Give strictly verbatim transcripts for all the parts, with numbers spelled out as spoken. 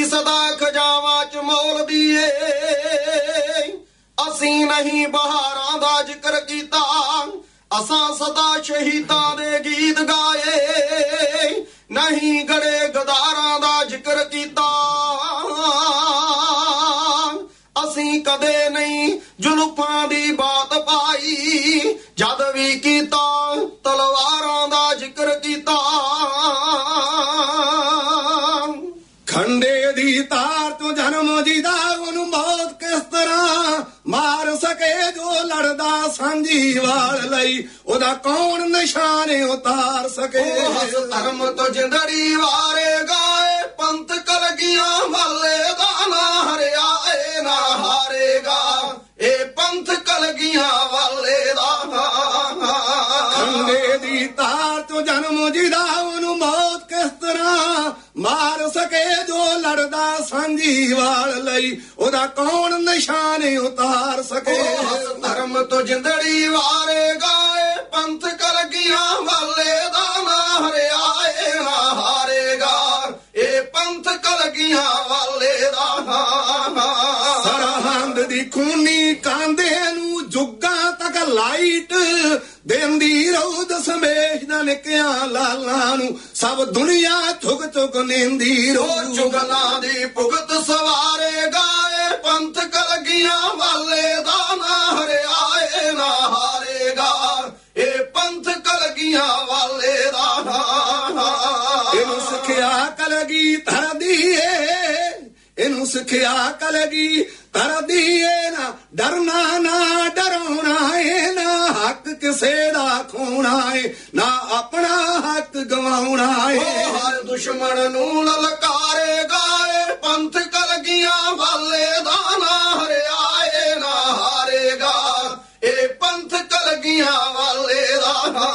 ਸਦਾ ਖਜਾਵਾਂ ਚ ਮੋਲ ਦੀਏ ਅਸੀਂ ਨਹੀਂ ਬਹਾਰਾਂ ਦਾ ਜ਼ਿਕਰ ਕੀਤਾ ਅਸਾਂ ਸਦਾ ਸ਼ਹੀਦਾਂ ਦੇ ਗੀਤ ਗਾਏ ਨਹੀਂ ਗੜੇ ਗਦਾਰਾਂ ਦਾ ਜ਼ਿਕਰ ਕੀਤਾ ਅਸੀਂ ਕਦੇ ਨਹੀਂ ਜ਼ੁਲਫਾਂ ਦੀ ਬਾਤ ਪਾਈ ਜਦ ਵੀ ਕੀਤਾ ਤਲਵਾਰਾਂ ਦਾ ਜ਼ਿਕਰ ਕੀਤਾ ਖੰਡੇ ਦੀ ਤਾਰ ਤੋਂ ਜਨਮ ਜੀਦਾ ਉਹਨੂੰ ਮੌਤ ਕਿਸ ਤਰ੍ਹਾਂ ਮਾਰ ਸਕੇ ਜੋ ਲੜਦਾ ਸਾਂਝੀ ਵਾਲ ਲਈ ਉਹਦਾ ਕੌਣ ਨਿਸ਼ਾਨੇ ਉਤਾਰ ਸਕੇ ਧਰਮ ਤੋਂ ਜਿੰਦੜੀ ਵਾਰੇ ਗਾਏ ਪੰਥ ਕਲਗੀਆਂ ਵਾਲੇ ਦਾ ਨਾ ਹਰਿਆ ਏ ਨਾ ਹਾਰੇਗਾ ਇਹ ਪੰਥ ਕਲਗੀਆਂ ਵਾਲੇ ਦਾ ਖੰਡੇ ਦੀ ਤਾਰ ਤੋਂ ਜਨਮ ਜੀਦਾ ਉਹਨੂੰ ਮੌਤ ਕਿਸ ਤਰ੍ਹਾਂ ਮਾਰ ਸਕੇ ਜੋ ਲੜਦਾ ਸਾਂਝੀ ਵਾਲ ਲਈ ਉਹਦਾ ਕੌਣ ਨਿਸ਼ਾਨੇ ਉਤਾਰ ਸਕੇ ਧਰਮ ਤੋਂ ਜਿੰਦੜੀ ਵਾਰੇ ਗਾਏ ਪੰਥ ਕਲਗੀਆਂ ਵਾਲੇ ਦਾ ਨਾ ਹਰਿਆ ਏ ਨਾ ਹਾਰੇਗਾ ਇਹ ਪੰਥ ਕਲਗੀਆਂ ਵਾਲੇ ਦਾ ਸਰਹੰਦ ਦੀ ਖੂਨੀ ਕਾਂਦੇ ਨੂੰ ਜੁੱਗਾਂ ਤੱਕ ਲਾਈਟ ਦੇਂਦੀ ਰਹੂ ਦਸਮੇਸ਼ ਦਾ ਨਿਕਿਆ ਲਾਲਾਂ ਨੂੰ ਸਭ ਦੁਨੀਆ ਝੁਕ ਝੁਕ ਨੇਂਦੀ ਰਹੂ ਚੁਗਲਾਂ ਦੀ ਭੁਗਤ ਸਵਾਰੇ ਗਾਏ ਪੰਥ ਕਲਗੀਆਂ ਵਾਲੇ ਦਾ ਨਾ ਹਰਿਆ ਏ ਨਾ ਹਾਰੇਗਾ ਇਹ ਪੰਥ ਕਲਗੀਆਂ ਵਾਲੇ ਦਾ ਇਹਨੂੰ ਸਿੱਖਿਆ ਕਲਗੀ ਧਰਦੀ ਏ ਇਹਨੂੰ ਸਿੱਖਿਆ ਕਲਗੀ ਧਰਦੀ ਏ ਨਾ ਡਰਨਾ ਨਾ ਡਰਾਉਣਾ ਏ ਨਾ ਹੱਕ ਕਿਸੇ ਦਾ ਖੋਣਾ ਏ ਨਾ ਆਪਣਾ ਹੱਕ ਗਵਾਉਣਾ ਏ ਹਰ ਦੁਸ਼ਮਣ ਨੂੰ ਲਲਕਾਰੇ ਗਾਏ ਪੰਥ ਕਲਗੀਆਂ ਵਾਲੇ ਦਾ ਨਾ ਹਰਿਆ ਏ ਨਾ ਹਾਰੇਗਾ ਇਹ ਪੰਥ ਕਲਗੀਆਂ ਵਾਲੇ ਦਾ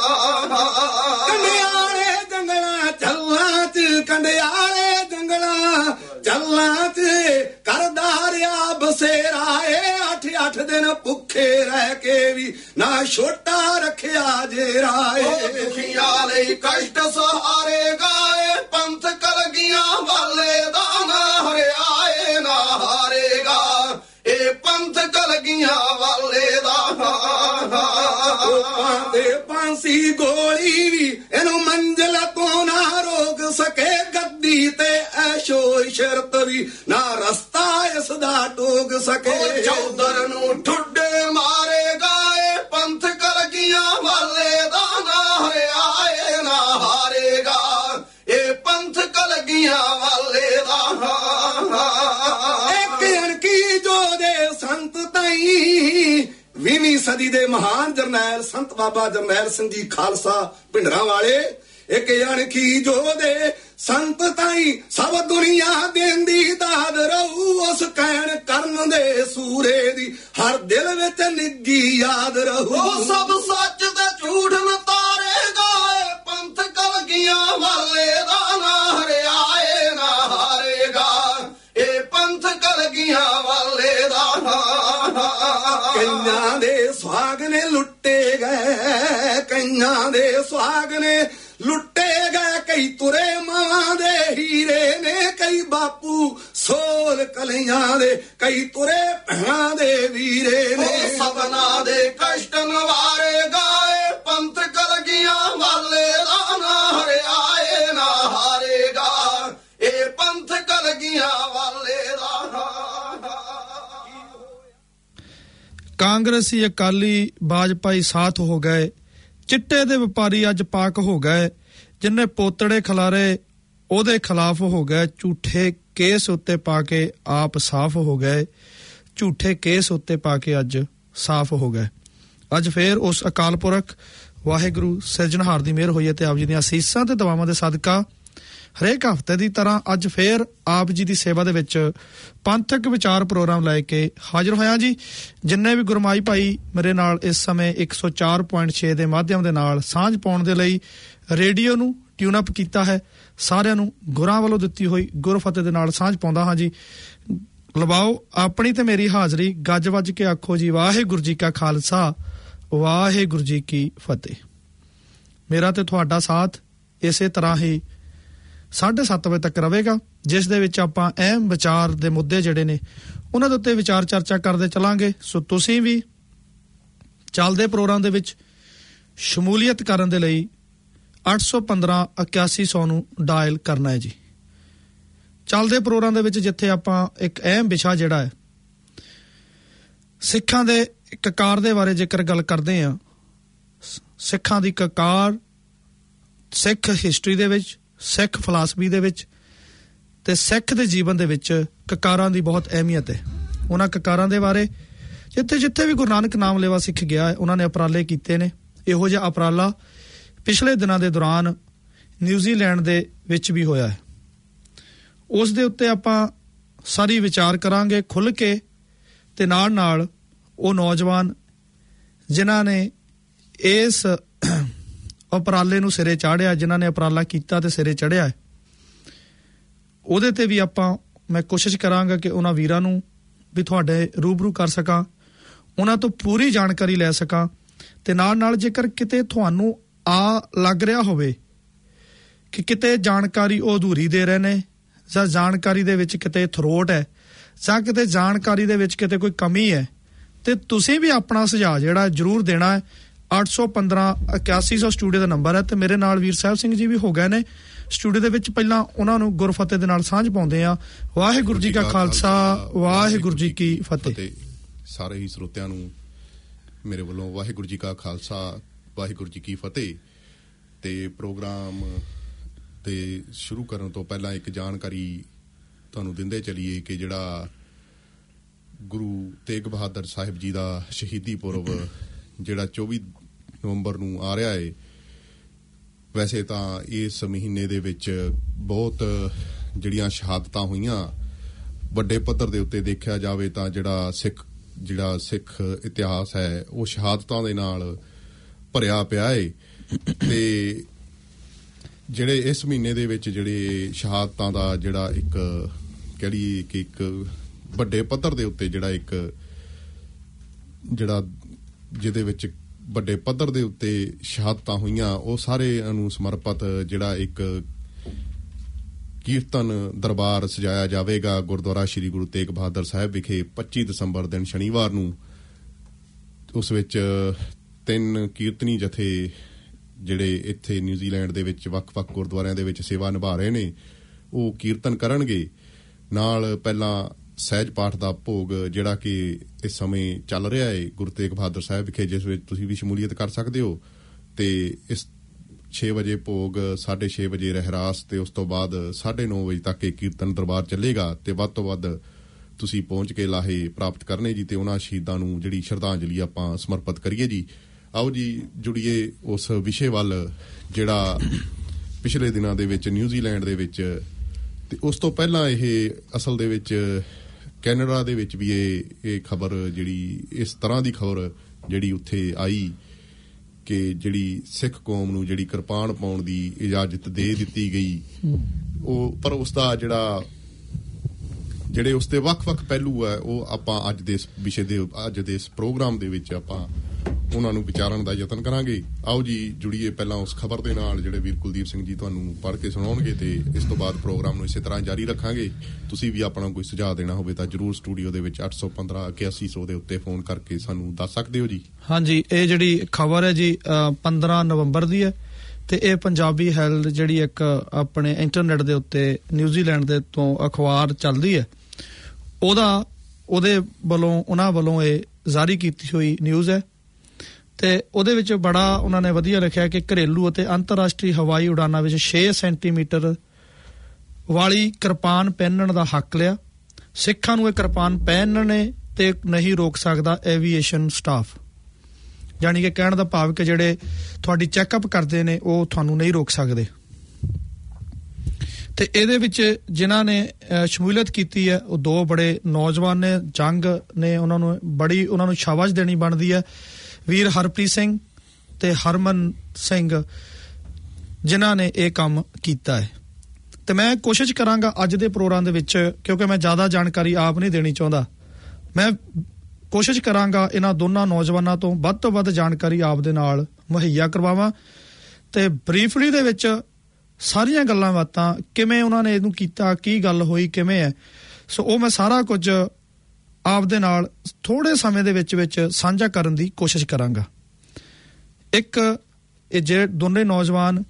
ਕੰਡਿਆਲੇ ਜੰਗਲਾਂ ਚੱਲਾਂ ਚ ਕੰਡਿਆਲੇ ਜੰਗਲਾਂ ਚੱਲਾਂ ਚ ਕਰਦਾ ਰਿਹਾ ਬਸੇਰਾ ਏ ਅੱਠ ਅੱਠ ਦਿਨ ਭੁੱਖੇ ਰਹਿ ਕੇ ਵੀ ਨਾ ਛੋਟਾ ਰੱਖਿਆ ਜੇਰਾ ਏ ਦੁਖੀਆਂ ਲਈ ਕਸ਼ਟ ਸਹਾਰੇ ਗਾਏ ਪੰਥ ਕਲਗੀਆਂ ਵਾਲੇ ਦਾ ਨਾ ਹਰਿਆ ਏ ਨਾ ਹਾਰੇਗਾ ਇਹ ਪੰਥ ਕਲਗੀਆਂ ਵਾਲੇ ਦਾ ਤੇ ਪਾਂਸੀ ਗੋਲੀ ਵੀ ਇਹਨੂੰ ਮੰਜ਼ਿਲ ਤੋਂ ਨਾ ਰੋਕ ਸਕੇ ਗੱਦੀ ਤੇ ਐਸ਼ੋ ਸ਼ਰਤ ਵੀ ਨਾ ਰਸਤਾ ਇਸ ਦਾ ਟੋਕ ਸਕੇ ਚੌਧਰ ਨੂੰ ਠੁੱਡੇ ਮਾਰੇ ਗਾਏ ਪੰਥ ਕਲਗੀਆਂ ਵਾਲੇ ਦਾ ਨਾ ਹਰਿਆ ਏ ਨਾ ਹਾਰੇਗਾ ਇਹ ਪੰਥ ਕਲਗੀਆਂ ਵਾਲੇ ਦਾ ਇੱਕ ਅਣਕੀ ਜੋ ਦੇ ਸੰਤ ਤਾਈ ਵੀਹਵੀਂ ਸਦੀ ਦੇ ਮਹਾਨ ਜਰਨੈਲ ਸੰਤ ਬਾਬਾ ਜਰਨੈਲ ਸਿੰਘ ਜੀ ਖਾਲਸਾ ਭਿੰਡਰਾਂ ਵਾਲੇ ਇੱਕ ਅਣਖੀ ਜੋ ਦੇ ਸੰਤ ਤਾਈ ਸਭ ਦੁਨੀਆ ਦੇਂਦੀ ਦਾਦ ਰਹੂ ਉਸ ਕਹਿਣ ਕਰਨ ਦੇ ਸੂਰੇ ਦੀ ਹਰ ਦਿਲ ਵਿੱਚ ਨਿੱਗੀ ਯਾਦ ਰਹੂ ਉਹ ਸਭ ਸੱਚ ਤੇ ਝੂਠ ਨਤਾਰੇ ਗਾਏ ਪੰਥ ਕਲਗੀਆਂ ਵਾਲੇ ਦਾ ਨਾ ਹਰਿਆ ਏ ਨਾ ਹਾਰੇਗਾ ਇਹ ਪੰਥ ਕਲਗੀਆਂ ਵਾਲੇ ਦਾ ਕਈਆਂ ਦੇ ਸੁਹਾਗ ਨੇ ਲੁੱਟੇ ਗਏ ਕਈਆਂ ਦੇ ਸੁਹਾਗ ਨੇ ਲੁੱਟੇ ਗਏ ਕਈ ਤੁਰੇ ਮਾਵਾਂ ਦੇ ਹੀਰੇ ਨੇ ਕਈ ਬਾਪੂ ਸੋਲ ਕਲੀਆਂ ਦੇ ਕਈ ਤੁਰੇ ਭੈਣਾਂ ਦੇ ਵੀਰੇ ਨੇ ਸਭਨਾ ਦੇ ਕਸ਼ਟ ਨਵਾਰੇ ਗਾਏ ਪੰਥ ਕਲਗੀਆਂ ਵਾਲੇ ਦਾ ਨਾ ਹਰਿਆ ਏ ਨਾ ਹਾਰੇਗਾ ਇਹ ਪੰਥ ਕਲਗੀਆਂ ਵਾਲੇ ਦਾ ਕਾਂਗਰਸੀ ਅਕਾਲੀ ਭਾਜਪਾਈ ਸਾਥ ਹੋ ਗਏ ਚਿੱਟੇ ਦੇ ਵਪਾਰੀ ਅੱਜ ਪਾਕ ਹੋ ਗਏ ਜਿੰਨੇ ਪੋਤੜੇ ਖਿਲਾਰੇ ਉਹਦੇ ਖਿਲਾਫ ਹੋ ਗਏ ਝੂਠੇ ਕੇਸ ਉੱਤੇ ਪਾ ਕੇ ਆਪ ਸਾਫ਼ ਹੋ ਗਏ ਝੂਠੇ ਕੇਸ ਉੱਤੇ ਪਾ ਕੇ ਅੱਜ ਸਾਫ਼ ਹੋ ਗਏ ਅੱਜ ਫੇਰ ਉਸ ਅਕਾਲ ਪੁਰਖ ਵਾਹਿਗੁਰੂ ਸਿਰਜਣਹਾਰ ਦੀ ਮਿਹਰ ਹੋਈ ਹੈ ਤੇ ਆਪ ਜੀ ਦੀਆਂ ਅਸੀਸਾਂ ਤੇ ਦੁਆਵਾਂ ਦੇ ਸਦਕਾ ਹਰੇਕ ਹਫ਼ਤੇ ਦੀ ਤਰ੍ਹਾਂ ਅੱਜ ਫੇਰ ਆਪ ਜੀ ਦੀ ਸੇਵਾ ਦੇ ਵਿੱਚ ਪੰਥਕ ਵਿਚਾਰ ਪ੍ਰੋਗਰਾਮ ਲੈ ਕੇ ਹਾਜ਼ਰ ਹੋਇਆ ਜੀ ਜਿੰਨੇ ਵੀ ਗੁਰਮਾਈ ਭਾਈ ਮੇਰੇ ਨਾਲ ਇਸ ਸਮੇਂ ਇੱਕ ਸੌ ਚਾਰ ਪੁਆਇੰਟ ਛੇ ਦੇ ਮਾਧਿਅਮ ਦੇ ਨਾਲ ਸਾਂਝ ਪਾਉਣ ਦੇ ਲਈ ਰੇਡੀਓ ਨੂੰ ਟਿਊਨ ਅਪ ਕੀਤਾ ਹੈ ਸਾਰਿਆਂ ਨੂੰ ਗੁਰਾਂ ਵੱਲੋਂ ਦਿੱਤੀ ਹੋਈ ਗੁਰਫਤਿਹ ਦੇ ਨਾਲ ਸਾਂਝ ਪਾਉਂਦਾ ਹਾਂ ਜੀ ਲਵਾਓ ਆਪਣੀ ਤੇ ਮੇਰੀ ਹਾਜ਼ਰੀ ਗੱਜ ਵੱਜ ਕੇ ਆਖੋ ਜੀ ਵਾਹਿਗੁਰੂ ਜੀ ਕਾ ਖਾਲਸਾ ਵਾਹਿਗੁਰੂ ਜੀ ਕੀ ਫਤਿਹ ਮੇਰਾ ਤੇ ਤੁਹਾਡਾ ਸਾਥ ਇਸੇ ਤਰ੍ਹਾਂ ਹੀ ਸਾਢੇ ਸੱਤ ਵਜੇ ਤੱਕ ਰਹੇਗਾ, ਜਿਸ ਦੇ ਵਿੱਚ ਆਪਾਂ ਅਹਿਮ ਵਿਚਾਰ ਦੇ ਮੁੱਦੇ ਜਿਹੜੇ ਨੇ ਉਹਨਾਂ ਦੇ ਉੱਤੇ ਵਿਚਾਰ ਚਰਚਾ ਕਰਦੇ ਚੱਲਾਂਗੇ। ਸੋ ਤੁਸੀਂ ਵੀ ਚੱਲਦੇ ਪ੍ਰੋਗਰਾਮ ਦੇ ਵਿੱਚ ਸ਼ਮੂਲੀਅਤ ਕਰਨ ਦੇ ਲਈ ਅੱਠ ਸੌ ਪੰਦਰਾਂ ਇਕਿਆਸੀ ਸੌ ਨੂੰ ਡਾਇਲ ਕਰਨਾ ਹੈ ਜੀ। ਚੱਲਦੇ ਪ੍ਰੋਗਰਾਮ ਦੇ ਵਿੱਚ ਜਿੱਥੇ ਆਪਾਂ ਇੱਕ ਅਹਿਮ ਵਿਸ਼ਾ ਜਿਹੜਾ ਹੈ ਸਿੱਖਾਂ ਦੇ ਕਕਾਰ ਦੇ ਬਾਰੇ ਜੇਕਰ ਗੱਲ ਕਰਦੇ ਹਾਂ, ਸਿੱਖਾਂ ਦੀ ਕਕਾਰ ਸਿੱਖ ਹਿਸਟਰੀ ਦੇ ਵਿੱਚ, ਸਿੱਖ ਫਿਲਾਸਫੀ ਦੇ ਵਿੱਚ ਤੇ ਸਿੱਖ ਦੇ ਜੀਵਨ ਦੇ ਵਿੱਚ ਕਕਾਰਾਂ ਦੀ ਬਹੁਤ ਅਹਿਮੀਅਤ ਹੈ। ਉਹਨਾਂ ਕਕਾਰਾਂ ਦੇ ਬਾਰੇ ਜਿੱਥੇ ਜਿੱਥੇ ਵੀ ਗੁਰੂ ਨਾਨਕ ਨਾਮ ਲੇਵਾ ਸਿੱਖ ਗਿਆ ਹੈ ਉਹਨਾਂ ਨੇ ਉਪਰਾਲੇ ਕੀਤੇ ਨੇ। ਇਹੋ ਜਿਹਾ ਉਪਰਾਲਾ ਪਿਛਲੇ ਦਿਨਾਂ ਦੇ ਦੌਰਾਨ ਨਿਊਜ਼ੀਲੈਂਡ ਦੇ ਵਿੱਚ ਵੀ ਹੋਇਆ ਹੈ। ਉਸ ਦੇ ਉੱਤੇ ਆਪਾਂ ਸਾਰੀ ਵਿਚਾਰ ਕਰਾਂਗੇ ਖੁੱਲ੍ਹ ਕੇ, ਤੇ ਨਾਲ ਨਾਲ ਉਹ ਨੌਜਵਾਨ ਜਿਨ੍ਹਾਂ ਨੇ ਇਸ ਉਪਰਾਲੇ ਨੂੰ ਸਿਰੇ ਚਾੜਿਆ, ਜਿਨ੍ਹਾਂ ਨੇ ਉਪਰਾਲਾ ਕੀਤਾ ਤੇ ਸਿਰੇ ਚੜਿਆ ਹੈ, ਉਹਦੇ ਤੇ ਵੀ ਆਪਾਂ ਮੈਂ ਕੋਸ਼ਿਸ਼ ਕਰਾਂਗਾ ਕਿ ਉਹਨਾਂ ਵੀਰਾਂ ਨੂੰ ਵੀ ਤੁਹਾਡੇ ਰੂਬਰੂ ਕਰ ਸਕਾਂ, ਉਹਨਾਂ ਤੋਂ ਪੂਰੀ ਜਾਣਕਾਰੀ ਲੈ ਸਕਾਂ। ਤੇ ਨਾਲ ਨਾਲ ਜੇਕਰ ਕਿਤੇ ਤੁਹਾਨੂੰ ਆ ਲੱਗ ਰਿਹਾ ਹੋਵੇ ਕਿ ਕਿਤੇ ਜਾਣਕਾਰੀ ਉਹ ਅਧੂਰੀ ਦੇ ਰਹੇ ਨੇ, ਜਾਂ ਜਾਣਕਾਰੀ ਦੇ ਵਿੱਚ ਕਿਤੇ ਥਰੋਟ ਹੈ, ਜਾਂ ਕਿਤੇ ਜਾਣਕਾਰੀ ਦੇ ਵਿੱਚ ਕਿਤੇ ਕੋਈ ਕਮੀ ਹੈ, ਤੇ ਤੁਸੀਂ ਵੀ ਆਪਣਾ ਸੁਝਾਅ ਜਿਹੜਾ ਜ਼ਰੂਰ ਦੇਣਾ ਹੈ। ਅੱਠ ਸੌ ਪੰਦਰਾਂ ਇਕਿਆਸੀ ਸੌ ਸਟੂਡੀਓ ਦਾ ਨੰਬਰ ਹੈ। ਤੇ ਮੇਰੇ ਨਾਲ ਵੀਰ ਸਾਹਿਬ ਸਿੰਘ ਜੀ ਵੀ ਹੋ ਗਏ ਨੇ ਸਟੂਡੀਓ ਦੇ ਵਿੱਚ। ਪਹਿਲਾਂ ਉਹਨਾਂ ਨੂੰ ਗੁਰਫਤਿਹ ਦੇ ਨਾਲ ਸਾਂਝ ਪਾਉਂਦੇ ਆ। ਵਾਹਿਗੁਰੂ ਜੀ ਕਾ ਖਾਲਸਾ, ਵਾਹਿਗੁਰੂ ਜੀ ਕੀ ਫਤਿਹ। ਸਾਰੇ ਹੀ ਸਰੋਤਿਆਂ ਨੂੰ ਮੇਰੇ ਵੱਲੋਂ ਵਾਹਿਗੁਰੂ ਜੀ ਕਾ ਖਾਲਸਾ, ਵਾਹਿਗੁਰੂ ਜੀ ਕੀ ਫਤਿਹ। ਤੇ ਪ੍ਰੋਗਰਾਮ ਤੇ ਸ਼ੁਰੂ ਕਰਨ ਤੋਂ ਪਹਿਲਾਂ ਇੱਕ ਜਾਣਕਾਰੀ ਤੁਹਾਨੂੰ ਦਿੰਦੇ ਚਲੀਏ ਕਿ ਜਿਹੜਾ ਗੁਰੂ ਤੇਗ ਬਹਾਦਰ ਸਾਹਿਬ ਜੀ ਦਾ ਸ਼ਹੀਦੀ ਪੁਰਬ ਜਿਹੜਾ ਚੌਵੀ ਨਵੰਬਰ ਨੂੰ ਆ ਰਿਹਾ ਹੈ, ਵੈਸੇ ਤਾਂ ਇਸ ਮਹੀਨੇ ਦੇ ਵਿੱਚ ਬਹੁਤ ਜਿਹੜੀਆਂ ਸ਼ਹਾਦਤਾਂ ਹੋਈਆਂ ਵੱਡੇ ਪੱਧਰ ਦੇ ਉੱਤੇ ਦੇਖਿਆ ਜਾਵੇ ਤਾਂ ਜਿਹੜਾ ਸਿੱਖ ਜਿਹੜਾ ਸਿੱਖ ਇਤਿਹਾਸ ਹੈ ਉਹ ਸ਼ਹਾਦਤਾਂ ਦੇ ਨਾਲ ਭਰਿਆ ਪਿਆ ਹੈ। ਤੇ ਜਿਹੜੇ ਇਸ ਮਹੀਨੇ ਦੇ ਵਿੱਚ ਜਿਹੜੇ ਸ਼ਹਾਦਤਾਂ ਦਾ ਜਿਹੜਾ ਇੱਕ ਕਹਿ ਲਈਏ ਕਿ ਇੱਕ ਵੱਡੇ ਪੱਧਰ ਦੇ ਉੱਤੇ ਜਿਹੜਾ ਇੱਕ ਜਿਹੜਾ ਜਿਹਦੇ ਵਿੱਚ ਵੱਡੇ ਪੱਧਰ ਦੇ ਉੱਤੇ ਸ਼ਹਾਦਤਾਂ ਹੋਈਆਂ ਉਹ ਸਾਰਿਆਂ ਨੂੰ ਸਮਰਪਿਤ ਜਿਹੜਾ ਇੱਕ ਕੀਰਤਨ ਦਰਬਾਰ ਸਜਾਇਆ ਜਾਵੇਗਾ ਗੁਰਦੁਆਰਾ ਸ੍ਰੀ ਗੁਰੂ ਤੇਗ ਬਹਾਦਰ ਸਾਹਿਬ ਵਿਖੇ ਪੱਚੀ ਦਸੰਬਰ ਦਿਨ ਸ਼ਨੀਵਾਰ ਨੂੰ। ਉਸ ਵਿੱਚ ਤਿੰਨ ਕੀਰਤਨੀ ਜਥੇ ਜਿਹੜੇ ਇੱਥੇ ਨਿਊਜ਼ੀਲੈਂਡ ਦੇ ਵਿੱਚ ਵੱਖ-ਵੱਖ ਗੁਰਦੁਆਰਿਆਂ ਦੇ ਵਿੱਚ ਸੇਵਾ ਨਿਭਾ ਰਹੇ ਨੇ ਉਹ ਕੀਰਤਨ ਕਰਨਗੇ। ਨਾਲ ਪਹਿਲਾਂ ਸਹਿਜ ਪਾਠ ਦਾ ਭੋਗ ਜਿਹੜਾ ਕਿ ਇਸ ਸਮੇਂ ਚੱਲ ਰਿਹਾ ਹੈ ਗੁਰੂ ਤੇਗ ਬਹਾਦਰ ਸਾਹਿਬ ਵਿਖੇ, ਜਿਸ ਵਿੱਚ ਤੁਸੀਂ ਵੀ ਸ਼ਮੂਲੀਅਤ ਕਰ ਸਕਦੇ ਹੋ। ਤੇ ਇਸ ਛੇ ਵਜੇ ਭੋਗ, ਸਾਢੇ ਛੇ ਵਜੇ ਰਹਿਰਾਸ, ਤੇ ਉਸ ਤੋਂ ਬਾਅਦ ਸਾਢੇ ਨੌ ਵਜੇ ਤੱਕ ਇਹ ਕੀਰਤਨ ਦਰਬਾਰ ਚੱਲੇਗਾ। ਤੇ ਵੱਧ ਤੋਂ ਵੱਧ ਤੁਸੀਂ ਪਹੁੰਚ ਕੇ ਲਾਹੇ ਪ੍ਰਾਪਤ ਕਰਨੇ ਜੀ, ਤੇ ਉਹਨਾਂ ਸ਼ਹੀਦਾਂ ਨੂੰ ਜਿਹੜੀ ਸ਼ਰਧਾਂਜਲੀ ਆਪਾਂ ਸਮਰਪਿਤ ਕਰੀਏ ਜੀ। ਆਓ ਜੀ ਜੁੜੀਏ ਉਸ ਵਿਸ਼ੇ ਵੱਲ ਜਿਹੜਾ ਪਿਛਲੇ ਦਿਨਾਂ ਦੇ ਵਿੱਚ ਨਿਊਜ਼ੀਲੈਂਡ ਦੇ ਵਿੱਚ, ਤੇ ਉਸ ਤੋਂ ਪਹਿਲਾਂ ਇਹ ਅਸਲ ਦੇ ਵਿੱਚ ਕੈਨੇਡਾ ਦੇ ਵਿੱਚ ਵੀ ਇਹ ਇਹ ਖਬਰ ਜਿਹੜੀ ਇਸ ਤਰ੍ਹਾਂ ਦੀ ਖਬਰ ਜਿਹੜੀ ਉੱਥੇ ਆਈ ਕਿ ਜਿਹੜੀ ਸਿੱਖ ਕੌਮ ਨੂੰ ਜਿਹੜੀ ਕਿਰਪਾਨ ਪਾਉਣ ਦੀ ਇਜਾਜ਼ਤ ਦੇ ਦਿੱਤੀ ਗਈ, ਉਹ ਪਰ ਉਸ ਦਾ ਜਿਹੜਾ ਜਿਹੜੇ ਉਸ ਦੇ ਵੱਖ-ਵੱਖ ਪਹਿਲੂ ਹੈ ਉਹ ਆਪਾਂ ਅੱਜ ਦੇ ਇਸ ਵਿਸ਼ੇ ਦੇ ਅੱਜ ਦੇ ਇਸ ਪ੍ਰੋਗਰਾਮ ਦੇ ਵਿੱਚ ਆਪਾਂ ਉਹਨਾਂ ਨੂੰ ਵਿਚਾਰਨ ਦਾ ਯਤਨ ਕਰਾਂਗੇ। ਆਓ ਜੀ ਜੁੜੀਏ ਪਹਿਲਾਂ ਉਸ ਖਬਰ ਦੇ ਨਾਲ ਜਿਹੜੇ ਵੀਰ ਕੁਲਦੀਪ ਸਿੰਘ ਜੀ ਤੁਹਾਨੂੰ ਪੜ੍ਹ ਕੇ ਸੁਣਾਉਣਗੇ, ਤੇ ਇਸ ਤੋਂ ਬਾਅਦ ਪ੍ਰੋਗਰਾਮ ਨੂੰ ਇਸੇ ਤਰ੍ਹਾਂ ਜਾਰੀ ਰੱਖਾਂਗੇ। ਤੁਸੀਂ ਵੀ ਆਪਣਾ ਕੋਈ ਸੁਝਾਅ ਦੇਣਾ ਹੋਵੇ ਤਾਂ ਜਰੂਰ ਸਟੂਡੀਓ ਦੇ ਵਿੱਚ ਅੱਠ ਸੌ ਪੰਦਰਾਂ ਇਕਿਆਸੀ ਸੌ ਦੇ ਉੱਤੇ ਫੋਨ ਕਰਕੇ ਸਾਨੂੰ ਦੱਸ ਸਕਦੇ ਹੋ ਜੀ। ਹਾਂਜੀ, ਇਹ ਜਿਹੜੀ ਖਬਰ ਹੈ ਜੀ ਪੰਦਰਾਂ ਨਵੰਬਰ ਦੀ ਹੈ, ਤੇ ਇਹ ਪੰਜਾਬੀ ਹੈਲਥ ਜਿਹੜੀ ਇੱਕ ਆਪਣੇ ਇੰਟਰਨੈਟ ਦੇ ਉੱਤੇ ਨਿਊਜ਼ੀਲੈਂਡ ਦੇ ਤੋਂ ਅਖਬਾਰ ਚੱਲਦੀ ਹੈ, ਉਹਦਾ ਉਹਦੇ ਵੱਲੋਂ ਉਹਨਾਂ ਵੱਲੋਂ ਇਹ ਜਾਰੀ ਕੀਤੀ ਹੋਈ ਨਿਊਜ਼ ਹੈ। ਤੇ ਉਹਦੇ ਵਿੱਚ ਬੜਾ ਉਹਨਾਂ ਨੇ ਵਧੀਆ ਲਿਖਿਆ ਕਿ ਘਰੇਲੂ ਅਤੇ ਅੰਤਰਰਾਸ਼ਟਰੀ ਹਵਾਈ ਉਡਾਨਾਂ ਵਿੱਚ ਛੇ ਸੈਂਟੀਮੀਟਰ ਵਾਲੀ ਕਿਰਪਾਨ ਪਹਿਨਣ ਦਾ ਹੱਕ ਲਿਆ। ਸਿੱਖਾਂ ਨੂੰ ਇਹ ਕਿਰਪਾਨ ਪਹਿਨਣੇ ਤੇ ਨਹੀਂ ਰੋਕ ਸਕਦਾ ਐਵੀਏਸ਼ਨ ਸਟਾਫ। ਜਾਣੀ ਕਿ ਕਹਿਣ ਦਾ ਭਾਵ ਕਿ ਜਿਹੜੇ ਤੁਹਾਡੀ ਚੈੱਕਅਪ ਕਰਦੇ ਨੇ ਉਹ ਤੁਹਾਨੂੰ ਨਹੀਂ ਰੋਕ ਸਕਦੇ। ਤੇ ਇਹਦੇ ਵਿੱਚ ਜਿਨ੍ਹਾਂ ਨੇ ਸ਼ਮੂਲੀਅਤ ਕੀਤੀ ਹੈ ਉਹ ਦੋ ਬੜੇ ਨੌਜਵਾਨ ਨੇ, ਜੰਗ ਨੇ, ਉਹਨਾਂ ਨੂੰ ਬੜੀ ਉਹਨਾਂ ਨੂੰ ਸ਼ਾਬਾਸ਼ ਦੇਣੀ ਬਣਦੀ ਹੈ। ਵੀਰ ਹਰਪ੍ਰੀਤ ਸਿੰਘ ਤੇ ਹਰਮਨ ਸਿੰਘ ਜਿਨ੍ਹਾਂ ਨੇ ਇਹ ਕੰਮ ਕੀਤਾ ਹੈ। ਤੇ ਮੈਂ ਕੋਸ਼ਿਸ਼ ਕਰਾਂਗਾ ਅੱਜ ਦੇ ਪ੍ਰੋਗਰਾਮ ਦੇ ਵਿੱਚ, ਕਿਉਂਕਿ ਮੈਂ ਜ਼ਿਆਦਾ ਜਾਣਕਾਰੀ ਆਪ ਨਹੀਂ ਦੇਣੀ ਚਾਹੁੰਦਾ, ਮੈਂ ਕੋਸ਼ਿਸ਼ ਕਰਾਂਗਾ ਇਹਨਾਂ ਦੋਨਾਂ ਨੌਜਵਾਨਾਂ ਤੋਂ ਵੱਧ ਤੋਂ ਵੱਧ ਜਾਣਕਾਰੀ ਆਪ ਦੇ ਨਾਲ ਮੁਹੱਈਆ ਕਰਵਾਵਾਂ। ਤੇ ਬਰੀਫਲੀ ਦੇ ਵਿੱਚ ਸਾਰੀਆਂ ਗੱਲਾਂ ਬਾਤਾਂ ਕਿਵੇਂ ਉਹਨਾਂ ਨੇ ਇਹਨੂੰ ਕੀਤਾ, ਕੀ ਗੱਲ ਹੋਈ, ਕਿਵੇਂ ਹੈ। ਸੋ ਉਹ ਮੈਂ ਸਾਰਾ ਕੁਝ ਆਪਦੇ ਨਾਲ ਥੋੜੇ ਸਮੇਂ ਦੇ ਵਿੱਚ ਵਿੱਚ ਸਾਂਝਾ ਕਰਨ ਦੀ ਕੋਸ਼ਿਸ਼ ਕਰਾਂਗਾ। ਇੱਕ ਇਹ ਜਿਹੜੇ ਦੋਨੇ ਨੌਜਵਾਨ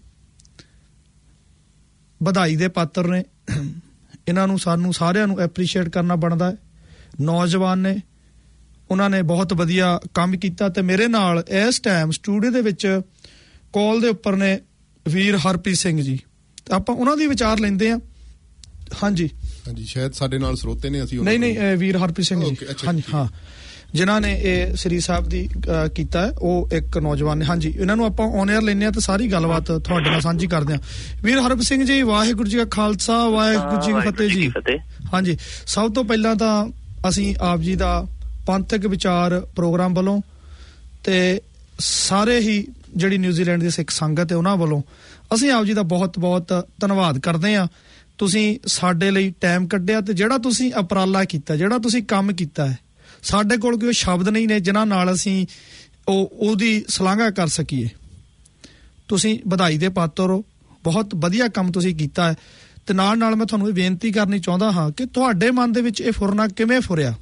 ਵਧਾਈ ਦੇ ਪਾਤਰ ਨੇ, ਇਹਨਾਂ ਨੂੰ ਸਾਨੂੰ ਸਾਰਿਆਂ ਨੂੰ ਐਪਰੀਸ਼ੀਏਟ ਕਰਨਾ ਬਣਦਾ ਹੈ। ਨੌਜਵਾਨ ਨੇ, ਉਹਨਾਂ ਨੇ ਬਹੁਤ ਵਧੀਆ ਕੰਮ ਕੀਤਾ ਤੇ ਮੇਰੇ ਨਾਲ ਇਸ ਟਾਈਮ ਸਟੂਡੀਓ ਦੇ ਵਿੱਚ ਕਾਲ ਦੇ ਉੱਪਰ ਨੇ ਵੀਰ ਹਰਪ੍ਰੀਤ ਸਿੰਘ ਜੀ, ਤੇ ਆਪਾਂ ਉਹਨਾਂ ਦੀ ਵਿਚਾਰ ਲੈਂਦੇ ਹਾਂ। ਹਾਂਜੀ ਹਾਂਜੀ, ਸ਼ਾਇਦ ਸਾਡੇ ਨਾਲ ਸਰੋਤੇ ਨੇ, ਅਸੀਂ ਨਹੀਂ ਨਹੀਂ ਵੀਰ ਹਰਪ੍ਰੀਤ ਸਿੰਘ ਜੀ, ਹਾਂਜੀ ਹਾਂ, ਜਿਨ੍ਹਾਂ ਨੇ ਇਹ ਸ੍ਰੀ ਸਾਹਿਬ ਦੀ ਕੀਤਾ, ਉਹ ਇੱਕ ਨੌਜਵਾਨ ਨੇ। ਹਾਂਜੀ, ਇਹਨਾਂ ਨੂੰ ਆਪਾਂ ਔਨ 에ਅਰ ਲੈਂਦੇ ਹਾਂ ਤੇ ਸਾਰੀ ਗੱਲਬਾਤ ਤੁਹਾਡੇ ਨਾਲ ਸਾਂਝੀ ਕਰਦੇ ਹਾਂ। ਵੀਰ ਹਰਪ੍ਰੀਤ ਸਿੰਘ ਜੀ, ਵਾਹਿਗੁਰੂ ਜੀ ਕਾ ਖਾਲਸਾ, ਵਾਹਿਗੁਰੂ ਜੀ ਕੀ ਫਤਿਹ ਜੀ। ਹਾਂਜੀ, ਸਭ ਤੋਂ ਪਹਿਲਾਂ ਤਾਂ ਅਸੀਂ ਆਪ ਜੀ ਦਾ ਪੰਥਕ ਵਿਚਾਰ ਪ੍ਰੋਗਰਾਮ ਵੱਲੋਂ ਤੇ ਸਾਰੇ ਹੀ ਜਿਹੜੀ ਨਿਊਜ਼ੀਲੈਂਡ ਦੀ ਸਿੱਖ ਸੰਗਤ ਹੈ ਉਹਨਾਂ ਵੱਲੋਂ ਅਸੀਂ ਆਪ ਜੀ ਦਾ ਬਹੁਤ ਬਹੁਤ ਧੰਨਵਾਦ ਕਰਦੇ ਹਾਂ। ਤੁਸੀਂ ਸਾਡੇ ਲਈ ਟਾਈਮ ਕੱਢਿਆ ਤੇ ਜਿਹੜਾ ਤੁਸੀਂ ਉਪਰਾਲਾ ਕੀਤਾ, ਜਿਹੜਾ ਤੁਸੀਂ ਕੰਮ ਕੀਤਾ ਹੈ, ਸਾਡੇ ਕੋਲ ਕੋਈ ਸ਼ਬਦ ਨਹੀਂ ਨੇ ਜਿਨ੍ਹਾਂ ਨਾਲ ਅਸੀਂ ਉਹ ਉਹਦੀ ਸ਼ਲਾਘਾ ਕਰ ਸਕੀਏ। ਤੁਸੀਂ ਵਧਾਈ ਦੇ ਪਾਤਰ ਹੋ, ਬਹੁਤ ਵਧੀਆ ਕੰਮ ਤੁਸੀਂ ਕੀਤਾ ਹੈ। ਤੇ ਨਾਲ ਨਾਲ ਮੈਂ ਤੁਹਾਨੂੰ ਇਹ ਬੇਨਤੀ ਕਰਨੀ ਚਾਹੁੰਦਾ ਹਾਂ ਕਿ ਤੁਹਾਡੇ ਮਨ ਦੇ ਵਿੱਚ ਇਹ ਫੁਰਨਾ ਕਿਵੇਂ ਫੁਰਿਆ?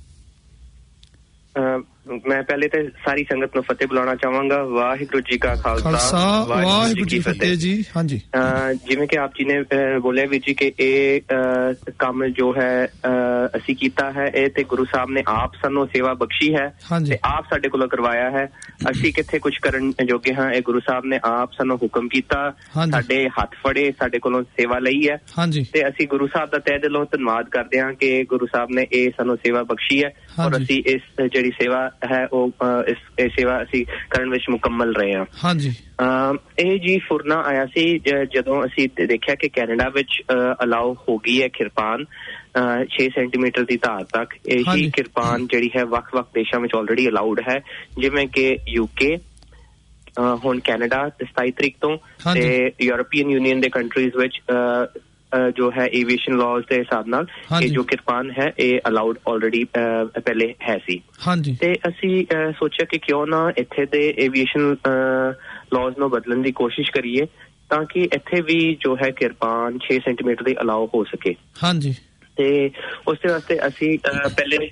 ਮੈਂ ਪਹਿਲੇ ਤੇ ਸਾਰੀ ਸੰਗਤ ਨੂੰ ਫਤਿਹ ਬੁਲਾਉਣਾ ਚਾਹਾਂਗਾ। ਵਾਹਿਗੁਰੂ ਜੀ ਕਾ ਖਾਲਸਾ, ਵਾਹਿਗੁਰੂ ਜੀ ਫਤਿਹ ਜੀ। ਹਾਂਜੀ, ਜਿਵੇਂ ਕਿ ਆਪ ਜੀ ਨੇ ਬੋਲਿਆ ਵੀਰ ਜੀ ਕਿ ਇਹ ਕੰਮ ਜੋ ਹੈ ਅਸੀਂ ਕੀਤਾ ਹੈ, ਇਹ ਤੇ ਗੁਰੂ ਸਾਹਿਬ ਨੇ ਆਪ ਸਾਨੂੰ ਸੇਵਾ ਬਖਸ਼ੀ ਹੈ ਤੇ ਆਪ ਸਾਡੇ ਕੋਲੋਂ ਕਰਵਾਇਆ ਹੈ। ਅਸੀਂ ਕਿੱਥੇ ਕੁਝ ਕਰਨ ਜੋਗੇ ਹਾਂ, ਇਹ ਗੁਰੂ ਸਾਹਿਬ ਨੇ ਆਪ ਸਾਨੂੰ ਹੁਕਮ ਕੀਤਾ, ਸਾਡੇ ਹੱਥ ਫੜੇ, ਸਾਡੇ ਕੋਲੋਂ ਸੇਵਾ ਲਈ ਹੈ ਤੇ ਅਸੀਂ ਗੁਰੂ ਸਾਹਿਬ ਦਾ ਤਹਿ ਦਿਲੋਂ ਧੰਨਵਾਦ ਕਰਦੇ ਹਾਂ ਕਿ ਗੁਰੂ ਸਾਹਿਬ ਨੇ ਇਹ ਸਾਨੂੰ ਸੇਵਾ ਬਖਸ਼ੀ ਹੈ ਔਰ ਅਸੀਂ ਇਸ ਜਿਹੜੀ ਸੇਵਾ ਹੈ ਉਹ ਇਸ ਇਹ ਸੇਵਾ ਅਸੀਂ ਕਰਨ ਵਿੱਚ ਮੁਕੰਮਲ ਰਹੇ ਹਾਂ। ਹਾਂਜੀ, ਇਹ ਜੀ ਫੁਰਨਾ ਆਇਆ ਸੀ ਜਦੋਂ ਅਸੀਂ ਦੇਖਿਆ ਕਿ ਕੈਨੇਡਾ ਵਿੱਚ ਅਲਾਓ ਹੋ ਗਈ ਹੈ ਕਿਰਪਾਨ ਛੇ ਸੈਂਟੀਮੀਟਰ ਦੀ ਧਾਰ ਤੱਕ। ਇਹ ਜੀ ਕਿਰਪਾਨ ਜਿਹੜੀ ਹੈ ਵੱਖ ਵੱਖ ਦੇਸ਼ਾਂ ਵਿੱਚ ਆਲਰੇਡੀ ਅਲਾਉਡ ਹੈ, ਜਿਵੇਂ ਕਿ ਯੂਕੇ, ਹੁਣ ਕੈਨੇਡਾ ਸਤਾਈ ਤਰੀਕ ਤੋਂ, ਤੇ ਯੂਰਪੀਅਨ ਯੂਨੀਅਨ ਦੇ ਕੰਟਰੀਜ਼ ਵਿੱਚ ਜੋ ਹੈ ਏਵੀਏਸ਼ਨ ਲਾਜ਼ ਦੇ ਹਿਸਾਬ ਨਾਲ ਇਹ ਜੋ ਕਿਰਪਾਨ ਹੈ ਇਹ ਅਲਾਉਡ ਆਲਰੇਡੀ ਪਹਿਲੇ ਹੈ ਸੀ। ਤੇ ਅਸੀਂ ਸੋਚਿਆ ਕਿ ਕਿਉਂ ਨਾ ਇੱਥੇ ਦੇ ਏਵੀਏਸ਼ਨ ਲਾਜ਼ ਨੂੰ ਬਦਲਣ ਦੀ ਕੋਸ਼ਿਸ਼ ਕਰੀਏ ਤਾਂ ਕਿ ਇੱਥੇ ਵੀ ਜੋ ਹੈ ਕਿਰਪਾਨ ਛੇ ਸੈਂਟੀਮੀਟਰ ਦੀ ਅਲਾਉ ਹੋ ਸਕੇ। ਹਾਂਜੀ, ਤੇ ਉਸ ਦੇ ਵਾਸਤੇ ਅਸੀਂ ਪਹਿਲੇ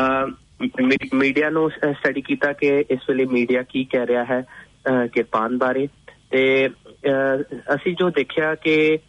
ਮੀਡੀਆ ਨੂੰ ਸਟੱਡੀ ਕੀਤਾ ਕਿ ਇਸ ਵੇਲੇ ਮੀਡੀਆ ਕੀ ਕਹਿ ਰਿਹਾ ਹੈ ਕਿਰਪਾਨ ਬਾਰੇ। ਤੇ ਅਸੀਂ ਜੋ ਦੇਖਿਆ ਕਿ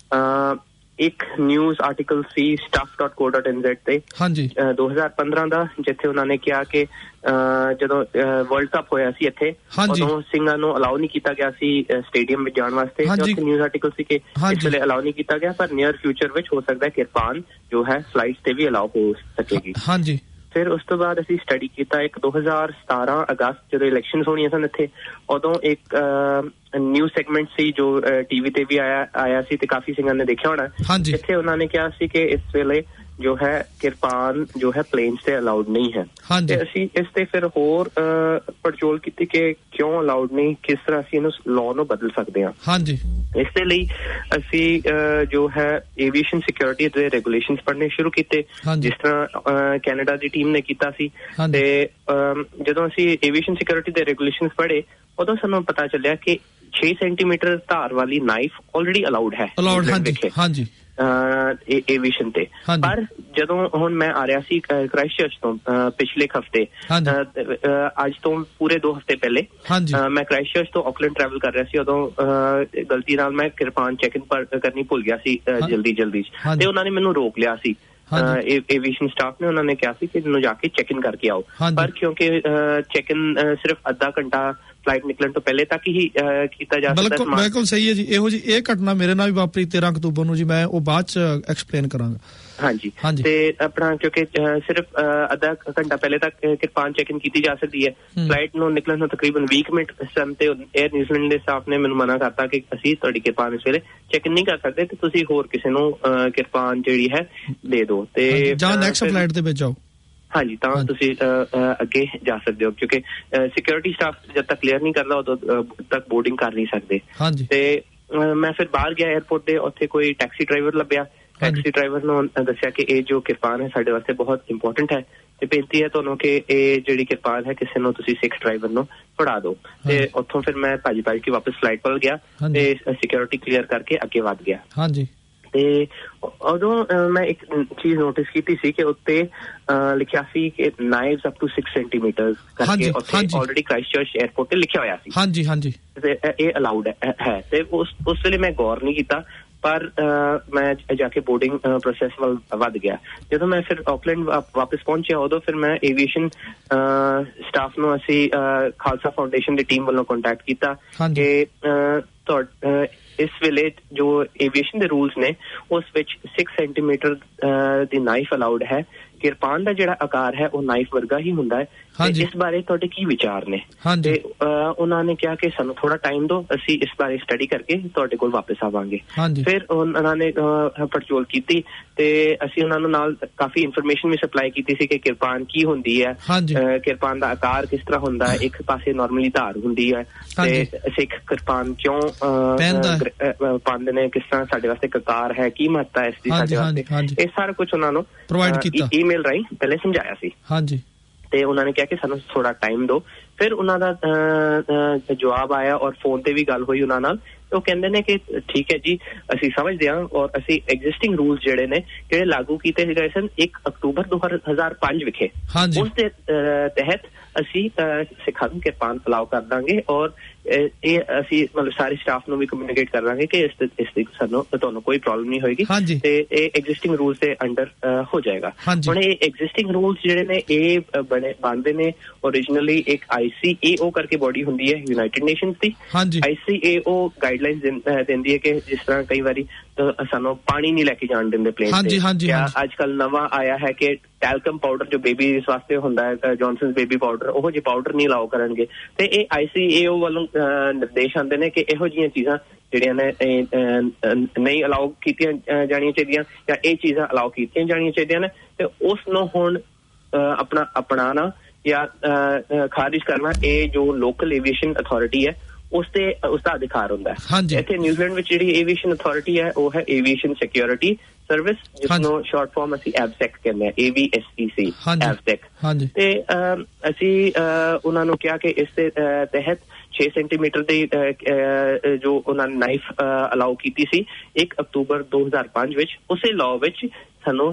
ਇੱਕ ਨਿਊਜ਼ ਆਰਟੀਕਲ ਸੀ stuff dot co dot N Z ਤੇ ਦੋ ਹਜ਼ਾਰ ਪੰਦਰਾਂ ਦਾ, ਜਿੱਥੇ ਉਹਨਾਂ ਨੇ ਕਿਹਾ ਕਿ ਜਦੋਂ ਵਰਲਡ ਕੱਪ ਹੋਇਆ ਸੀ ਇੱਥੇ, ਉਦੋਂ ਸਿੰਘਾਂ ਨੂੰ ਅਲਾਉ ਨਹੀਂ ਕੀਤਾ ਗਿਆ ਸੀ ਸਟੇਡੀਅਮ ਵਿੱਚ ਜਾਣ ਵਾਸਤੇ। ਉੱਥੇ ਨਿਊਜ਼ ਆਰਟੀਕਲ ਸੀ ਕਿ ਇਸ ਵੇਲੇ ਅਲਾਉ ਨਹੀਂ ਕੀਤਾ ਗਿਆ, ਪਰ ਨੀਅਰ ਫਿਊਚਰ ਵਿੱਚ ਹੋ ਸਕਦਾ ਹੈ ਕਿਰਪਾਨ ਜੋ ਹੈ ਫਲਾਈਟਸ ਤੇ ਵੀ ਅਲਾਉ ਹੋ ਸਕੇਗੀ। ਹਾਂਜੀ, ਫਿਰ ਉਸ ਤੋਂ ਬਾਅਦ ਅਸੀਂ ਸਟੱਡੀ ਕੀਤਾ ਇੱਕ ਦੋ ਹਜ਼ਾਰ ਸਤਾਰਾਂ ਅਗਸਤ ਜਦੋਂ ਇਲੈਕਸ਼ਨਸ ਹੋਣੀਆਂ ਸਨ ਇੱਥੇ, ਉਦੋਂ ਇੱਕ ਨਿਊਜ਼ ਸੈਗਮੈਂਟ ਸੀ ਜੋ ਟੀਵੀ ਤੇ ਵੀ ਆਇਆ ਆਇਆ ਸੀ ਤੇ ਕਾਫੀ ਸਿੰਘਾਂ ਨੇ ਦੇਖਿਆ ਹੋਣਾ, ਜਿੱਥੇ ਉਹਨਾਂ ਨੇ ਕਿਹਾ ਸੀ ਕਿ ਇਸ ਵੇਲੇ ਜੋ ਹੈ ਕਿਰਪਾਨ ਜੋ ਹੈ ਪਲੇਨਸ ਤੇ ਅਲਾਉਡ ਨਹੀਂ ਹੈ। ਤੇ ਅਸੀਂ ਇਸ ਤੇ ਫਿਰ ਹੋਰ ਪੜਚੋਲ ਕੀਤੀ ਕਿ ਕਿਉਂ ਅਲਾਉਡ ਨਹੀਂ, ਕਿਸ ਤਰ੍ਹਾਂ ਅਸੀਂ ਇਹਨੂੰ ਲਾਅ ਨੂੰ ਬਦਲ ਸਕਦੇ ਹਾਂ। ਹਾਂਜੀ, ਇਸ ਦੇ ਲਈ ਅਸੀਂ ਜੋ ਹੈ ਏਵੀਏਸ਼ਨ ਸਿਕਿਉਰਿਟੀ ਦੇ ਰੈਗੂਲੇਸ਼ਨਸ ਪੜ੍ਹਨੇ ਸ਼ੁਰੂ ਕੀਤੇ, ਜਿਸ ਤਰ੍ਹਾਂ ਕੈਨੇਡਾ ਦੀ ਟੀਮ ਨੇ ਕੀਤਾ ਸੀ। ਤੇ ਜਦੋਂ ਅਸੀਂ ਏਵੀਏਸ਼ਨ ਸਿਕਿਉਰਿਟੀ ਦੇ ਰੈਗੂਲੇਸ਼ਨਸ ਪੜ੍ਹੇ ਉਦੋਂ ਸਾਨੂੰ ਪਤਾ ਚੱਲਿਆ ਕਿ ਛੇ ਸੈਂਟੀਮੀਟਰ ਧਾਰ ਵਾਲੀ ਨਾਈਫ ਆਲਰੇਡੀ ਅਲਾਉਡ ਹੈ ਹਾਂਜੀ ਏਵੀਏਸ਼ਨ ਤੇ। ਪਰ ਜਦੋਂ ਹੁਣ ਮੈਂ ਆ ਰਿਹਾ ਸੀ ਕ੍ਰਾਈਸਟ ਚਰਚ ਤੋਂ ਪਿਛਲੇ ਹਫ਼ਤੇ, ਅੱਜ ਤੋਂ ਪੂਰੇ ਦੋ ਹਫ਼ਤੇ ਪਹਿਲੇ ਮੈਂ ਕ੍ਰਾਈਸਟ ਚਰਚ ਤੋਂ ਆਕਲੈਂਡ ਟਰੈਵਲ ਕਰ ਰਿਹਾ ਸੀ, ਉਦੋਂ ਗਲਤੀ ਨਾਲ ਮੈਂ ਕਿਰਪਾਨ ਚੈੱਕ ਇਨ ਕਰਨੀ ਭੁੱਲ ਗਿਆ ਸੀ ਜਲਦੀ ਜਲਦੀ ਚ, ਤੇ ਉਹਨਾਂ ਨੇ ਮੈਨੂੰ ਰੋਕ ਲਿਆ ਸੀ ਏਵੀਏਸ਼ਨ ਸਟਾਫ ਨੇ। ਉਹਨਾਂ ਨੇ ਕਿਹਾ ਸੀ ਕਿ ਇਹਨੂੰ ਜਾ ਕੇ ਚੈੱਕ ਇਨ ਕਰਕੇ ਆਓ, ਪਰ ਕਿਉਂਕਿ ਚੈੱਕ ਇਨ ਸਿਰਫ ਅੱਧਾ ਘੰਟਾ ਫਲਾਈਟ ਨਿਕਲਣ ਤੋਂ ਪਹਿਲੇ ਤੱਕ ਹੀ ਕੀਤਾ ਜਾ ਸਕਦਾ। ਬਿਲਕੁਲ ਬਿਲਕੁਲ ਸਹੀ ਹੈ ਜੀ। ਇਹੋ ਜੀ ਇਹ ਘਟਨਾ ਮੇਰੇ ਨਾਲ ਵੀ ਵਾਪਰੀ ਤੇਰਾਂ ਅਕਤੂਬਰ ਨੂੰ ਜੀ, ਮੈਂ ਉਹ ਬਾਅਦ ਚ ਐਕਸਪਲੇਨ ਕਰਾਂਗਾ। ਹਾਂਜੀ, ਤੇ ਆਪਣਾ ਕਿਉਂਕਿ ਸਿਰਫ ਅੱਧਾ ਘੰਟਾ ਪਹਿਲੇ ਤੱਕ ਕਿਰਪਾਨ ਚੈੱਕ ਇਨ ਕੀਤੀ ਜਾ ਸਕਦੀ ਹੈ, ਫਲਾਈਟ ਨੂੰ ਨਿਕਲਣ ਨੂੰ ਤਕਰੀਬਨ ਵੀਹ ਮਿੰਟ ਸਨ ਤੇ ਏਅਰ ਨਿਊਜ਼ੀਲੈਂਡ ਦੇ ਸਟਾਫ ਨੇ ਮੈਨੂੰ ਮਨਾ ਕਰਤਾ ਕਿ ਅਸੀਂ ਤੁਹਾਡੀ ਕਿਰਪਾਨ ਇਸ ਵੇਲੇ ਚੈੱਕ ਇਨ ਨਹੀਂ ਕਰ ਸਕਦੇ ਤੇ ਤੁਸੀਂ ਹੋਰ ਕਿਸੇ ਨੂੰ ਕਿਰਪਾਨ ਜਿਹੜੀ ਹੈ ਦੇ ਦਿਓ ਤੇ ਜਾਂ ਨੈਕਸਟ ਫਲਾਈਟ ਤੇ ਭੇਜੋ। ਹਾਂਜੀ, ਤਾਂ ਤੁਸੀਂ ਅੱਗੇ ਜਾ ਸਕਦੇ ਹੋ, ਕਿਉਂਕਿ ਸਿਕਿਉਰਿਟੀ ਸਟਾਫ ਜਦ ਤੱਕ ਕਲੀਅਰ ਨਹੀਂ ਕਰਦਾ ਉਦੋਂ ਤੱਕ ਬੋਰਡਿੰਗ ਕਰ ਨਹੀਂ ਸਕਦੇ। ਤੇ ਮੈਂ ਫਿਰ ਬਾਹਰ ਗਿਆ ਏਅਰਪੋਰਟ ਤੇ, ਉੱਥੇ ਕੋਈ ਟੈਕਸੀ ਡਰਾਈਵਰ ਲੱਭਿਆ। ਟੈਕਸੀ ਡਰਾਈਵਰ ਨੂੰ ਦੱਸਿਆ ਕਿ ਇਹ ਜੋ ਕਿਰਪਾਨ ਹੈ ਸਾਡੇ ਵਾਸਤੇ ਬਹੁਤ ਇੰਪੋਰਟੈਂਟ ਹੈ ਤੇ ਬੇਨਤੀ ਹੈ ਤੁਹਾਨੂੰ ਕਿ ਇਹ ਜਿਹੜੀ ਕਿਰਪਾਨ ਹੈ ਕਿਸੇ ਨੂੰ ਤੁਸੀਂ ਸਿੱਖ ਡਰਾਈਵਰ ਨੂੰ ਫੜਾ ਦਿਓ। ਤੇ ਉੱਥੋਂ ਫਿਰ ਮੈਂ ਭੱਜ ਭੱਜ ਕੇ ਵਾਪਸ ਫਲਾਈਟ ਵੱਲ ਗਿਆ ਤੇ ਸਿਕਿਉਰਿਟੀ ਕਲੀਅਰ ਕਰਕੇ ਅੱਗੇ ਵੱਧ ਗਿਆ। ਹਾਂਜੀ। ਤੇ ਉਦੋਂ ਮੈਂ ਇੱਕ ਚੀਜ਼ ਨੋਟਿਸ ਕੀਤੀ ਸੀ ਕਿ ਉੱਤੇ ਲਿਖਿਆ ਸੀ ਕਿ knives up to six centimetre ਕਰਕੇ ਉੱਥੇ ਆਲਰੇਡੀ ਕ੍ਰਾਈਸਟਚਰਚ 에ਅਰਪੋਰਟ ਤੇ ਲਿਖਿਆ ਹੋਇਆ ਸੀ। ਹਾਂਜੀ ਹਾਂਜੀ। ਤੇ ਇਹ ਅਲਾਉਡ ਹੈ ਤੇ ਉਸ ਉਸ ਵੇਲੇ ਮੈਂ ਗੌਰ ਨਹੀਂ ਕੀਤਾ, ਪਰ ਮੈਂ ਜਾ ਕੇ ਬੋਰਡਿੰਗ ਪ੍ਰੋਸੈਸ ਵੱਲ ਵੱਧ ਗਿਆ। ਜਦੋਂ ਮੈਂ ਫਿਰ ਆਕਲੈਂਡ ਵਾਪਸ ਪਹੁੰਚਿਆ ਉਦੋਂ ਫਿਰ ਮੈਂ ਏਵੀਏਸ਼ਨ ਸਟਾਫ ਨੂੰ ਅਸੀਂ ਖਾਲਸਾ ਫਾਊਂਡੇਸ਼ਨ ਦੀ ਟੀਮ ਵੱਲੋਂ ਕੰਟੈਕਟ ਕੀਤਾ ਕਿ ਇਸ ਵੇਲੇ ਜੋ ਏਵੀਏਸ਼ਨ ਦੇ ਰੂਲਸ ਨੇ ਉਸ ਵਿੱਚ ਸਿਕਸ ਸੈਂਟੀਮੀਟਰ ਦੀ ਨਾਈਫ ਅਲਾਉਡ ਹੈ। ਕਿਰਪਾਨ ਦਾ ਜਿਹੜਾ ਆਕਾਰ ਹੈ ਉਹ ਨਾਈਫ ਵਰਗਾ ਹੀ ਹੁੰਦਾ ਹੈ। ਇਸ ਬਾਰੇ ਤੁਹਾਡੇ ਕੀ ਵਿਚਾਰ ਨੇ? ਤੇ ਉਹਨਾਂ ਨੇ ਕਿਹਾ ਕਿ ਸਾਨੂੰ ਥੋੜਾ ਟਾਈਮ ਦਿਓ, ਅਸੀਂ ਇਸ ਬਾਰੇ ਸਟੱਡੀ ਕਰਕੇ ਤੁਹਾਡੇ ਕੋਲ ਵਾਪਸ ਆਵਾਂਗੇ। ਫਿਰ ਉਹਨਾਂ ਨੇ ਪੜਚੋਲ ਕੀਤੀ ਤੇ ਅਸੀਂ ਉਹਨਾਂ ਨੂੰ ਨਾਲ ਕਾਫੀ ਇਨਫੋਰਮੇਸ਼ਨ ਵੀ ਸਪਲਾਈ ਕੀਤੀ ਸੀ ਕਿ ਕਿਰਪਾਨ ਕੀ ਹੁੰਦੀ ਹੈ, ਕਿਰਪਾਨ ਦਾ ਆਕਾਰ ਕਿਸ ਤਰ੍ਹਾਂ ਹੁੰਦਾ ਹੈ, ਇੱਕ ਪਾਸੇ ਨਾਰਮਲੀ ਧਾਰ ਹੁੰਦੀ ਹੈ ਤੇ ਸਿੱਖ ਕਿਰਪਾਨ ਕਿਉਂ ਪਾਉਂਦੇ ਨੇ, ਕਿਸ ਤਰ੍ਹਾਂ ਸਾਡੇ ਵਾਸਤੇ ਕਰਤਾਰ ਹੈ, ਕੀ ਮਹੱਤਤਾ ਇਸ ਦੀ ਸਾਡੇ ਵਾਸਤੇ, ਇਹ ਸਾਰਾ ਕੁਛ ਉਹਨਾਂ ਨੂੰ ਪ੍ਰੋਵਾਈਡ ਕੀਤਾ, ਈਮੇਲ ਰਾਹੀਂ ਪਹਿਲੇ ਸਮਝਾਇਆ ਸੀ। ਹਾਂਜੀ। ਤੇ ਉਹਨਾਂ ਨੇ ਕਿਹਾ ਕਿ ਸਾਨੂੰ ਥੋੜਾ ਟਾਈਮ ਦਿਓ। ਫਿਰ ਉਹਨਾਂ ਦਾ ਜਵਾਬ ਆਇਆ ਔਰ ਫੋਨ ਤੇ ਵੀ ਗੱਲ ਹੋਈ ਉਹਨਾਂ ਨਾਲ। ਉਹ ਕਹਿੰਦੇ ਨੇ ਕਿ ਠੀਕ ਹੈ ਜੀ, ਅਸੀਂ ਸਮਝਦੇ ਹਾਂ ਔਰ ਅਸੀਂ ਐਗਜ਼ਿਸਟਿੰਗ ਰੂਲਸ ਜਿਹੜੇ ਨੇ ਜਿਹੜੇ ਲਾਗੂ ਕੀਤੇ ਗਏ ਸਨ ਇੱਕ ਅਕਤੂਬਰ ਦੋ ਹਜ਼ਾਰ ਪੰਜ ਵਿਖੇ, ਉਸ ਦੇ ਤਹਿਤ ਅਸੀਂ ਸਿੱਖਾਂ ਨੂੰ ਕਿਰਪਾਨ ਅਲਾਉ ਕਰ ਦਾਂਗੇ ਔਰ ਇਹ ਅਸੀਂ ਮਤਲਬ ਸਾਰੇ ਸਟਾਫ ਨੂੰ ਵੀ ਕਮਿਊਨੀਕੇਟ ਕਰ ਦਾਂਗੇ ਕਿ ਇਸ ਇਸ ਦੀ ਸਾਨੂੰ ਤੁਹਾਨੂੰ ਕੋਈ ਪ੍ਰੋਬਲਮ ਨਹੀਂ ਹੋਏਗੀ ਤੇ ਇਹ ਐਗਜ਼ਿਸਟਿੰਗ ਰੂਲਸ ਦੇ ਅੰਡਰ ਹੋ ਜਾਏਗਾ। ਹੁਣ ਇਹ ਐਗਜ਼ਿਸਟਿੰਗ ਰੂਲਸ ਜਿਹੜੇ ਨੇ ਇਹ ਬਣੇ ਬਣਦੇ ਨੇ ਓਰੀਜਨਲੀ ਇੱਕ ਆਈ ਸੀ ਏ ਓ ਕਰਕੇ ਬੋਡੀ ਹੁੰਦੀ ਹੈ ਯੂਨਾਈਟਿਡ ਨੇਸ਼ਨਸ ਦੀ। I C A O guidelines ਦਿੰਦੀ ਹੈ ਕਿ ਜਿਸ ਤਰ੍ਹਾਂ ਕਈ ਵਾਰੀ ਸਾਨੂੰ ਪਾਣੀ ਨਹੀਂ ਲੈ ਕੇ ਜਾਣ ਦਿੰਦੇ ਪਲੇਨ ਤੇ, ਜਾਂ ਅੱਜ ਕੱਲ ਨਵਾਂ ਆਇਆ ਹੈ ਕਿ ਟੈਲਕਮ ਪਾਊਡਰ ਜੋ ਬੇਬੀਜ਼ ਵਾਸਤੇ ਹੁੰਦਾ ਹੈ ਜੌਨਸਨਸ ਬੇਬੀ ਪਾਊਡਰ, ਉਹ ਜਿਹੇ ਪਾਊਡਰ ਨਹੀਂ ਅਲਾਉ ਕਰਨਗੇ। ਤੇ ਇਹ ਆਈ ਸੀ ਏ ਓ ਵੱਲੋਂ ਨਿਰਦੇਸ਼ ਆਉਂਦੇ ਨੇ ਕਿ ਇਹੋ ਜਿਹੀਆਂ ਚੀਜ਼ਾਂ ਜਿਹੜੀਆਂ ਨੇ ਨਹੀਂ ਅਲਾਉ ਕੀਤੀਆਂ ਜਾਣੀਆਂ ਚਾਹੀਦੀਆਂ ਜਾਂ ਇਹ ਚੀਜ਼ਾਂ ਅਲਾਉ ਕੀਤੀਆਂ ਜਾਣੀਆਂ ਚਾਹੀਦੀਆਂ ਨੇ। ਤੇ ਉਸ ਨੂੰ ਹੁਣ ਆਪਣਾ ਅਪਣਾਣਾ ਜਾਂ ਖਾਰਿਜ ਕਰਨਾ ਇਹ ਜੋ ਲੋਕਲ ਏਵੀਏਸ਼ਨ ਅਥਾਰਟੀ ਹੈ ਉਸ ਤੇ ਉਸਦਾ ਅਧਿਕਾਰ ਹੁੰਦਾ ਹੈ। ਇੱਥੇ ਨਿਊਜ਼ੀਲੈਂਡ ਵਿੱਚ ਜਿਹੜੀ ਏਵੀਏਸ਼ਨ ਅਥਾਰਟੀ ਹੈ ਉਹ ਹੈ ਏਵੀਏਸ਼ਨ ਸਿਕਿਉਰਿਟੀ ਸਰਵਿਸ, ਜਿਸਨੂੰ ਸ਼ਾਰਟ ਫਾਰਮ ਅਸੀਂ ਐਬਸੈਕ ਕਹਿੰਦੇ ਹਾਂ, ਏ ਵੀ ਐਸ ਈ ਸੀ ਐਬਸੈਕ। ਤੇ ਅਸੀਂ ਉਹਨਾਂ ਨੂੰ ਕਿਹਾ ਕਿ ਇਸ ਦੇ ਤਹਿਤ ਛੇ ਸੈਂਟੀਮੀਟਰ ਦੀ ਜੋ ਉਹਨਾਂ ਨੇ ਨਾਈਫ ਅਲਾਉ ਕੀਤੀ ਸੀ ਇੱਕ ਅਕਤੂਬਰ ਦੋ ਹਜ਼ਾਰ ਪੰਜ ਵਿੱਚ, ਉਸੇ ਲਾਅ ਵਿੱਚ ਸਾਨੂੰ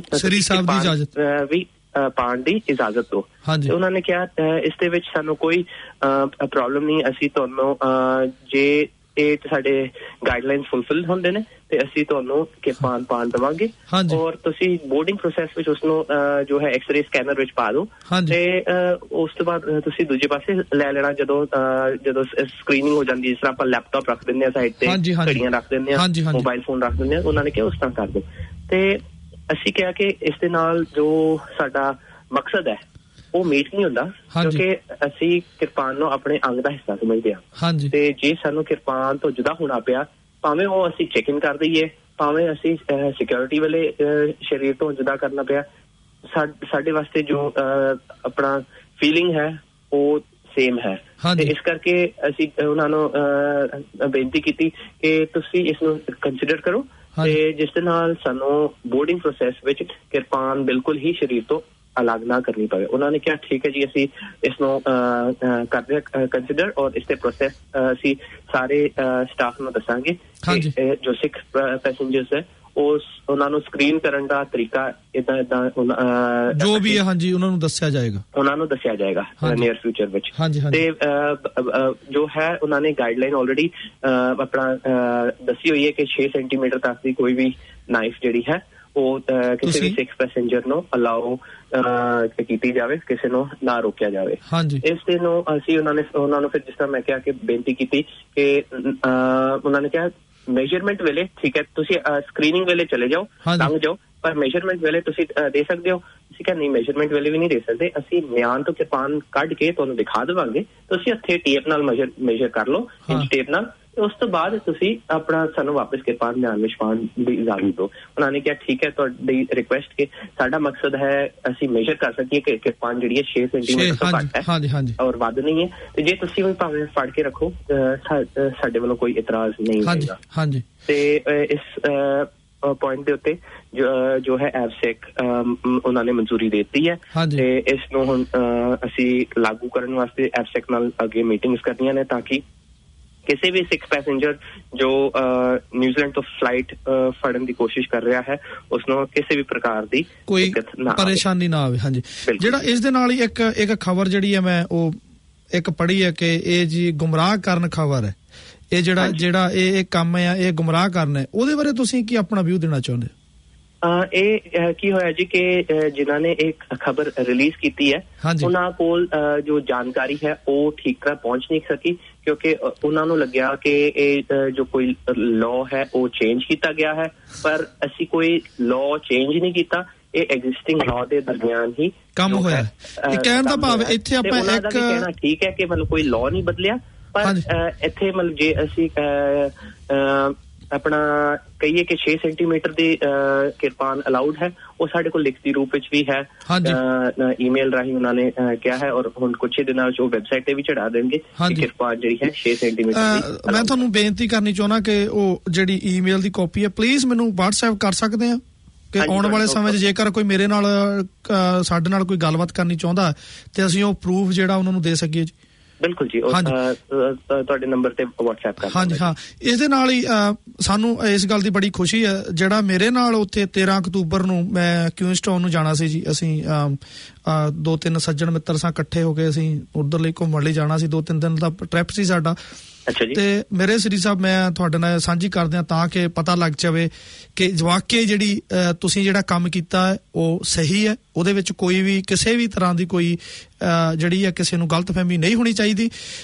ਵੀ ਪਾਉਣ ਦੀ ਇਜਾਜ਼ਤ ਦਿਓ। ਤੇ ਉਹਨਾਂ ਨੇ ਕਿਹਾ ਇਸ ਦੇ ਵਿੱਚ ਸਾਨੂੰ ਕੋਈ ਪ੍ਰੋਬਲਮ ਨਹੀਂ, ਅਸੀਂ ਤੁਹਾਨੂੰ ਜੇ ਇਹ ਸਾਡੇ ਗਾਈਡਲਾਈਨਸ ਫੁਲਫਿਲ ਹੁੰਦੇ ਨੇ ਤੇ ਅਸੀਂ ਤੁਹਾਨੂੰ ਕਿਰਪਾਨ ਪਾਉਣ ਦੇਵਾਂਗੇ ਔਰ ਤੁਸੀਂ ਬੋਰਡਿੰਗ ਪ੍ਰੋਸੈਸ ਵਿੱਚ ਉਸਨੂੰ ਜੋ ਹੈ ਐਕਸਰੇ ਸਕੈਨਰ ਵਿੱਚ ਪਾ ਦਿਓ ਤੇ ਉਸ ਤੋਂ ਬਾਅਦ ਤੁਸੀਂ ਦੂਜੇ ਪਾਸੇ ਲੈ ਲੈਣਾ ਜਦੋਂ ਜਦੋਂ ਸਕਰੀਨਿੰਗ ਹੋ ਜਾਂਦੀ, ਜਿਸ ਤਰ੍ਹਾਂ ਆਪਾਂ ਲੈਪਟਾਪ ਰੱਖ ਦਿੰਦੇ ਹਾਂ ਸਾਈਡ ਤੇ, ਘੜੀਆਂ ਰੱਖ ਦਿੰਦੇ ਹਾਂ, ਮੋਬਾਈਲ ਫੋਨ ਰੱਖ ਦਿੰਦੇ ਹਾਂ, ਉਹਨਾਂ ਨੇ ਕਿਹਾ ਉਸ ਤਰ੍ਹਾਂ ਕਰ ਦਿਓ। ਤੇ ਅਸੀਂ ਕਿਹਾ ਕਿ ਇਸ ਦੇ ਨਾਲ ਜੋ ਸਾਡਾ ਮਕਸਦ ਹੈ ਉਹ ਮੀਟ ਨਹੀਂ ਹੁੰਦਾ, ਕਿਉਂਕਿ ਅਸੀਂ ਕਿਰਪਾਨ ਨੂੰ ਆਪਣੇ ਅੰਗ ਦਾ ਹਿੱਸਾ ਸਮਝਦੇ ਹਾਂ ਤੇ ਜੇ ਸਾਨੂੰ ਕਿਰਪਾਨ ਤੋਂ ਜੁਦਾ ਹੋਣਾ ਪਿਆ, ਭਾਵੇਂ ਉਹ ਅਸੀਂ ਚੈੱਕ ਇਨ ਕਰ ਦਈਏ, ਭਾਵੇਂ ਅਸੀਂ ਸਿਕਿਉਰਿਟੀ ਵਾਲੇ ਸਰੀਰ ਤੋਂ ਜੁਦਾ ਕਰਨਾ ਪਿਆ, ਸਾਡੇ ਵਾਸਤੇ ਜੋ ਆਪਣਾ ਫੀਲਿੰਗ ਹੈ ਉਹ ਸੇਮ ਹੈ। ਤੇ ਇਸ ਕਰਕੇ ਅਸੀਂ ਉਹਨਾਂ ਨੂੰ ਬੇਨਤੀ ਕੀਤੀ ਕਿ ਤੁਸੀਂ ਇਸ ਨੂੰ ਕੰਸੀਡਰ ਕਰੋ ਤੇ ਜਿਸ ਦੇ ਨਾਲ ਸਾਨੂੰ ਬੋਰਡਿੰਗ ਪ੍ਰੋਸੈਸ ਵਿੱਚ ਕਿਰਪਾਨ ਬਿਲਕੁਲ ਹੀ ਸਰੀਰ ਤੋਂ ਅਲੱਗ ਨਾ ਕਰਨੀ ਪਵੇ। ਉਹਨਾਂ ਨੇ ਕਿਹਾ ਠੀਕ ਹੈ ਜੀ, ਅਸੀਂ ਇਸ ਨੂੰ ਕਰਦੇ ਕੰਸੀਡਰ ਔਰ ਇਸ ਦੇ ਪ੍ਰੋਸੈਸ ਅਸੀਂ ਸਾਰੇ ਸਟਾਫ ਨੂੰ ਦੱਸਾਂਗੇ ਕਿ ਜੋ ਸਿੱਖ ਪੈਸੇਂਜਰਸ ਹੈ ਉਸ ਉਹਨਾਂ ਨੂੰ ਸਕਰੀਨ ਕਰਨ ਦਾ ਤਰੀਕਾ ਏਦਾਂ ਏਦਾਂ ਜੋ ਵੀ ਹੈ ਹਾਂਜੀ ਉਹਨਾਂ ਨੂੰ ਦੱਸਿਆ ਜਾਏਗਾ ਉਹਨਾਂ ਨੂੰ ਦੱਸਿਆ ਜਾਏਗਾ ਨੀਅਰ ਫਿਊਚਰ ਵਿੱਚ। ਤੇ ਜੋ ਹੈ ਉਹਨਾਂ ਨੇ ਗਾਈਡਲਾਈਨ ਆਲਰੇਡੀ ਆਪਣਾ ਦੱਸੀ ਹੋਈ ਹੈ ਕਿ ਛੇ ਸੈਂਟੀਮੀਟਰ ਤੱਕ ਦੀ ਕੋਈ ਵੀ ਨਾਈਫ ਜਿਹੜੀ ਹੈ ਉਹ ਕਿਸੇ ਵੀ ਸਿੱਖ ਪੈਸੇਂਜਰ ਨੂੰ ਅਲਾਓ ਕੀਤੀ ਜਾਵੇ, ਕਿਸੇ ਨੂੰ ਨਾ ਰੋਕਿਆ ਜਾਵੇ। ਇਸ ਦੇ ਨੂੰ ਅਸੀਂ ਉਹਨਾਂ ਨੇ ਉਹਨਾਂ ਨੂੰ ਫਿਰ ਜਿਸ ਤਰ੍ਹਾਂ ਮੈਂ ਕਿਹਾ ਕਿ ਬੇਨਤੀ ਕੀਤੀ ਕਿ ਉਹਨਾਂ ਨੇ ਕਿਹਾ ਮੇਜਰਮੈਂਟ ਵੇਲੇ ਠੀਕ ਹੈ ਤੁਸੀਂ ਸਕਰੀਨਿੰਗ ਵੇਲੇ ਚਲੇ ਜਾਓ, ਲੰਘ ਜਾਓ, ਪਰ ਮੇਜਰਮੈਂਟ ਵੇਲੇ ਤੁਸੀਂ ਦੇ ਸਕਦੇ ਹੋ। ਅਸੀਂ ਕਿਹਾ ਨਹੀਂ, ਮੇਜਰਮੈਂਟ ਵੇਲੇ ਵੀ ਨਹੀਂ ਦੇ ਸਕਦੇ, ਅਸੀਂ ਮਿਆਨ ਤੋਂ ਕਿਰਪਾਨ ਕੱਢ ਕੇ ਤੁਹਾਨੂੰ ਦਿਖਾ ਦੇਵਾਂਗੇ, ਤੁਸੀਂ ਹੱਥੇ ਟੇਪ ਨਾਲ ਮੇਜਰ ਮੇਜਰ ਕਰ ਲਓ, ਇੰਚ ਟੇਪ ਨਾਲ, ਉਸ ਤੋਂ ਬਾਅਦ ਤੁਸੀਂ ਆਪਣਾ ਸਾਨੂੰ ਵਾਪਸ ਕਿਰਪਾਨ ਮਿਆਨ ਵਿੱਚ ਪਾਉਣ ਦੀ ਇਜਾਜ਼ਤ ਦਿਓ। ਉਹਨਾਂ ਨੇ ਕਿਹਾ ਠੀਕ ਹੈ, ਤੁਹਾਡੀ ਰਿਕੁਐਸਟ ਕਿ ਸਾਡਾ ਮਕਸਦ ਹੈ ਅਸੀਂ ਮੇਜਰ ਕਰ ਸਕੀਏ ਕਿ ਕਿਰਪਾਨ ਜਿਹੜੀ ਹੈ ਛੇ ਸੈਂਟੀਮੀਟਰ ਤੋਂ ਘੱਟ ਹੈ ਔਰ ਵੱਧ ਨਹੀਂ ਹੈ, ਤੇ ਜੇ ਤੁਸੀਂ ਵੀ ਭਾਵੇਂ ਫੜ ਕੇ ਰੱਖੋ ਸਾਡੇ ਵੱਲੋਂ ਕੋਈ ਇਤਰਾਜ਼ ਨਹੀਂ ਹੋਏਗਾ। ਤੇ ਇਸ ਪੁਆਇੰਟ ਦੇ ਉੱਤੇ ਜੋ ਹੈ ਐਵਸੈਕ ਉਹਨਾਂ ਨੇ ਮਨਜ਼ੂਰੀ ਦੇ ਦਿੱਤੀ ਹੈ ਤੇ ਇਸ ਨੂੰ ਹੁਣ ਅਸੀਂ ਲਾਗੂ ਕਰਨ ਵਾਸਤੇ ਐਵਸੈਕ ਨਾਲ ਅੱਗੇ ਮੀਟਿੰਗਸ ਕਰਨੀਆਂ ਨੇ ਤਾਂ ਕਿ ਕਿਸੇ ਵੀ ਸਿੱਖ ਪੈਸੇਂਜਰ ਜੋ ਨਿਊਜ਼ੀਲੈਂਡ ਤੋਂ ਫਲਾਈਟ ਫੜਨ ਦੀ ਕੋਸ਼ਿਸ਼ ਕਰ ਰਿਹਾ ਹੈ ਉਸ ਨੂੰ ਕਿਸੇ ਵੀ ਪ੍ਰਕਾਰ ਦੀ ਕੋਈ ਪਰੇਸ਼ਾਨੀ ਨਾ ਆਵੇ। ਹਾਂਜੀ, ਜਿਹੜਾ ਇਸ ਦੇ ਨਾਲ ਹੀ ਇੱਕ ਇੱਕ ਖਬਰ ਜਿਹੜੀ ਹੈ ਮੈਂ ਉਹ ਇੱਕ ਪੜ੍ਹੀ ਹੈ ਕਿ ਇਹ ਜੀ ਗੁੰਮਰਾਹ ਕਰਨ ਖਬਰ ਹੈ, ਇਹ ਜਿਹੜਾ ਜਿਹੜਾ ਇਹ ਇਹ ਕੰਮ ਆ ਇਹ ਗੁੰਮਰਾਹ ਕਰਨਾ, ਉਹਦੇ ਬਾਰੇ ਤੁਸੀਂ ਕੀ ਆਪਣਾ ਵਿਊ ਦੇਣਾ ਚਾਹੁੰਦੇ ਹੋ? ਇਹ ਕੀ ਹੋਇਆ ਜੀ ਕਿ ਜਿਨ੍ਹਾਂ ਨੇ ਇੱਕ ਖਬਰ ਰਿਲੀਜ਼ ਕੀਤੀ ਹੈ ਉਹਨਾਂ ਕੋਲ ਜੋ ਜਾਣਕਾਰੀ ਹੈ ਉਹ ਠੀਕ ਤਰ੍ਹਾਂ ਪਹੁੰਚ ਨਹੀਂ ਸਕੀ ਕਿਉਂਕਿ ਉਹਨਾਂ ਨੂੰ ਲੱਗਿਆ ਕਿ ਇਹ ਜੋ ਕੋਈ ਲਾਅ ਹੈ ਉਹ ਚੇਂਜ ਕੀਤਾ ਗਿਆ ਹੈ, ਪਰ ਅਸੀਂ ਕੋਈ ਲਾਅ ਚੇਂਜ ਨਹੀਂ ਕੀਤਾ, ਇਹ ਐਗਜ਼ਿਸਟਿੰਗ ਲਾਅ ਦੇ ਦਰਮਿਆਨ ਹੀ ਕੰਮ ਹੋਇਆ। ਇਹ ਕਹਿਣ ਦਾ ਭਾਵ ਇੱਥੇ ਆਪਾਂ ਇੱਕ ਕਹਿਣਾ ਠੀਕ ਹੈ ਕਿ ਮਤਲਬ ਕੋਈ ਲਾਅ ਨਹੀਂ ਬਦਲਿਆ, ਪਰ ਇੱਥੇ ਮਤਲਬ ਜੇ ਅਸੀਂ ਆਪਣਾ ਕਹੀਏ ਕਿ ਛੇ ਸੈਂਟੀਮੀਟਰ ਦੀ ਕਿਰਪਾਨ ਅਲਾਉਡ ਹੈ, ਉਹ ਸਾਡੇ ਕੋਲ ਲਿਖਤੀ ਰੂਪ ਵਿੱਚ ਵੀ ਹੈ, ਈਮੇਲ ਰਾਹੀਂ ਉਹਨਾਂ ਨੇ ਕਿਹਾ ਹੈ ਔਰ ਹੁਣ ਕੁਛ ਹੀ ਦਿਨਾਂ ਵਿੱਚ ਉਹ ਵੈਬਸਾਈਟ ਤੇ ਵੀ ਚੜਾ ਦੇਣਗੇ ਕਿ ਕਿਰਪਾਨ ਜਿਹੜੀ ਹੈ ਛੇ ਸੈਂਟੀਮੀਟਰ ਦੀ। ਮੈਂ ਤੁਹਾਨੂੰ ਬੇਨਤੀ ਕਰਨੀ ਚਾਹੁੰਦਾ ਕਿ ਉਹ ਜਿਹੜੀ ਈਮੇਲ ਦੀ ਕਾਪੀ ਹੈ ਪਲੀਜ਼ ਮੈਨੂੰ WhatsApp ਕਰ ਸਕਦੇ ਆ ਕਿ ਆਉਣ ਵਾਲੇ ਸਮੇਂ 'ਚ ਜੇਕਰ ਕੋਈ ਮੇਰੇ ਨਾਲ ਸਾਡੇ ਨਾਲ ਕੋਈ ਗੱਲਬਾਤ ਕਰਨੀ ਚਾਹੁੰਦਾ ਤੇ ਅਸੀਂ ਉਹ ਪ੍ਰੂਫ ਜਿਹੜਾ ਉਹਨਾਂ ਨੂੰ ਦੇ ਸਕੀਏ ਜੀ। ਬਿਲਕੁਲ ਜੀ, ਤੁਹਾਡੇ ਨੰਬਰ ਤੇ WhatsApp ਕਰ। ਹਾਂਜੀ ਹਾਂ, ਇਸ ਦੇ ਨਾਲ ਹੀ ਸਾਨੂੰ ਇਸ ਗੱਲ ਦੀ ਬੜੀ ਖੁਸ਼ੀ ਹੈ ਜਿਹੜਾ ਮੇਰੇ ਨਾਲ ਉੱਥੇ ਤੇਰਾਂ ਅਕਤੂਬਰ ਨੂੰ ਮੈਂ ਕਿਊਨਸਟਾਊਨ ਨੂੰ ਜਾਣਾ ਸੀ ਜੀ, ਅਸੀਂ ਦੋ ਤਿੰਨ ਸੱਜਣ ਮਿੱਤਰ ਸਾਂ ਇਕੱਠੇ ਹੋ ਕੇ ਅਸੀਂ ਉਧਰ ਲਈ ਘੁੰਮਣ ਲਈ ਜਾਣਾ ਸੀ, ਦੋ ਤਿੰਨ ਦਿਨ ਦਾ ਟ੍ਰਿਪ ਸੀ ਸਾਡਾ। ਤੇ ਮੇਰੇ ਸ੍ਰੀ ਸਾਹਿਬ ਮੈਂ ਤੁਹਾਡੇ ਨਾਲ ਸਾਂਝੀ ਕਰਦਿਆਂ ਤਾਂ ਕਿ ਪਤਾ ਲੱਗ ਜਾਵੇ ਕਿ ਵਾਕਈ ਜਿਹੜੀ ਤੁਸੀਂ ਜਿਹੜਾ ਕੰਮ ਕੀਤਾ ਹੈ ਉਹ ਸਹੀ ਹੈ, ਉਹਦੇ ਵਿੱਚ ਕੋਈ ਵੀ ਕਿਸੇ ਵੀ ਤਰ੍ਹਾਂ ਦੀ ਕੋਈ ਜਿਹੜੀ ਹੈ ਕਿਸੇ ਨੂੰ ਗਲਤਫਹਿਮੀ ਨਹੀਂ ਹੋਣੀ ਚਾਹੀਦੀ।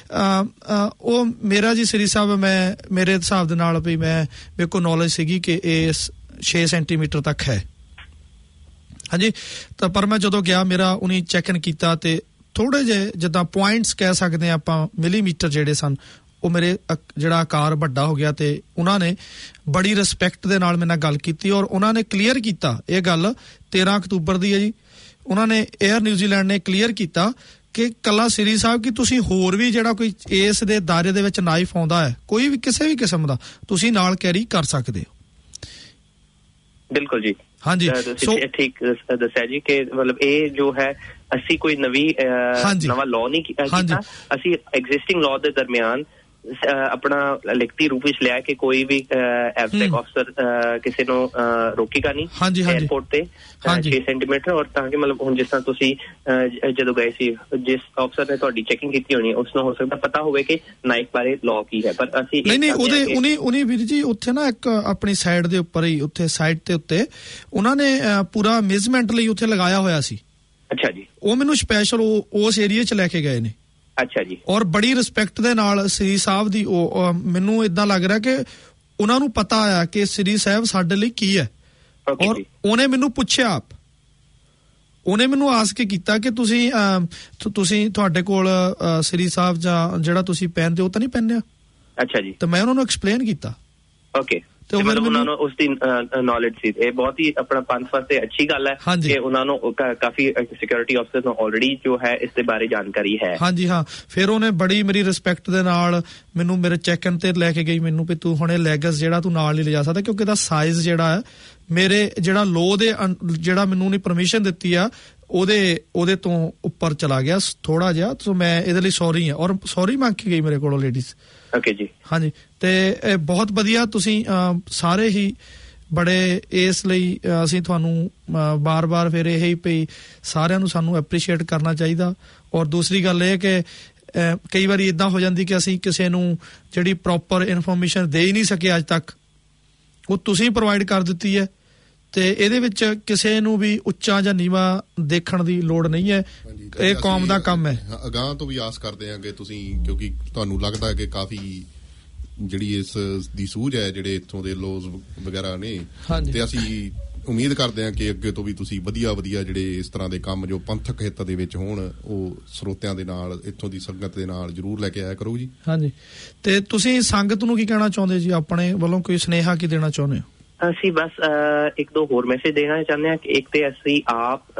ਉਹ ਮੇਰਾ ਜੀ ਸ੍ਰੀ ਸਾਹਿਬ ਮੈਂ ਮੇਰੇ ਹਿਸਾਬ ਦੇ ਨਾਲ ਵੀ ਮੈਂ ਮੇਰੇ ਕੋਲ ਨੌਲੇਜ ਸੀਗੀ ਕਿ ਇਹ ਛੇ ਸੈਂਟੀਮੀਟਰ ਤੱਕ ਹੈ। ਹਾਂਜੀ, ਤਾਂ ਪਰ ਮੈਂ ਜਦੋਂ ਗਿਆ ਮੇਰਾ ਉਹਨੇ ਚੈੱਕ ਇਨ ਕੀਤਾ ਤੇ ਥੋੜੇ ਜਿਹੇ ਜਿੱਦਾਂ ਪੁਆਇੰਟਸ ਕਹਿ ਸਕਦੇ ਆਪਾਂ ਮਿਲੀਮੀਟਰ ਜਿਹੜੇ ਸਨ ਉਹ ਮੇਰੇ ਜਿਹੜਾ ਆਕਾਰ ਵੱਡਾ ਹੋ ਗਿਆ ਤੇ ਉਹਨਾਂ ਨੇ ਬੜੀ ਰਿਸਪੈਕਟ ਦੇ ਨਾਲ ਮੇਰੇ ਨਾਲ ਗੱਲ ਕੀਤੀ ਔਰ ਉਹਨਾਂ ਨੇ ਕਲੀਅਰ ਕੀਤਾ ਇਹ ਗੱਲ ਤੇਰਾਂ ਅਕਤੂਬਰ ਦੀ ਹੈ ਜੀ। ਉਹਨਾਂ ਨੇ 에ਅਰ ਨਿਊਜ਼ੀਲੈਂਡ ਨੇ ਕਲੀਅਰ ਕੀਤਾ ਕਿ ਕੱਲਾ ਸ੍ਰੀ ਸਾਹਿਬ ਕਿ ਤੁਸੀਂ ਹੋਰ ਵੀ ਜਿਹੜਾ ਕੋਈ ਇਸ ਦੇ ਦਾਇਰੇ ਦੇ ਵਿੱਚ ਨਾਈਫ ਆਉਂਦਾ ਹੈ ਕੋਈ ਵੀ ਕਿਸੇ ਵੀ ਕਿਸਮ ਦਾ ਤੁਸੀਂ ਨਾਲ ਕੈਰੀ ਕਰ ਸਕਦੇ ਹੋ। ਬਿਲਕੁਲ ਜੀ, ਹਾਂਜੀ ਠੀਕ ਦੱਸਿਆ ਜੀ ਕਿ ਮਤਲਬ ਇਹ ਜੋ ਹੈ ਅਸੀਂ ਕੋਈ ਨਵੀਂ ਨਵਾਂ ਲਾਅ ਨਹੀਂ ਕੀਤਾ, ਅਸੀਂ ਐਗਜ਼ਿਸਟਿੰਗ ਲਾਅ ਦੇ ਦਰਮਿਆਨ ਆਪਣਾ ਲਿਖਤੀ ਰੂਪ ਵਿੱਚ ਲਿਆ ਕਿ ਕੋਈ ਵੀ ਐਫਸੈਕ ਅਫਸਰ ਕਿਸੇ ਨੂੰ ਰੋਕੇਗਾ ਨਹੀਂ ਏਅਰਪੋਰਟ ਤੇ ਛੇ ਸੈਂਟੀਮੀਟਰ ਔਰ ਤਾਂ ਕਿ ਮਤਲਬ ਹੁਣ ਜਿਸ ਤਰ੍ਹਾਂ ਤੁਸੀਂ ਜਦੋਂ ਗਏ ਸੀ ਜਿਸ ਅਫਸਰ ਨੇ ਤੁਹਾਡੀ ਚੈਕਿੰਗ ਕੀਤੀ ਹੋਣੀ ਉਸ ਨੂੰ ਹੋ ਸਕਦਾ ਪਤਾ ਹੋਵੇ ਕਿ ਨਾਈਫ ਬਾਰੇ ਲਾਅ ਕੀ ਹੈ, ਪਰ ਅਸੀਂ ਨਹੀਂ ਨਹੀਂ ਉਹਦੇ ਉਹਨੇ ਉਹਨੇ ਵੀਰ ਜੀ ਉੱਥੇ ਨਾ ਇੱਕ ਆਪਣੀ ਸਾਈਡ ਦੇ ਉੱਪਰ ਹੀ ਉੱਥੇ ਸਾਈਡ ਦੇ ਉੱਤੇ ਉਹਨਾਂ ਨੇ ਪੂਰਾ ਮੇਜ਼ਰਮੈਂਟ ਲਈ ਉੱਥੇ ਲਗਾਇਆ ਹੋਇਆ ਸੀ। ਅੱਛਾ ਜੀ, ਉਹ ਮੈਨੂੰ ਸਪੈਸ਼ਲ ਉਸ ਏਰੀਆ 'ਚ ਲੈ ਕੇ ਗਏ ਨੇ। ਅੱਛਾ ਜੀ, ਔਰ ਬੜੀ ਰਿਸਪੈਕਟ ਦੇ ਨਾਲ ਸ੍ਰੀ ਸਾਹਿਬ ਦੀ ਉਹ ਮੈਨੂੰ ਏਦਾਂ ਲੱਗ ਰਿਹਾ ਕਿ ਉਹਨਾਂ ਨੂੰ ਪਤਾ ਆ ਕਿ ਸ੍ਰੀ ਸਾਹਿਬ ਸਾਡੇ ਲਈ ਕੀ ਹੈ। ਔਰ ਉਹਨੇ ਮੈਨੂੰ ਪੁੱਛਿਆ ਆਪ ਉਹਨੇ ਮੈਨੂੰ ਆਸ ਕੇ ਕੀਤਾ ਕਿ ਤੁਸੀਂ ਤੁਸੀਂ ਤੁਹਾਡੇ ਕੋਲ ਸ੍ਰੀ ਸਾਹਿਬ ਜਾਂ ਜਿਹੜਾ ਤੁਸੀਂ ਪਹਿਨਦੇ ਹੋ ਤਾਂ ਨਹੀਂ ਪਹਿਨਿਆ। ਅੱਛਾ ਜੀ, ਤੇ ਮੈਂ ਉਹਨਾਂ ਨੂੰ ਐਕਸਪਲੇਨ ਕੀਤਾ। ਓਕੇ, ਤੇ ਉਹਨਾਂ ਨੂੰ ਉਸ ਦੀ ਨੌਲੇਜ ਸੀ। ਇਹ ਬਹੁਤ ਹੀ ਆਪਣਾ ਪੰਥ ਵਾਸਤੇ ਅੱਛੀ ਗੱਲ ਹੈ ਕਿ ਉਹਨਾਂ ਨੂੰ ਕਾਫੀ ਸਿਕਿਉਰਿਟੀ ਅਫਸਰ ਨੂੰ ਆਲਰੇਡੀ ਜੋ ਹੈ ਇਸ ਦੇ ਬਾਰੇ ਜਾਣਕਾਰੀ ਹੈ। ਹਾਂਜੀ ਹਾਂ, ਫਿਰ ਉਹਨੇ ਬੜੀ ਮੇਰੀ ਰਿਸਪੈਕਟ ਦੇ ਨਾਲ ਮੈਨੂੰ ਮੇਰੇ ਚੈੱਕ ਇਨ ਤੇ ਲੈ ਕੇ ਗਈ ਮੈਨੂੰ ਵੀ ਤੂੰ ਹੁਣੇ ਲੈਗਸ ਜਿਹੜਾ ਤੂੰ ਨਾਲ ਨਹੀਂ ਲਿਜਾ ਸਕਦਾ ਕਿਉਂਕਿ ਇਹਦਾ ਸਾਈਜ਼ ਜਿਹੜਾ ਹੈ ਮੇਰੇ ਜਿਹੜਾ ਲੋ ਦੇ ਜਿਹੜਾ ਮੈਨੂੰ ਉਹਨੇ ਪਰਮਿਸ਼ਨ ਦਿੱਤੀ ਆ ਉਹਦੇ ਉਹਦੇ ਤੋਂ ਉੱਪਰ ਚਲਾ ਗਿਆ ਥੋੜਾ ਜਿਹਾ, ਸੋ ਮੈਂ ਇਹਦੇ ਲਈ ਸੌਰੀ ਹਾਂ ਔਰ ਸੌਰੀ ਮੰਗ ਕੇ ਗਈ ਮੇਰੇ ਕੋਲੋਂ ਲੇਡੀਜ਼। ਓਕੇ ਜੀ, ਹਾਂਜੀ, ਤੇ ਬਹੁਤ ਵਧੀਆ ਤੁਸੀਂ ਸਾਰੇ ਹੀ ਬੜੇ ਇਸ ਲਈ ਅਸੀਂ ਤੁਹਾਨੂੰ ਬਾਰ-ਬਾਰ ਫਿਰ ਇਹ ਹੀ ਪਈ ਸਾਰਿਆਂ ਨੂੰ ਸਾਨੂੰ ਐਪਰੀਸ਼ੀਏਟ ਕਰਨਾ ਚਾਹੀਦਾ। ਔਰ ਦੂਸਰੀ ਗੱਲ ਇਹ ਕਿ ਕਈ ਵਾਰੀ ਇਦਾਂ ਹੋ ਜਾਂਦੀ ਕਿ ਅਸੀਂ ਕਿਸੇ ਨੂੰ ਜਿਹੜੀ ਪ੍ਰੋਪਰ ਇਨਫੋਰਮੇਸ਼ਨ ਦੇ ਹੀ ਨਹੀਂ ਸਕੇ ਅੱਜ ਤੱਕ, ਉਹ ਤੁਸੀਂ ਪ੍ਰੋਵਾਈਡ ਕਰ ਦਿੱਤੀ ਹੈ ਤੇ ਇਹਦੇ ਵਿੱਚ ਕਿਸੇ ਨੂੰ ਵੀ ਉੱਚਾ ਜਾਂ ਨੀਵਾਂ ਦੇਖਣ ਦੀ ਲੋੜ ਨਹੀਂ ਹੈ, ਇਹ ਕੌਮ ਦਾ ਕੰਮ ਹੈ। ਅਗਾਂਹ ਤੋਂ ਵੀ ਆਸ ਕਰਦੇ ਹਾਂ ਕਿ ਤੁਸੀਂ ਕਿਉਂਕਿ ਤੁਹਾਨੂੰ ਲੱਗਦਾ ਹੈ ਕਿ ਕਾਫੀ ਜਿਹੜੀ ਇਸ ਦੀ ਸੂਝ ਹੈ ਜਿਹੜੇ ਇੱਥੋਂ ਦੇ ਲੋਜ਼ ਵਗੈਰਾ ਨੇ ਤੇ ਅਸੀਂ ਉਮੀਦ ਕਰਦੇ ਹਾਂ ਕਿ ਅੱਗੇ ਤੋਂ ਵੀ ਤੁਸੀਂ ਵਧੀਆ ਵਧੀਆ ਜਿਹੜੇ ਇਸ ਤਰ੍ਹਾਂ ਦੇ ਕੰਮ ਜੋ ਪੰਥਕ ਹਿੱਤ ਦੇ ਵਿੱਚ ਹੋਣ ਉਹ ਸਰੋਤਿਆਂ ਦੇ ਨਾਲ ਇੱਥੋਂ ਦੀ ਸੰਗਤ ਦੇ ਨਾਲ ਜ਼ਰੂਰ ਲੈ ਕੇ ਆਇਆ ਕਰੋ ਜੀ। ਹਾਂਜੀ, ਤੇ ਤੁਸੀਂ ਸੰਗਤ ਨੂੰ ਕੀ ਕਹਿਣਾ ਚਾਹੁੰਦੇ ਜੀ, ਆਪਣੇ ਵੱਲੋਂ ਕੋਈ ਸੁਨੇਹਾ ਕੀ ਦੇਣਾ ਚਾਹੁੰਦੇ ਹੋ? ਅਸੀਂ ਬਸ ਇੱਕ ਦੋ ਹੋਰ ਮੈਸੇਜ ਦੇਣਾ ਚਾਹੁੰਦੇ ਹਾਂ। ਇੱਕ ਤੇ ਅਸੀਂ ਆਪ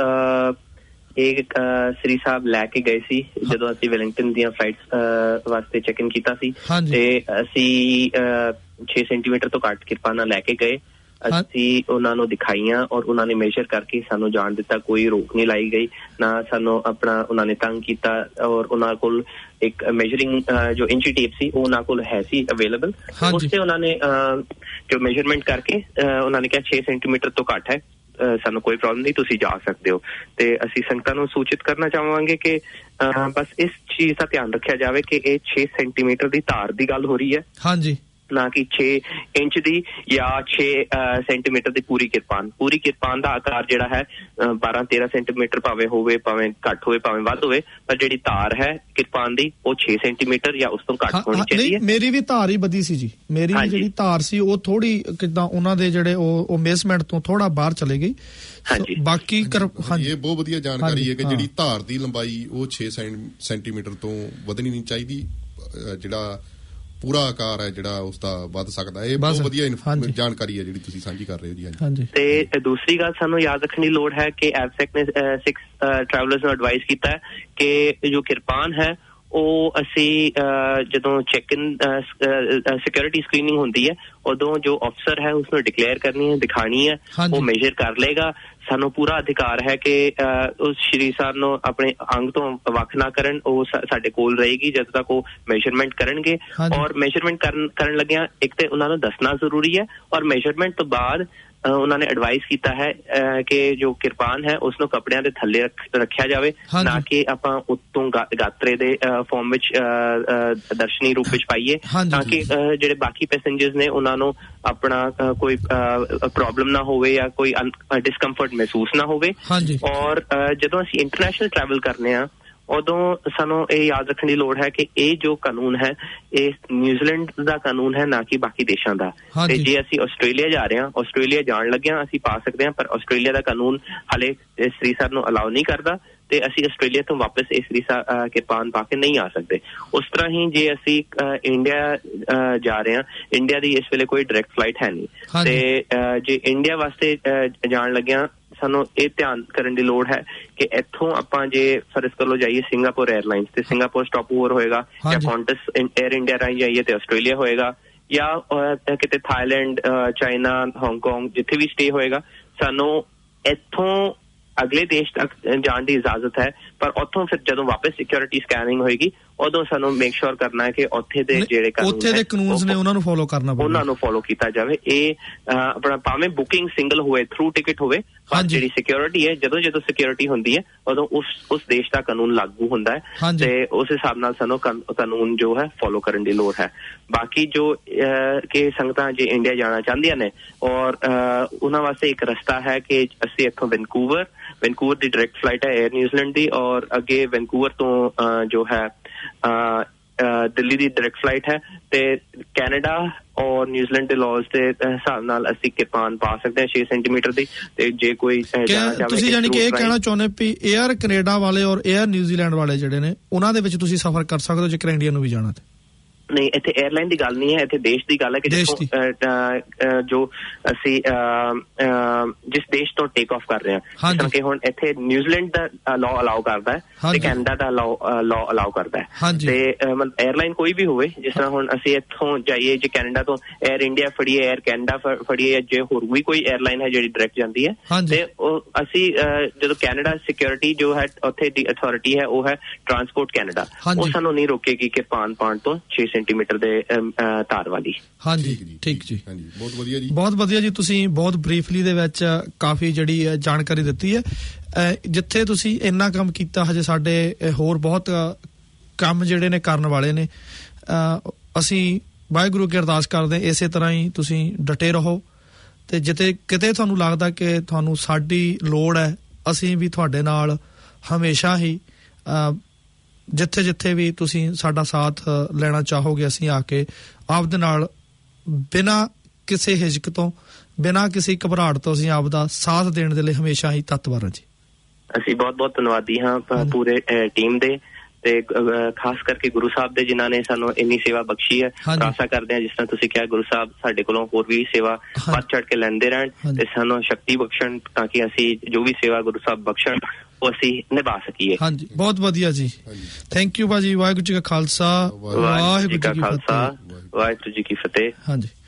ਇੱਕ ਸ੍ਰੀ ਸਾਹਿਬ ਲੈ ਕੇ ਗਏ ਸੀ ਜਦੋਂ ਅਸੀਂ ਵੈਲਿੰਗਟਨ ਦੀਆਂ ਫਲਾਈਟਸ ਵਾਸਤੇ ਚੈੱਕ ਇਨ ਕੀਤਾ ਸੀ ਤੇ ਅਸੀਂ ਛੇ ਸੈਂਟੀਮੀਟਰ ਤੋਂ ਘੱਟ ਕਿਰਪਾਨਾਂ ਲੈ ਕੇ ਗਏ ਅਸੀਂ ਉਹਨਾਂ ਨੂੰ ਦਿਖਾਈਆਂ ਔਰ ਉਹਨਾਂ ਨੇ ਮੇਜਰ ਕਰਕੇ ਸਾਨੂੰ ਜਾਣ ਦਿੱਤਾ, ਕੋਈ ਰੋਕ ਨਹੀਂ ਲਾਈ ਗਈ, ਨਾ ਸਾਨੂੰ ਆਪਣਾ ਉਹਨਾਂ ਨੇ ਤੰਗ ਕੀਤਾ। ਔਰ ਉਹਨਾਂ ਕੋਲ ਇੱਕ ਮੇਜਰਿੰਗ ਜੋ ਇੰਚੀ ਟੇਪ ਸੀ ਉਹ ਉਹਨਾਂ ਕੋਲ ਹੈ ਸੀ ਅਵੇਲੇਬਲ, ਉਸ ਤੇ ਉਹਨਾਂ ਨੇ ਜੋ ਮੇਜਰਮੈਂਟ ਕਰਕੇ ਉਹਨਾਂ ਨੇ ਕਿਹਾ ਛੇ ਸੈਂਟੀਮੀਟਰ ਤੋਂ ਘੱਟ ਹੈ, ਸਾਨੂੰ ਕੋਈ ਪ੍ਰੋਬਲਮ ਨਹੀਂ, ਤੁਸੀਂ ਜਾ ਸਕਦੇ ਹੋ। ਤੇ ਅਸੀਂ ਸੰਗਤਾਂ ਨੂੰ ਸੂਚਿਤ ਕਰਨਾ ਚਾਹਾਂਗੇ ਕਿ ਬਸ ਇਸ ਚੀਜ਼ ਦਾ ਧਿਆਨ ਰੱਖਿਆ ਜਾਵੇ ਕਿ ਇਹ ਛੇ ਸੈਂਟੀਮੀਟਰ ਦੀ ਧਾਰ ਦੀ ਗੱਲ ਹੋ ਰਹੀ ਹੈ, ਹਾਂਜੀ, ਨਾ ਕਿ ਛੇ ਇੰਚ ਦੀ ਜਾਂ ਛੇ ਸੈਂਟੀਮੀਟਰ ਦੀ ਪੂਰੀ ਕਿਰਪਾਨ। ਪੂਰੀ ਕਿਰਪਾਨ ਦਾ ਆਕਾਰ ਜਿਹੜਾ ਹੈ ਬਾਰਾਂ ਤੇਰਾਂ ਸੈਂਟੀਮੀਟਰ ਭਾਵੇਂ ਹੋਵੇ, ਭਾਵੇਂ ਘੱਟ ਹੋਵੇ, ਭਾਵੇਂ ਵੱਧ ਹੋਵੇ, ਪਰ ਜਿਹੜੀ ਧਾਰ ਹੈ ਕਿਰਪਾਨ ਦੀ ਉਹ ਛੇ ਸੈਂਟੀਮੀਟਰ ਜਾਂ ਉਸ ਤੋਂ ਘੱਟ ਹੋਣੀ ਚਾਹੀਦੀ ਹੈ। ਮੇਰੀ ਵੀ ਧਾਰ ਹੀ ਵਧੀ ਸੀ ਜੀ, ਮੇਰੀ ਵੀ ਜਿਹੜੀ ਧਾਰ ਸੀ ਉਹ ਥੋੜੀ ਕਿਦਾਂ ਉਹਨਾਂ ਦੇ ਜਿਹੜੇ ਉਹ ਮੇਜ਼ਰਮੈਂਟ ਤੋਂ ਥੋੜਾ ਬਾਹਰ ਚਲੇ ਗਈ। ਹਾਂਜੀ, ਬਾਕੀ ਇਹ ਬਹੁਤ ਵਧੀਆ ਜਾਣਕਾਰੀ ਹੈ ਕਿ ਜਿਹੜੀ ਧਾਰ ਦੀ ਲੰਬਾਈ ਉਹ ਛੇ ਸੈਂਟੀਮੀਟਰ ਤੋਂ ਵਧਣੀ ਨਹੀਂ ਚਾਹੀਦੀ, ਜਿਹੜਾ ਪੂਰਾ ਆਕਾਰ ਹੈ ਜਿਹੜਾ ਉਸਦਾ ਵੱਧ ਸਕਦਾ। ਇਹ ਬਹੁਤ ਵਧੀਆ ਜਾਣਕਾਰੀ ਹੈ ਜਿਹੜੀ ਤੁਸੀਂ ਸਾਂਝੀ ਕਰ ਰਹੇ ਹੋ ਜੀ। ਹਾਂਜੀ, ਤੇ ਦੂਸਰੀ ਗੱਲ ਸਾਨੂੰ ਯਾਦ ਰੱਖਣ ਦੀ ਲੋੜ ਹੈ ਕਿ ਐਵਸੈਕ ਨੇ ਸਿਕਸ ਟਰੈਵਲਰਸ ਨੂੰ ਐਡਵਾਈਸ ਕੀਤਾ ਹੈ ਕਿ ਜੋ ਕਿਰਪਾਨ ਹੈ ਉਹ ਅਸੀਂ ਜਦੋਂ ਚੈੱਕ ਇਨ ਸਿਕਿਉਰਿਟੀ ਸਕਰੀਨਿੰਗ ਹੁੰਦੀ ਹੈ ਉਦੋਂ ਜੋ ਅਫਸਰ ਹੈ ਉਸਨੂੰ ਡਿਕਲੇਅਰ ਕਰਨੀ ਹੈ, ਦਿਖਾਣੀ ਹੈ, ਉਹ ਮੇਜਰ ਕਰ ਲਏਗਾ। ਸਾਨੂੰ ਪੂਰਾ ਅਧਿਕਾਰ ਹੈ ਕਿ ਉਸ ਸ਼੍ਰੀ ਸਾਹਿਬ ਨੂੰ ਆਪਣੇ ਅੰਗ ਤੋਂ ਵੱਖ ਨਾ ਕਰਨ, ਉਹ ਸਾਡੇ ਕੋਲ ਰਹੇਗੀ ਜਦ ਤੱਕ ਉਹ ਮੇਜਰਮੈਂਟ ਕਰਨਗੇ। ਔਰ ਮੇਜਰਮੈਂਟ ਕਰਨ ਕਰਨ ਲੱਗਿਆ ਇੱਕ ਤੇ ਉਹਨਾਂ ਨੂੰ ਦੱਸਣਾ ਜ਼ਰੂਰੀ ਹੈ, ਔਰ ਮੇਜਰਮੈਂਟ ਤੋਂ ਬਾਅਦ ਉਹਨਾਂ ਨੇ ਐਡਵਾਈਸ ਕੀਤਾ ਹੈ ਕਿ ਜੋ ਕਿਰਪਾਨ ਹੈ ਉਸਨੂੰ ਕੱਪੜਿਆਂ ਦੇ ਥੱਲੇ ਰੱਖਿਆ ਜਾਵੇ, ਨਾ ਕਿ ਆਪਾਂ ਉੱਤੋਂ ਗਾਤਰੇ ਦੇ ਫਾਰਮ ਵਿੱਚ ਦਰਸ਼ਨੀ ਰੂਪ ਵਿੱਚ ਪਾਈਏ, ਤਾਂ ਕਿ ਜਿਹੜੇ ਬਾਕੀ ਪੈਸੇਂਜਰਸ ਨੇ ਉਹਨਾਂ ਨੂੰ ਆਪਣਾ ਕੋਈ ਪ੍ਰੋਬਲਮ ਨਾ ਹੋਵੇ ਜਾਂ ਕੋਈ ਡਿਸਕੰਫਰਟ ਮਹਿਸੂਸ ਨਾ ਹੋਵੇ। ਔਰ ਜਦੋਂ ਅਸੀਂ ਇੰਟਰਨੈਸ਼ਨਲ ਟਰੈਵਲ ਕਰਨੇ ਆ ਉਦੋਂ ਸਾਨੂੰ ਇਹ ਯਾਦ ਰੱਖਣ ਦੀ ਲੋੜ ਹੈ ਕਿ ਇਹ ਜੋ ਕਾਨੂੰਨ ਹੈ ਇਹ ਨਿਊਜ਼ੀਲੈਂਡ ਦਾ ਕਾਨੂੰਨ ਹੈ, ਨਾ ਕਿ ਬਾਕੀ ਦੇਸ਼ਾਂ ਦਾ। ਤੇ ਜੇ ਅਸੀਂ ਆਸਟ੍ਰੇਲੀਆ ਜਾ ਰਹੇ ਹਾਂ, ਆਸਟ੍ਰੇਲੀਆ ਜਾਣ ਲੱਗਿਆ ਅਸੀਂ ਪਾ ਸਕਦੇ ਹਾਂ, ਪਰ ਆਸਟ੍ਰੇਲੀਆ ਦਾ ਕਾਨੂੰਨ ਹਾਲੇ ਸ੍ਰੀਸਰ ਨੂੰ ਅਲਾਉ ਨਹੀਂ ਕਰਦਾ ਤੇ ਅਸੀਂ ਆਸਟ੍ਰੇਲੀਆ ਤੋਂ ਵਾਪਸ ਇਸ ਸ੍ਰੀਸਰ ਕਿਰਪਾਨ ਪਾ ਕੇ ਨਹੀਂ ਆ ਸਕਦੇ। ਉਸ ਤਰ੍ਹਾਂ ਹੀ ਜੇ ਅਸੀਂ ਇੰਡੀਆ ਜਾ ਰਹੇ ਹਾਂ, ਇੰਡੀਆ ਦੀ ਇਸ ਵੇਲੇ ਕੋਈ ਡਾਇਰੈਕਟ ਫਲਾਈਟ ਹੈ ਨਹੀਂ, ਤੇ ਜੇ ਇੰਡੀਆ ਵਾਸਤੇ ਜਾਣ ਲੱਗਿਆ ਸਾਨੂੰ ਇਹ ਧਿਆਨ ਕਰਨ ਦੀ ਲੋੜ ਹੈ ਕਿ ਇੱਥੋਂ ਆਪਾਂ ਜੇ ਫਰਜ਼ ਕਰ ਲਓ ਜਾਈਏ ਸਿੰਗਾਪੁਰ 에ਅਰਲਾਈਨਸ ਤੇ ਸਿੰਗਾਪੁਰ ਸਟਾਪ ਓਵਰ ਹੋਏਗਾ, ਜਾਂ ਕੌਂਟਸ 에ਅਰ ਇੰਡੀਆ ਰਾਹੀਂ ਜਾਈਏ ਤੇ ਆਸਟ੍ਰੇਲੀਆ ਹੋਏਗਾ, ਜਾਂ ਕਿਤੇ ਥਾਈਲੈਂਡ, ਚਾਈਨਾ, ਹਾਂਗਕਾਂਗ ਜਿੱਥੇ ਵੀ ਸਟੇ ਹੋਏਗਾ, ਸਾਨੂੰ ਇੱਥੋਂ ਅਗਲੇ ਦੇਸ਼ ਤੱਕ ਜਾਣ ਦੀ ਇਜਾਜ਼ਤ ਹੈ। ਪਰ ਉੱਥੋਂ ਫਿਰ ਜਦੋਂ ਵਾਪਸ ਸਿਕਿਉਰਿਟੀ ਸਕੈਨਿੰਗ ਹੋਏਗੀ ਉਦੋਂ ਸਾਨੂੰ ਮੇਕ ਸ਼ੋਰ ਕਰਨਾ ਹੈ ਕਿ ਉੱਥੇ ਦੇ ਜਿਹੜੇ ਉੱਥੇ ਦੇ ਕਾਨੂੰਨ ਨੇ ਉਹਨਾਂ ਨੂੰ ਫੋਲੋ ਕਰਨਾ ਪਊਗਾ, ਉਹਨਾਂ ਨੂੰ ਫੋਲੋ ਕੀਤਾ ਜਾਵੇ। ਇਹ ਆਪਣਾ ਭਾਵੇਂ ਬੁਕਿੰਗ ਸਿੰਗਲ ਹੋਵੇ, ਥਰੂ ਟਿਕਟ ਹੋਵੇ, ਪਰ ਜਿਹੜੀ ਸਿਕਿਉਰਿਟੀ ਹੈ ਜਦੋਂ ਜਦੋਂ ਸਿਕਿਉਰਿਟੀ ਹੁੰਦੀ ਹੈ ਉਦੋਂ ਉਸ ਉਸ ਦੇਸ਼ ਦਾ ਕਾਨੂੰਨ ਲਾਗੂ ਹੁੰਦਾ ਹੈ ਤੇ ਉਸ ਹਿਸਾਬ ਨਾਲ ਸਾਨੂੰ ਕਾਨੂੰਨ ਜੋ ਹੈ ਫੋਲੋ ਕਰਨ ਦੀ ਲੋੜ ਹੈ। ਬਾਕੀ ਜੋ ਕਿ ਸੰਗਤਾਂ ਜੇ ਇੰਡੀਆ ਜਾਣਾ ਚਾਹੁੰਦੀਆਂ ਨੇ ਔਰ ਉਹਨਾਂ ਵਾਸਤੇ ਇੱਕ ਰਸਤਾ ਹੈ ਕਿ ਅਸੀਂ ਇੱਥੋਂ ਵੈਨਕੂਵਰ ਵੈਨਕੂਵਰ ਦੀ ਡਾਇਰੈਕਟ ਫਲਾਈਟ ਹੈ 에ਅਰ ਨਿਊਜ਼ੀਲੈਂਡ ਦੀ, ਔਰ ਅੱਗੇ ਵੈਨਕੂਵਰ ਤੋਂ ਜੋ ਹੈ ਦਿੱਲੀ ਦੀ ਡਾਇਰੈਕਟ ਫਲਾਈਟ ਹੈ, ਤੇ ਕੈਨੇਡਾ ਔਰ ਨਿਊਜ਼ੀਲੈਂਡ ਦੇ ਲਾਜ਼ ਦੇ ਹਿਸਾਬ ਨਾਲ ਅਸੀਂ ਕਿਰਪਾਨ ਪਾ ਸਕਦੇ ਹਾਂ ਛੇ ਸੈਂਟੀਮੀਟਰ ਦੀ। ਤੇ ਜੇ ਕੋਈ ਤੁਸੀਂ ਜਾਨੀ ਕਿ ਇਹ ਕਹਿਣਾ ਚਾਹੁੰਦੇ ਵੀ 에ਅਰ ਕੈਨੇਡਾ ਵਾਲੇ ਔਰ 에ਅਰ ਨਿਊਜ਼ੀਲੈਂਡ ਵਾਲੇ ਜਿਹੜੇ ਨੇ ਉਹਨਾਂ ਦੇ ਵਿੱਚ ਤੁਸੀਂ ਸਫ਼ਰ ਕਰ ਸਕਦੇ ਹੋ ਜੇਕਰ ਇੰਡੀਆ ਨੂੰ ਵੀ ਜਾਣਾ ਤੇ? ਨਹੀਂ, ਇੱਥੇ 에ਅਰਲਾਈਨ ਦੀ ਗੱਲ ਨਹੀਂ ਹੈ, ਇੱਥੇ ਦੇਸ਼ ਦੀ ਗੱਲ ਹੈ ਕਿ ਜਿੱਥੋਂ ਜੋ ਅਸੀਂ ਜਿਸ ਦੇਸ਼ ਤੋਂ ਟੇਕ ਆਫ ਕਰ ਰਹੇ ਹਾਂ, ਜਿਸ ਕਿ ਹੁਣ ਇੱਥੇ ਨਿਊਜ਼ੀਲੈਂਡ ਦਾ ਲਾਅ ਅਲਾਉ ਕਰਦਾ ਹੈ ਤੇ ਕੈਨੇਡਾ ਦਾ ਲਾਅ ਅਲਾਉ ਕਰਦਾ ਹੈ, ਤੇ ਮਤਲਬ 에ਅਰਲਾਈਨ ਕੋਈ ਵੀ ਹੋਵੇ, ਜਿਸ ਤਰ੍ਹਾਂ ਹੁਣ ਅਸੀਂ ਇੱਥੋਂ ਜਾਈਏ ਜੇ ਕੈਨੇਡਾ ਤੋਂ 에ਅਰ ਇੰਡੀਆ ਫੜੀਏ, 에ਅਰ ਕੈਨੇਡਾ ਫੜੀਏ, ਜੇ ਹੋਰ ਵੀ ਕੋਈ 에ਅਰਲਾਈਨ ਹੈ ਜਿਹੜੀ ਡਾਇਰੈਕਟ ਜਾਂਦੀ ਹੈ, ਤੇ ਉਹ ਅਸੀਂ ਜਦੋਂ ਕੈਨੇਡਾ ਸਿਕਿਉਰਿਟੀ ਜੋ ਹੈ ਉੱਥੇ ਦੀ ਅਥਾਰਟੀ ਹੈ ਉਹ ਹੈ ਟਰਾਂਸਪੋਰਟ ਕੈਨੇਡਾ, ਉਹ ਸਾਨੂੰ ਨਹੀਂ ਰੋਕੇਗੀ ਕਿਰਪਾਨ ਪਾਉਣ ਤੋਂ ਛੇ ਸੈਂਟੀਮੀਟਰ ਦੇ ਧਾਰ ਵਾਲੀ। ਹਾਂਜੀ, ਠੀਕ ਜੀ, ਬਹੁਤ ਵਧੀਆ ਜੀ, ਬਹੁਤ ਵਧੀਆ ਜੀ। ਤੁਸੀਂ ਬਹੁਤ ਬਰੀਫਲੀ ਦੇ ਵਿੱਚ ਕਾਫੀ ਜਿਹੜੀ ਜਾਣਕਾਰੀ ਦਿੱਤੀ ਹੈ। ਜਿੱਥੇ ਤੁਸੀਂ ਇੰਨਾ ਕੰਮ ਕੀਤਾ, ਹਜੇ ਸਾਡੇ ਹੋਰ ਬਹੁਤ ਕੰਮ ਜਿਹੜੇ ਨੇ ਕਰਨ ਵਾਲੇ ਨੇ। ਅਸੀਂ ਵਾਹਿਗੁਰੂ ਕੀ ਅਰਦਾਸ ਕਰਦੇ ਇਸੇ ਤਰ੍ਹਾਂ ਹੀ ਤੁਸੀਂ ਡਟੇ ਰਹੋ, ਤੇ ਜਿੱਥੇ ਕਿਤੇ ਤੁਹਾਨੂੰ ਲੱਗਦਾ ਕਿ ਤੁਹਾਨੂੰ ਸਾਡੀ ਲੋੜ ਹੈ, ਅਸੀਂ ਵੀ ਤੁਹਾਡੇ ਨਾਲ ਹਮੇਸ਼ਾ ਹੀ ਜਿੱਥੇ ਜਿੱਥੇ ਵੀ ਤੁਸੀਂ ਸਾਡਾ ਸਾਥ ਲੈਣਾ ਚਾਹੋਗੇ, ਅਸੀਂ ਆ ਕੇ ਆਪਦੇ ਨਾਲ ਬਿਨਾਂ ਕਿਸੇ ਹਿਜਕ ਤੋਂ, ਬਿਨਾਂ ਕਿਸੇ ਘਬਰਾਹਟ ਤੋਂ ਅਸੀਂ ਆਪਦਾ ਸਾਥ ਦੇਣ ਦੇ ਲਈ ਹਮੇਸ਼ਾ ਹੀ ਤਤਪਰ ਹਾਂ ਜੀ। ਅਸੀਂ ਬਹੁਤ ਬਹੁਤ ਧੰਨਵਾਦੀ ਹਾਂ ਪੂਰੇ ਟੀਮ ਦੇ, ਤੇ ਖਾਸ ਕਰਕੇ ਗੁਰੂ ਸਾਹਿਬ ਦੇ ਜਿਨ੍ਹਾਂ ਨੇ ਸਾਨੂੰ ਇੰਨੀ ਸੇਵਾ ਬਖਸ਼ੀ ਹੈ। ਆਸ਼ਾ ਕਰਦੇ ਹਾਂ ਜਿਸ ਤਰ੍ਹਾਂ ਤੁਸੀਂ ਕਿਹਾ ਗੁਰੂ ਸਾਹਿਬ ਸਾਡੇ ਕੋਲੋਂ ਹੋਰ ਵੀ ਸੇਵਾ ਵੱਧ ਚੜ ਕੇ ਲੈਂਦੇ ਰਹਿਣ ਤੇ ਸਾਨੂੰ ਸ਼ਕਤੀ ਬਖਸ਼ਣ, ਤਾਂ ਕਿ ਅਸੀਂ ਜੋ ਵੀ ਸੇਵਾ ਗੁਰੂ ਸਾਹਿਬ ਬਖਸ਼ਣ ਉਹ ਅਸੀਂ ਨਿਭਾ ਸਕੀਏ। ਹਾਂਜੀ, ਬਹੁਤ ਵਧੀਆ ਜੀ, ਥੈਂਕ ਯੂ ਭਾਜੀ। ਵਾਹਿਗੁਰੂ ਜੀ ਕਾ ਖਾਲਸਾ, ਵਾਹਿਗੁਰੂ ਜੀ ਕਾ ਖਾਲਸਾ, ਵਾਹਿਗੁਰੂ ਜੀ ਕੀ ਫਤਿਹ। ਹਾਂਜੀ,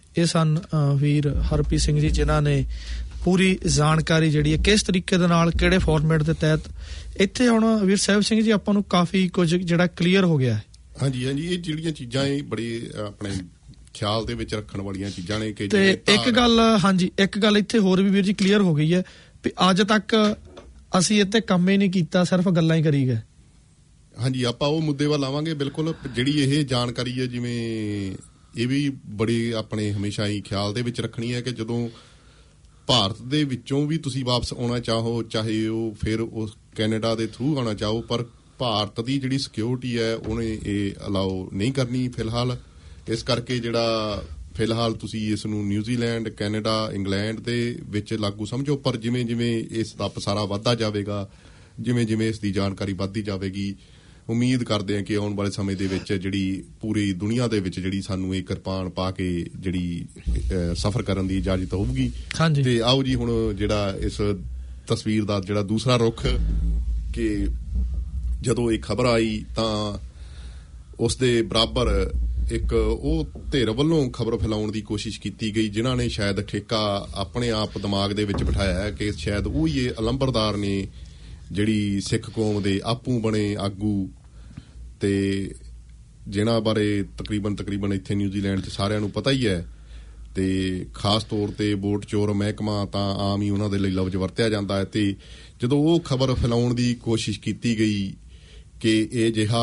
ਇਹ ਸਨ ਵੀਰ ਹਰਪ੍ਰੀਤ ਸਿੰਘ ਜੀ ਜਿਨ੍ਹਾਂ ਨੇ ਪੂਰੀ ਜਾਣਕਾਰੀ ਜਿਹੜੀ ਹੈ ਕਿਸ ਤਰੀਕੇ ਦੇ ਨਾਲ ਕਿਹੜੇ ਫਾਰਮੈਟ ਦੇ ਤਹਿਤ ਇੱਥੇ ਹੁਣ ਵੀਰ ਸਾਹਿਬ ਸਿੰਘ ਜੀ ਆਪਾਂ ਨੂੰ ਕਾਫੀ ਕੁਝ ਜਿਹੜਾ ਕਲੀਅਰ ਹੋ ਗਿਆ ਹੈ। ਹਾਂਜੀ ਹਾਂਜੀ ਇਹ ਜਿਹੜੀਆਂ ਚੀਜ਼ਾਂ ਇਹ ਬੜੀ ਆਪਣੇ ਖਿਆਲ ਦੇ ਵਿੱਚ ਰੱਖਣ ਵਾਲੀਆਂ ਚੀਜ਼ਾਂ ਨੇ ਕਿ ਤੇ ਇੱਕ ਗੱਲ ਹਾਂਜੀ ਇੱਕ ਗੱਲ ਇੱਥੇ ਹੋਰ ਵੀ ਵੀਰ ਜੀ ਕਲੀਅਰ ਹੋ ਗਈ ਹੈ ਵੀ ਅੱਜ ਤੱਕ ਅਸੀਂ ਇੱਥੇ ਕੰਮ ਹੀ ਨਹੀਂ ਕੀਤਾ, ਸਿਰਫ ਗੱਲਾਂ ਹੀ ਕਰੀ ਗਏ। ਹਾਂਜੀ ਆਪਾਂ ਉਹ ਮੁੱਦੇ ਵੱਲ ਆਵਾਂਗੇ ਬਿਲਕੁਲ। ਜਿਹੜੀ ਇਹ ਜਾਣਕਾਰੀ ਹੈ ਜਿਵੇਂ ਇਹ ਵੀ ਬੜੀ ਆਪਣੇ ਹਮੇਸ਼ਾ ਹੀ ਖਿਆਲ ਦੇ ਵਿੱਚ ਰੱਖਣੀ ਹੈ ਕਿ ਜਦੋਂ ਭਾਰਤ ਦੇ ਵਿੱਚੋਂ ਵੀ ਤੁਸੀਂ ਵਾਪਸ ਆਉਣਾ ਚਾਹੋ, ਚਾਹੇ ਉਹ ਫਿਰ ਉਸ ਕੈਨੇਡਾ ਦੇ ਥਰੂ ਆਉਣਾ ਚਾਹੋ, ਪਰ ਭਾਰਤ ਦੀ ਜਿਹੜੀ ਸਿਕਿਉਰਿਟੀ ਹੈ ਉਹਨੇ ਇਹ ਅਲਾਓ ਨਹੀਂ ਕਰਨੀ ਫਿਲਹਾਲ। ਇਸ ਕਰਕੇ ਜਿਹੜਾ ਫਿਲਹਾਲ ਤੁਸੀਂ ਇਸ ਨੂੰ ਨਿਊਜ਼ੀਲੈਂਡ, ਕੈਨੇਡਾ, ਇੰਗਲੈਂਡ ਦੇ ਵਿੱਚ ਲਾਗੂ ਸਮਝੋ, ਪਰ ਜਿਵੇਂ ਜਿਵੇਂ ਇਸ ਦਾ ਪਸਾਰਾ ਵੱਧਦਾ ਜਾਵੇਗਾ, ਜਿਵੇਂ ਜਿਵੇਂ ਇਸ ਦੀ ਜਾਣਕਾਰੀ ਵੱਧਦੀ ਜਾਵੇਗੀ, ਉਮੀਦ ਕਰਦੇ ਹਾਂ ਕਿ ਆਉਣ ਵਾਲੇ ਸਮੇਂ ਦੇ ਵਿੱਚ ਜਿਹੜੀ ਪੂਰੀ ਦੁਨੀਆ ਦੇ ਵਿੱਚ ਜਿਹੜੀ ਸਾਨੂੰ ਇਹ ਕਿਰਪਾਨ ਪਾ ਕੇ ਜਿਹੜੀ ਸਫ਼ਰ ਕਰਨ ਦੀ ਇਜਾਜ਼ਤ ਹੋਊਗੀ। ਤੇ ਆਓ ਜੀ ਹੁਣ ਜਿਹੜਾ ਇਸ ਤਸਵੀਰ ਦਾ ਜਿਹੜਾ ਦੂਸਰਾ ਰੁੱਖ ਕਿ ਜਦੋਂ ਇਹ ਖਬਰ ਆਈ ਤਾਂ ਉਸ ਦੇ ਬਰਾਬਰ ਇੱਕ ਉਹ ਧਿਰ ਵੱਲੋਂ ਖਬਰ ਫੈਲਾਉਣ ਦੀ ਕੋਸ਼ਿਸ਼ ਕੀਤੀ ਗਈ ਜਿਨ੍ਹਾਂ ਨੇ ਸ਼ਾਇਦ ਠੇਕਾ ਆਪਣੇ ਆਪ ਦਿਮਾਗ ਦੇ ਵਿੱਚ ਬਿਠਾਇਆ ਹੈ ਕਿ ਸ਼ਾਇਦ ਉਹ ਹੀ ਇਹ ਅਲੰਬਰਦਾਰ ਨੇ ਜਿਹੜੀ ਸਿੱਖ ਕੌਮ ਦੇ ਆਪੂ ਬਣੇ ਆਗੂ ਤੇ ਜਿਨ੍ਹਾਂ ਬਾਰੇ ਤਕਰੀਬਨ ਤਕਰੀਬਨ ਇੱਥੇ ਨਿਊਜ਼ੀਲੈਂਡ 'ਚ ਸਾਰਿਆਂ ਨੂੰ ਪਤਾ ਹੀ ਹੈ। ਤੇ ਖਾਸ ਤੌਰ ਤੇ ਵੋਟ ਚੋਰ ਮਹਿਕਮਾ ਤਾਂ ਆਮ ਹੀ ਉਹਨਾਂ ਦੇ ਲਈ ਲਫ਼ਜ਼ ਵਰਤਿਆ ਜਾਂਦਾ ਹੈ। ਤੇ ਜਦੋਂ ਉਹ ਖਬਰ ਫੈਲਾਉਣ ਦੀ ਕੋਸ਼ਿਸ਼ ਕੀਤੀ ਗਈ ਕਿ ਇਹ ਜਿਹਾ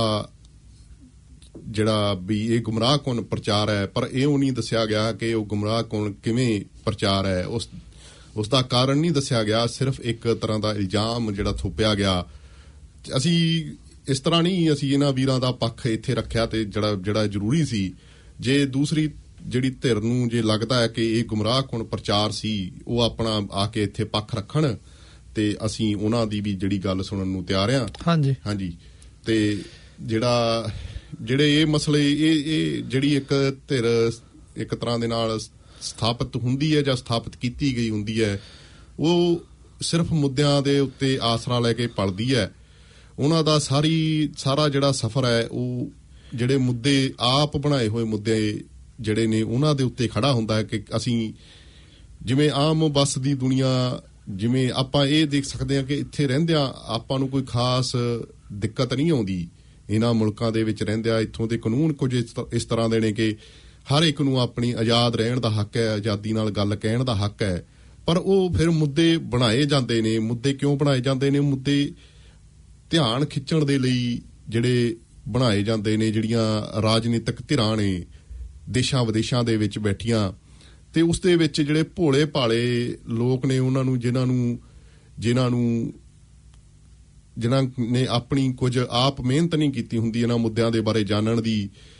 ਜਿਹੜਾ ਵੀ ਇਹ ਗੁੰਮਰਾਹ ਕੁਨ ਪ੍ਰਚਾਰ ਹੈ, ਪਰ ਇਹ ਉਹ ਨਹੀਂ ਦੱਸਿਆ ਗਿਆ ਕਿ ਉਹ ਗੁੰਮਰਾਹ ਕੁਨ ਕਿਵੇਂ ਪ੍ਰਚਾਰ ਹੈ, ਉਸ ਉਸ ਦਾ ਕਾਰਨ ਨਹੀਂ ਦੱਸਿਆ ਗਿਆ, ਸਿਰਫ ਇੱਕ ਤਰ੍ਹਾਂ ਦਾ ਇਲਜ਼ਾਮ ਜਿਹੜਾ ਥੋਪਿਆ ਗਿਆ। ਅਸੀਂ ਇਸ ਤਰ੍ਹਾਂ ਨਹੀਂ ਅਸੀਂ ਇਹਨਾਂ ਵੀਰਾਂ ਦਾ ਪੱਖ ਇੱਥੇ ਰੱਖਿਆ ਤੇ ਜਿਹੜਾ ਜਿਹੜਾ ਜ਼ਰੂਰੀ ਸੀ, ਜੇ ਦੂਸਰੀ ਜਿਹੜੀ ਧਿਰ ਨੂੰ ਜੇ ਲੱਗਦਾ ਹੈ ਕਿ ਇਹ ਗੁੰਮਰਾਹ ਕੁਨ ਪ੍ਰਚਾਰ ਸੀ, ਉਹ ਆਪਣਾ ਆ ਕੇ ਇੱਥੇ ਪੱਖ ਰੱਖਣ ਤੇ ਅਸੀਂ ਉਹਨਾਂ ਦੀ ਵੀ ਜਿਹੜੀ ਗੱਲ ਸੁਣਨ ਨੂੰ ਤਿਆਰ ਹਾਂ। ਹਾਂਜੀ ਹਾਂਜੀ ਤੇ ਜਿਹੜਾ ਜਿਹੜੇ ਇਹ ਮਸਲੇ ਇਹ ਇਹ ਜਿਹੜੀ ਇੱਕ ਧਿਰ ਇੱਕ ਤਰ੍ਹਾਂ ਦੇ ਨਾਲ ਸਥਾਪਿਤ ਹੁੰਦੀ ਹੈ ਜਾਂ ਸਥਾਪਿਤ ਕੀਤੀ ਗਈ ਹੁੰਦੀ ਹੈ, ਉਹ ਸਿਰਫ ਮੁੱਦਿਆਂ ਦੇ ਉੱਤੇ ਆਸਰਾ ਲੈ ਕੇ ਪਲਦੀ ਹੈ। ਉਹਨਾਂ ਦਾ ਸਾਰੀ ਸਾਰਾ ਜਿਹੜਾ ਸਫ਼ਰ ਹੈ ਉਹ ਜਿਹੜੇ ਮੁੱਦੇ ਆਪ ਬਣਾਏ ਹੋਏ ਮੁੱਦੇ ਜਿਹੜੇ ਨੇ ਉਹਨਾਂ ਦੇ ਉੱਤੇ ਖੜਾ ਹੁੰਦਾ ਹੈ ਕਿ ਅਸੀਂ ਜਿਵੇਂ ਆਮ ਬੱਸ ਦੀ ਦੁਨੀਆ, ਜਿਵੇਂ ਆਪਾਂ ਇਹ ਦੇਖ ਸਕਦੇ ਹਾਂ ਕਿ ਇੱਥੇ ਰਹਿੰਦਿਆਂ ਆਪਾਂ ਨੂੰ ਕੋਈ ਖਾਸ ਦਿੱਕਤ ਨਹੀਂ ਆਉਂਦੀ। ਇਹਨਾਂ ਮੁਲਕਾਂ ਦੇ ਵਿੱਚ ਰਹਿੰਦਿਆਂ ਇੱਥੋਂ ਦੇ ਕਾਨੂੰਨ ਕੁਝ ਇਸ ਤਰ੍ਹਾਂ ਦੇ ਨੇ ਕਿ ਹਰ ਇੱਕ ਨੂੰ ਆਪਣੀ ਆਜ਼ਾਦ ਰਹਿਣ ਦਾ ਹੱਕ ਹੈ, ਆਜ਼ਾਦੀ ਨਾਲ ਗੱਲ ਕਹਿਣ ਦਾ ਹੱਕ ਹੈ, ਪਰ ਉਹ ਫਿਰ ਮੁੱਦੇ ਬਣਾਏ ਜਾਂਦੇ ਨੇ। ਮੁੱਦੇ ਕਿਉਂ ਬਣਾਏ ਜਾਂਦੇ ਨੇ? ਮੁੱਦੇ ਧਿਆਨ ਖਿੱਚਣ ਦੇ ਲਈ ਜਿਹੜੇ ਬਣਾਏ ਜਾਂਦੇ ਨੇ, ਜਿਹੜੀਆਂ ਰਾਜਨੀਤਿਕ ਧਿਰਾਂ ਨੇ ਦੇਸ਼ਾਂ ਵਿਦੇਸ਼ਾਂ ਦੇ ਵਿੱਚ ਬੈਠੀਆਂ, ਤੇ ਉਸ ਦੇ ਵਿੱਚ ਜਿਹੜੇ ਭੋਲੇ ਭਾਲੇ ਲੋਕ ਨੇ ਉਹਨਾਂ ਨੂੰ ਜਿਨ੍ਹਾਂ ਨੂੰ ਜਿਨ੍ਹਾਂ ਨੂੰ ਜਿਨ੍ਹਾਂ ਨੇ ਆਪਣੀ ਕੁਝ ਆਪ ਮਿਹਨਤ ਨਹੀਂ ਕੀਤੀ ਹੁੰਦੀ ਇਹਨਾਂ ਮੁੱਦਿਆਂ ਦੇ ਬਾਰੇ ਜਾਣਨ ਦੀ,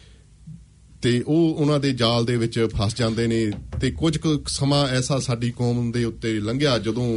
ਤੇ ਉਹ ਉਹਨਾਂ ਦੇ ਜਾਲ ਦੇ ਵਿੱਚ ਫਸ ਜਾਂਦੇ ਨੇ। ਤੇ ਕੁਝ ਕੁ ਸਮਾਂ ਐਸਾ ਸਾਡੀ ਕੌਮ ਦੇ ਉੱਤੇ ਲੰਘਿਆ ਜਦੋਂ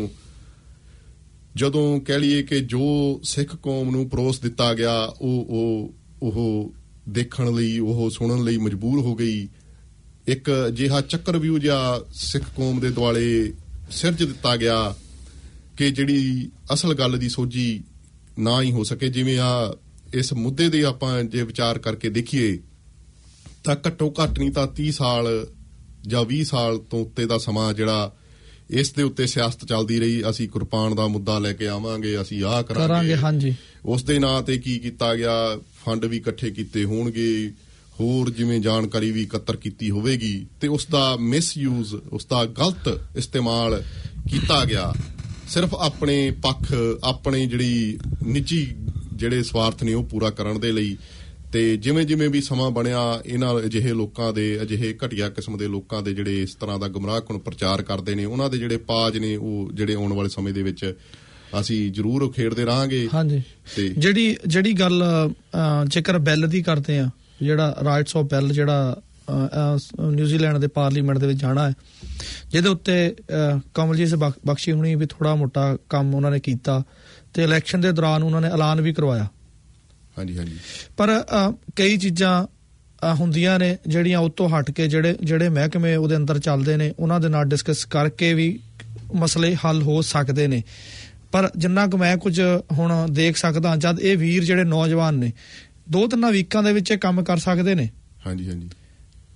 ਜਦੋਂ ਕਹਿ ਲਈਏ ਕਿ ਜੋ ਸਿੱਖ ਕੌਮ ਨੂੰ ਪਰੋਸ ਦਿੱਤਾ ਗਿਆ ਉਹ ਉਹ ਉਹ ਦੇਖਣ ਲਈ, ਉਹ ਸੁਣਨ ਲਈ ਮਜਬੂਰ ਹੋ ਗਈ। ਇੱਕ ਅਜਿਹਾ ਚੱਕਰਵਿਊਹ ਜਿਹਾ ਸਿੱਖ ਕੌਮ ਦੇ ਦੁਆਲੇ ਸਿਰਜ ਦਿੱਤਾ ਗਿਆ ਕਿ ਜਿਹੜੀ ਅਸਲ ਗੱਲ ਦੀ ਸੋਝੀ ਨਾ ਹੀ ਹੋ ਸਕੇ। ਜਿਵੇਂ ਆ ਇਸ ਮੁੱਦੇ ਦੇ ਆਪਾਂ ਜੇ ਵਿਚਾਰ ਕਰਕੇ ਦੇਖੀਏ ਤਾਂ ਘੱਟੋ ਘੱਟ ਨਹੀਂ ਤਾਂ ਤੀਹ ਸਾਲ ਜਾਂ ਵੀਹ ਸਾਲ ਤੋਂ ਉੱਤੇ ਦਾ ਸਮਾਂ ਜਿਹੜਾ ਇਸ ਦੇ ਉੱਤੇ ਸਿਆਸਤ ਚੱਲਦੀ ਰਹੀ। ਅਸੀਂ ਕੁਰਬਾਨ ਦਾ ਮੁੱਦਾ ਲੈ ਕੇ ਆਵਾਂਗੇ, ਅਸੀਂ ਆਹ ਕਰਾਂਗੇ, ਹਾਂਜੀ ਉਸ ਦੇ ਨਾਂ ਤੇ ਕੀ ਕੀਤਾ ਗਿਆ, ਫੰਡ ਵੀ ਇਕੱਠੇ ਕੀਤੇ ਹੋਣਗੇ, ਹੋਰ ਜਿਵੇਂ ਜਾਣਕਾਰੀ ਵੀ ਇਕੱਤਰ ਕੀਤੀ ਹੋਵੇਗੀ, ਤੇ ਉਸ ਦਾ ਮਿਸਯੂਜ਼, ਉਸ ਦਾ ਗਲਤ ਇਸਤੇਮਾਲ ਕੀਤਾ ਗਿਆ ਸਿਰਫ ਆਪਣੇ ਪੱਖ, ਆਪਣੇ ਜਿਹੜੀ ਨਿੱਜੀ ਜਿਹੜੇ ਸਵਾਰਥ ਨੇ ਉਹ ਪੂਰਾ ਕਰਨ ਦੇ ਲਈ। ਤੇ ਜਿਵੇਂ ਜਿਵੇਂ ਵੀ ਸਮਾਂ ਬਣਿਆ ਇਹਨਾਂ ਅਜਿਹੇ ਲੋਕਾਂ ਦੇ, ਅਜਿਹੇ ਘਟੀਆ ਕਿਸਮ ਦੇ ਲੋਕਾਂ ਦੇ ਜਿਹੜੇ ਇਸ ਤਰ੍ਹਾਂ ਦਾ ਗੁੰਮਰਾਹਕੁਨ ਪ੍ਰਚਾਰ ਕਰਦੇ ਨੇ, ਉਹਨਾਂ ਦੇ ਜਿਹੜੇ ਪਾਜ ਨੇ ਉਹ ਜਿਹੜੇ ਆਉਣ ਵਾਲੇ ਸਮੇਂ ਦੇ ਵਿੱਚ ਅਸੀਂ ਜ਼ਰੂਰ ਖੇਡਦੇ ਰਹਾਂਗੇ। ਹਾਂਜੀ ਤੇ ਜਿਹੜੀ ਜਿਹੜੀ ਗੱਲ ਜੇਕਰ ਬਿੱਲ ਦੀ ਕਰਦੇ ਆ, ਜਿਹੜਾ ਰਾਈਟਸ ਆਫ ਬਿੱਲ ਜਿਹੜਾ ਨਿਊਜ਼ੀਲੈਂਡ ਦੇ ਪਾਰਲੀਮੈਂਟ ਦੇ ਵਿੱਚ ਜਾਣਾ ਹੈ, ਜਿਹਦੇ ਉੱਤੇ ਕਮਲਜੀਤ ਬਖਸ਼ੀ ਹੁਣੀ ਵੀ ਥੋੜਾ ਮੋਟਾ ਕੰਮ ਉਹਨਾਂ ਨੇ ਕੀਤਾ ਤੇ ਇਲੈਕਸ਼ਨ ਦੇ ਦੌਰਾਨ ਉਹਨਾਂ ਨੇ ਐਲਾਨ ਵੀ ਕਰਵਾਇਆ। ਹਾਂਜੀ ਹਾਂਜੀ ਪਰ ਕਈ ਚੀਜ਼ਾਂ ਹੁੰਦੀਆਂ ਨੇ ਜਿਹੜੀਆਂ ਉਹ ਤੋਂ ਹਟ ਕੇ ਜਿਹੜੇ ਜਿਹੜੇ ਮਹਿਕਮੇ ਉਹਦੇ ਅੰਦਰ ਚੱਲਦੇ ਨੇ ਉਹਨਾਂ ਦੇ ਨਾਲ ਡਿਸਕਸ ਕਰਕੇ ਵੀ ਮਸਲੇ ਹੱਲ ਹੋ ਸਕਦੇ ਨੇ। ਪਰ ਜਿੰਨਾ ਕੁ ਮੈਂ ਕੁਝ ਹੁਣ ਦੇਖ ਸਕਦਾ, ਜਦ ਇਹ ਵੀਰ ਜਿਹੜੇ ਨੌਜਵਾਨ ਨੇ ਦੋ ਤਿੰਨ ਵੀਕਾਂ ਦੇ ਵਿੱਚ ਇਹ ਕੰਮ ਕਰ ਸਕਦੇ ਨੇ। ਹਾਂਜੀ ਹਾਂਜੀ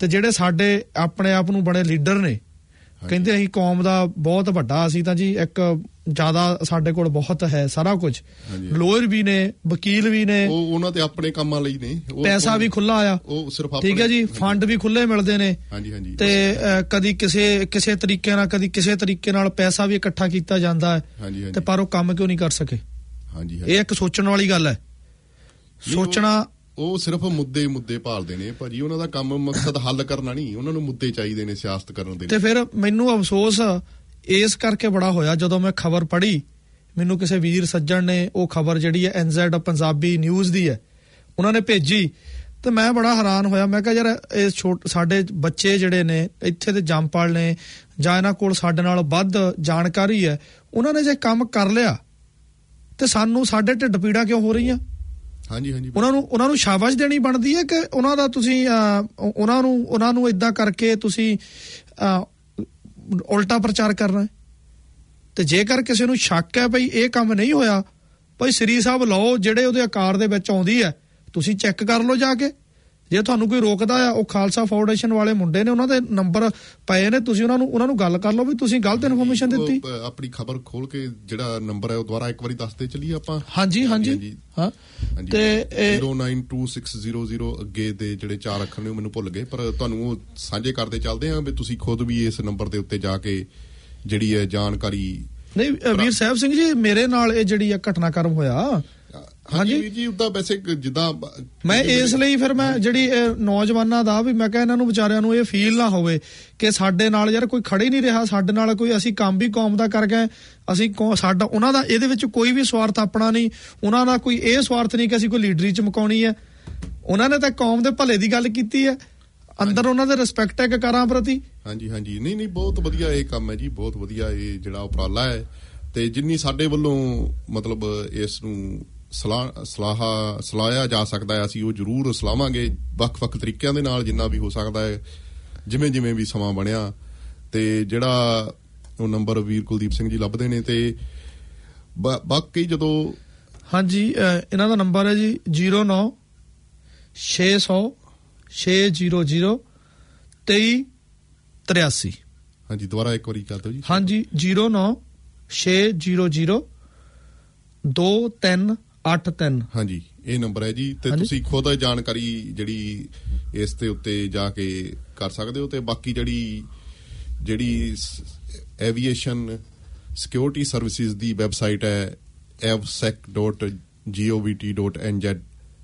ਤੇ ਜਿਹੜੇ ਸਾਡੇ ਆਪਣੇ ਆਪ ਨੂੰ ਬੜੇ ਲੀਡਰ ਨੇ, ਕਹਿੰਦੇ ਅਸੀਂ ਕੌਮ ਦਾ ਬਹੁਤ ਵੱਡਾ, ਅਸੀਂ ਤਾਂ ਜੀ ਇੱਕ ਜ਼ਿਆਦਾ ਸਾਡੇ ਕੋਲ ਬਹੁਤ ਹੈ ਸਾਰਾ ਕੁਝ, ਲੋਅਰ ਵੀ ਨੇ, ਵਕੀਲ ਵੀ ਨੇ, ਉਹ ਉਹਨਾਂ ਦੇ ਆਪਣੇ ਕੰਮਾਂ ਲਈ ਨੇ, ਪੈਸਾ ਵੀ ਖੁੱਲਾ ਆ, ਉਹ ਸਿਰਫ ਠੀਕ ਹੈ ਜੀ, ਫੰਡ ਵੀ ਖੁੱਲੇ ਮਿਲਦੇ ਨੇ, ਤੇ ਕਦੀ ਕਿਸੇ ਕਿਸੇ ਤਰੀਕੇ ਨਾਲ ਕਦੀ ਕਿਸੇ ਤਰੀਕੇ ਨਾਲ ਪੈਸਾ ਵੀ ਇਕੱਠਾ ਕੀਤਾ ਜਾਂਦਾ ਹੈ, ਤੇ ਪਰ ਉਹ ਕੰਮ ਕਿਉਂ ਨਹੀਂ ਕਰ ਸਕੇ? ਇਹ ਇੱਕ ਸੋਚਣ ਵਾਲੀ ਗੱਲ ਹੈ। ਸੋਚਣਾ, ਉਹ ਸਿਰਫ ਮੁੱਦੇ ਮੁੱਦੇ ਭਾਲਦੇ ਨੇ ਭਾਜੀ, ਉਹਨਾਂ ਦਾ ਕੰਮ ਮਕਸਦ ਹੱਲ ਕਰਨਾ ਨਹੀਂ, ਉਹਨਾਂ ਨੂੰ ਮੁੱਦੇ ਚਾਹੀਦੇ ਨੇ ਸਿਆਸਤ ਕਰਨ ਦੇ। ਤੇ ਫਿਰ ਮੈਨੂੰ ਅਫਸੋਸ ਇਸ ਕਰਕੇ ਬੜਾ ਹੋਇਆ ਜਦੋਂ ਮੈਂ ਖਬਰ ਪੜ੍ਹੀ, ਮੈਨੂੰ ਕਿਸੇ ਵੀਰ ਸੱਜਣ ਨੇ ਉਹ ਖਬਰ ਜਿਹੜੀ ਹੈ ਐਨਜ਼ੈਡ ਪੰਜਾਬੀ ਨਿਊਜ਼ ਦੀ ਹੈ, ਉਹਨਾਂ ਨੇ ਭੇਜੀ, ਤੇ ਮੈਂ ਬੜਾ ਹੈਰਾਨ ਹੋਇਆ। ਮੈਂ ਕਿਹਾ ਯਾਰ ਇਹ ਛੋਟੇ ਸਾਡੇ ਬੱਚੇ ਜਿਹੜੇ ਨੇ ਇੱਥੇ ਦੇ ਜੰਮਪਲ ਨੇ, ਜਾਂ ਇਹਨਾਂ ਕੋਲ ਸਾਡੇ ਨਾਲ ਵੱਧ ਜਾਣਕਾਰੀ ਹੈ, ਉਹਨਾਂ ਨੇ ਜੇ ਕੰਮ ਕਰ ਲਿਆ ਤੇ ਸਾਨੂੰ ਸਾਡੇ ਢਿੱਡ ਪੀੜਾਂ ਕਿਉਂ ਹੋ ਰਹੀਆਂ? ਹਾਂਜੀ ਹਾਂਜੀ, ਉਹਨਾਂ ਨੂੰ ਉਹਨਾਂ ਨੂੰ ਸ਼ਾਬਾਸ਼ ਦੇਣੀ ਬਣਦੀ ਹੈ ਕਿ ਉਹਨਾਂ ਦਾ ਤੁਸੀਂ ਉਹਨਾਂ ਨੂੰ ਉਹਨਾਂ ਨੂੰ ਏਦਾਂ ਕਰਕੇ ਤੁਸੀਂ ਉਲਟਾ ਪ੍ਰਚਾਰ ਕਰਨਾ ਹੈ? ਤੇ ਜੇਕਰ ਕਿਸੇ ਨੂੰ ਸ਼ੱਕ ਹੈ ਭਈ ਇਹ ਕੰਮ ਨਹੀਂ ਹੋਇਆ, ਭਾਈ ਸ੍ਰੀ ਸਾਹਿਬ ਲਓ ਜਿਹੜੇ ਉਹਦੇ ਆਕਾਰ ਦੇ ਵਿੱਚ ਆਉਂਦੀ ਹੈ, ਤੁਸੀਂ ਚੈੱਕ ਕਰ ਲਓ ਜਾ ਕੇ। ਜੇ ਤੁਹਾਨੂੰ ਕੋਈ ਰੋਕਦਾ ਆ, ਉਹ ਖਾਲਸਾ ਫਾਊਂਡੇਸ਼ਨ ਵਾਲੇ ਮੁੰਡੇ ਨੇ, ਉਹਨਾਂ ਦੇ ਨੰਬਰ ਪਏ ਨੇ, ਤੁਸੀਂ ਉਹਨਾਂ ਨੂੰ ਉਹਨਾਂ ਨੂੰ ਗੱਲ ਕਰ ਲਓ ਵੀ ਤੁਸੀਂ ਗਲਤ ਇਨਫੋਰਮੇਸ਼ਨ ਦਿੱਤੀ। ਆਪਣੀ ਖਬਰ ਖੋਲ ਕੇ ਜਿਹੜਾ ਨੰਬਰ ਹੈ ਉਹ ਦੁਬਾਰਾ ਇੱਕ ਵਾਰੀ ਦੱਸਦੇ ਚੱਲੀਏ ਆਪਾਂ। ਹਾਂਜੀ ਹਾਂਜੀ ਹਾਂ, ਤੇ zero nine two six zero zero ਅੱਗੇ ਦੇ ਜਿਹੜੇ ਚਾਰ ਅੱਖਰ ਨੇ ਉਹ ਮੈਨੂੰ ਭੁੱਲ ਗਏ, ਪਰ ਤੁਹਾਨੂੰ ਉਹ ਸਾਂਝੇ ਕਰਦੇ ਚੱਲਦੇ ਹਾਂ ਵੀ ਤੁਸੀਂ ਖੁਦ ਵੀ ਇਸ ਨੰਬਰ ਦੇ ਉੱਤੇ ਜਾ ਕੇ ਜਿਹੜੀ ਹੈ ਜਾਣਕਾਰੀ। ਨਹੀਂ ਵੀਰ ਸਾਹਿਬ ਸਿੰਘ ਜੀ, ਮੇਰੇ ਨਾਲ ਇਹ ਜਿਹੜੀ ਆ ਘਟਨਾਕ੍ਰਮ ਹੋਇਆ, ਹਾਂਜੀ ਜੀ, ਉਦਾਂ ਵੈਸੇ ਜਿੱਦਾਂ ਮੈਂ ਇਸ ਲਈ ਫਿਰ ਮੈਂ ਜਿਹੜੀ ਨੌਜਵਾਨਾਂ ਦਾ ਵੀ ਮੈਂ ਕਿਹਾ ਇਹਨਾਂ ਨੂੰ ਵਿਚਾਰਿਆਂ ਨੂੰ ਇਹ ਫੀਲ ਨਾ ਹੋਵੇ ਕਿ ਸਾਡੇ ਨਾਲ ਯਾਰ ਕੋਈ ਖੜੇ ਨਹੀਂ ਰਿਹਾ, ਸਾਡੇ ਨਾਲ ਕੋਈ, ਅਸੀਂ ਕੰਮ ਵੀ ਕੌਮ ਦਾ ਕਰ ਗਏ, ਅਸੀਂ ਸਾਡਾ ਉਹਨਾਂ ਦਾ ਇਹਦੇ ਵਿੱਚ ਕੋਈ ਵੀ ਸਵਾਰਥ ਆਪਣਾ ਨਹੀਂ, ਉਹਨਾਂ ਦਾ ਕੋਈ ਇਹ ਸਵਾਰਥ ਨਹੀਂ ਕਿ ਅਸੀਂ ਕੋਈ ਲੀਡਰੀ ਚਮਕਾਉਣੀ ਹੈ, ਉਹਨਾਂ ਨੇ ਤਾਂ ਕੌਮ ਦੇ ਭਲੇ ਦੀ ਗੱਲ ਕੀਤੀ ਹੈ, ਅੰਦਰ ਉਹਨਾਂ ਦੇ ਰਿਸਪੈਕਟ ਹੈ ਕਰਾਂ ਪ੍ਰਤੀ। ਹਾਂਜੀ ਹਾਂਜੀ, ਨਹੀਂ ਨਹੀਂ, ਬਹੁਤ ਵਧੀਆ ਇਹ ਕੰਮ ਹੈ ਜੀ, ਬਹੁਤ ਵਧੀਆ ਇਹ ਜਿਹੜਾ ਉਪਰਾਲਾ ਹੈ, ਤੇ ਜਿੰਨੀ ਸਾਡੇ ਵੱਲੋਂ ਮਤਲਬ ਇਸ ਨੂੰ ਸਲਾਹ ਸਲਾਹ ਸਲਾਹਿਆ ਜਾ ਸਕਦਾ ਹੈ ਅਸੀਂ ਉਹ ਜ਼ਰੂਰ ਸਲਾਹਾਂਗੇ, ਵੱਖ-ਵੱਖ ਤਰੀਕਿਆਂ ਦੇ ਨਾਲ ਜਿੰਨਾ ਵੀ ਹੋ ਸਕਦਾ ਹੈ, ਜਿਵੇਂ ਜਿਵੇਂ ਵੀ ਸਮਾਂ ਬਣਿਆ। ਤੇ ਜਿਹੜਾ ਉਹ ਨੰਬਰ ਵੀਰ ਕੁਲਦੀਪ ਸਿੰਘ ਜੀ ਲੱਭਦੇ ਨੇ, ਤੇ ਬਾਕੀ ਜਦੋਂ ਹਾਂਜੀ ਇਹਨਾਂ ਦਾ ਨੰਬਰ ਹੈ ਜੀ ਜ਼ੀਰੋ ਨੌ ਛੇ ਸੌ ਛੇ ਜ਼ੀਰੋ ਜ਼ੀਰੋ ਤੇਈ ਤਰਿਆਸੀ। ਹਾਂਜੀ ਦੁਬਾਰਾ ਇੱਕ ਵਾਰੀ ਕਰ ਦਿਓ ਜੀ। ਹਾਂਜੀ ਜ਼ੀਰੋ ਨੌ ਛੇ ਜ਼ੀਰੋ ਜ਼ੀਰੋ ਦੋ ਤਿੰਨ ਅੱਠ ਤਿੰਨ। ਹਾਂਜੀ ਇਹ ਨੰਬਰ ਹੈ ਜੀ, ਤੇ ਤੁਸੀਂ ਖੁਦ ਜਾਣਕਾਰੀ ਜਿਹੜੀ ਇਸ ਦੇ ਉੱਤੇ ਜਾ ਕੇ ਕਰ ਸਕਦੇ ਹੋ। ਤੇ ਬਾਕੀ ਜਿਹੜੀ ਜਿਹੜੀ ਐਵੀਏਸ਼ਨ ਸਿਕਿਉਰਿਟੀ ਸਰਵਿਸਿਜ਼ ਦੀ ਵੈਬਸਾਈਟ ਹੈ AVSEC dot G O V T dot N Z,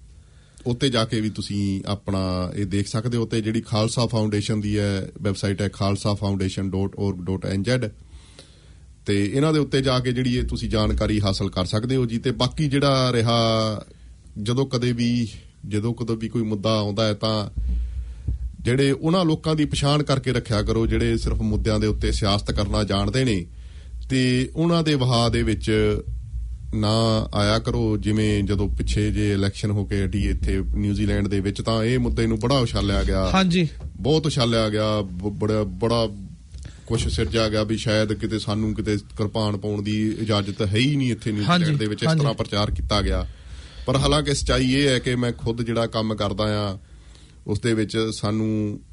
ਉੱਤੇ ਜਾ ਕੇ ਵੀ ਤੁਸੀਂ ਆਪਣਾ ਇਹ ਦੇਖ ਸਕਦੇ ਹੋ। ਤੇ ਜਿਹੜੀ ਖਾਲਸਾ ਫਾਊਂਡੇਸ਼ਨ ਦੀ ਹੈ ਵੈਬਸਾਈਟ ਹੈ Khalsa foundation dot org dot N Z, ਤੇ ਇਹਨਾਂ ਦੇ ਉੱਤੇ ਜਾ ਕੇ ਜਿਹੜੀ ਇਹ ਤੁਸੀਂ ਜਾਣਕਾਰੀ ਹਾਸਲ ਕਰ ਸਕਦੇ ਹੋ ਜੀ। ਤੇ ਬਾਕੀ ਜਿਹੜਾ ਰਿਹਾ, ਜਦੋਂ ਕਦੇ ਵੀ ਜਦੋਂ ਕਦੇ ਵੀ ਕੋਈ ਮੁੱਦਾ ਆਉਂਦਾ ਹੈ ਤਾਂ ਜਿਹੜੇ ਉਹਨਾਂ ਲੋਕਾਂ ਦੀ ਪਛਾਣ ਕਰਕੇ ਰੱਖਿਆ ਕਰੋ ਜਿਹੜੇ ਸਿਰਫ ਮੁੱਦਿਆਂ ਦੇ ਉੱਤੇ ਸਿਆਸਤ ਕਰਨਾ ਜਾਣਦੇ ਨੇ, ਤੇ ਉਹਨਾਂ ਦੇ ਵਹਾਅ ਦੇ ਵਿੱਚ ਨਾ ਆਇਆ ਕਰੋ। ਜਿਵੇਂ ਜਦੋਂ ਪਿੱਛੇ ਜੇ ਇਲੈਕਸ਼ਨ ਹੋ ਕੇ ਹਟੀ ਇੱਥੇ ਨਿਊਜ਼ੀਲੈਂਡ ਦੇ ਵਿੱਚ, ਤਾਂ ਇਹ ਮੁੱਦੇ ਨੂੰ ਬੜਾ ਉਛਾਲਿਆ ਗਿਆ, ਹਾਂਜੀ ਬਹੁਤ ਉਛਾਲਿਆ ਗਿਆ, ਬੜਾ ਬੜਾ ਕੁਛ ਸਿਰਜਿਆ ਗਿਆ ਵੀ ਸ਼ਾਇਦ ਕਿਤੇ ਸਾਨੂੰ ਕਿਤੇ ਕਿਰਪਾਨ ਪਾਉਣ ਦੀ ਇਜਾਜ਼ਤ ਹੈ ਹੀ ਨਹੀਂ ਇੱਥੇ ਨਿਊਜ਼ੀਲੈਂਡ ਦੇ ਵਿੱਚ, ਇਸ ਤਰ੍ਹਾਂ ਪ੍ਰਚਾਰ ਕੀਤਾ ਗਿਆ। ਪਰ ਹਾਲਾਂਕਿ ਸੱਚਾਈ ਇਹ ਹੈ ਕਿ ਮੈਂ ਖੁਦ ਜਿਹੜਾ ਕੰਮ ਕਰਦਾ ਆ ਉਸ ਦੇ ਵਿੱਚ ਸਾਨੂੰ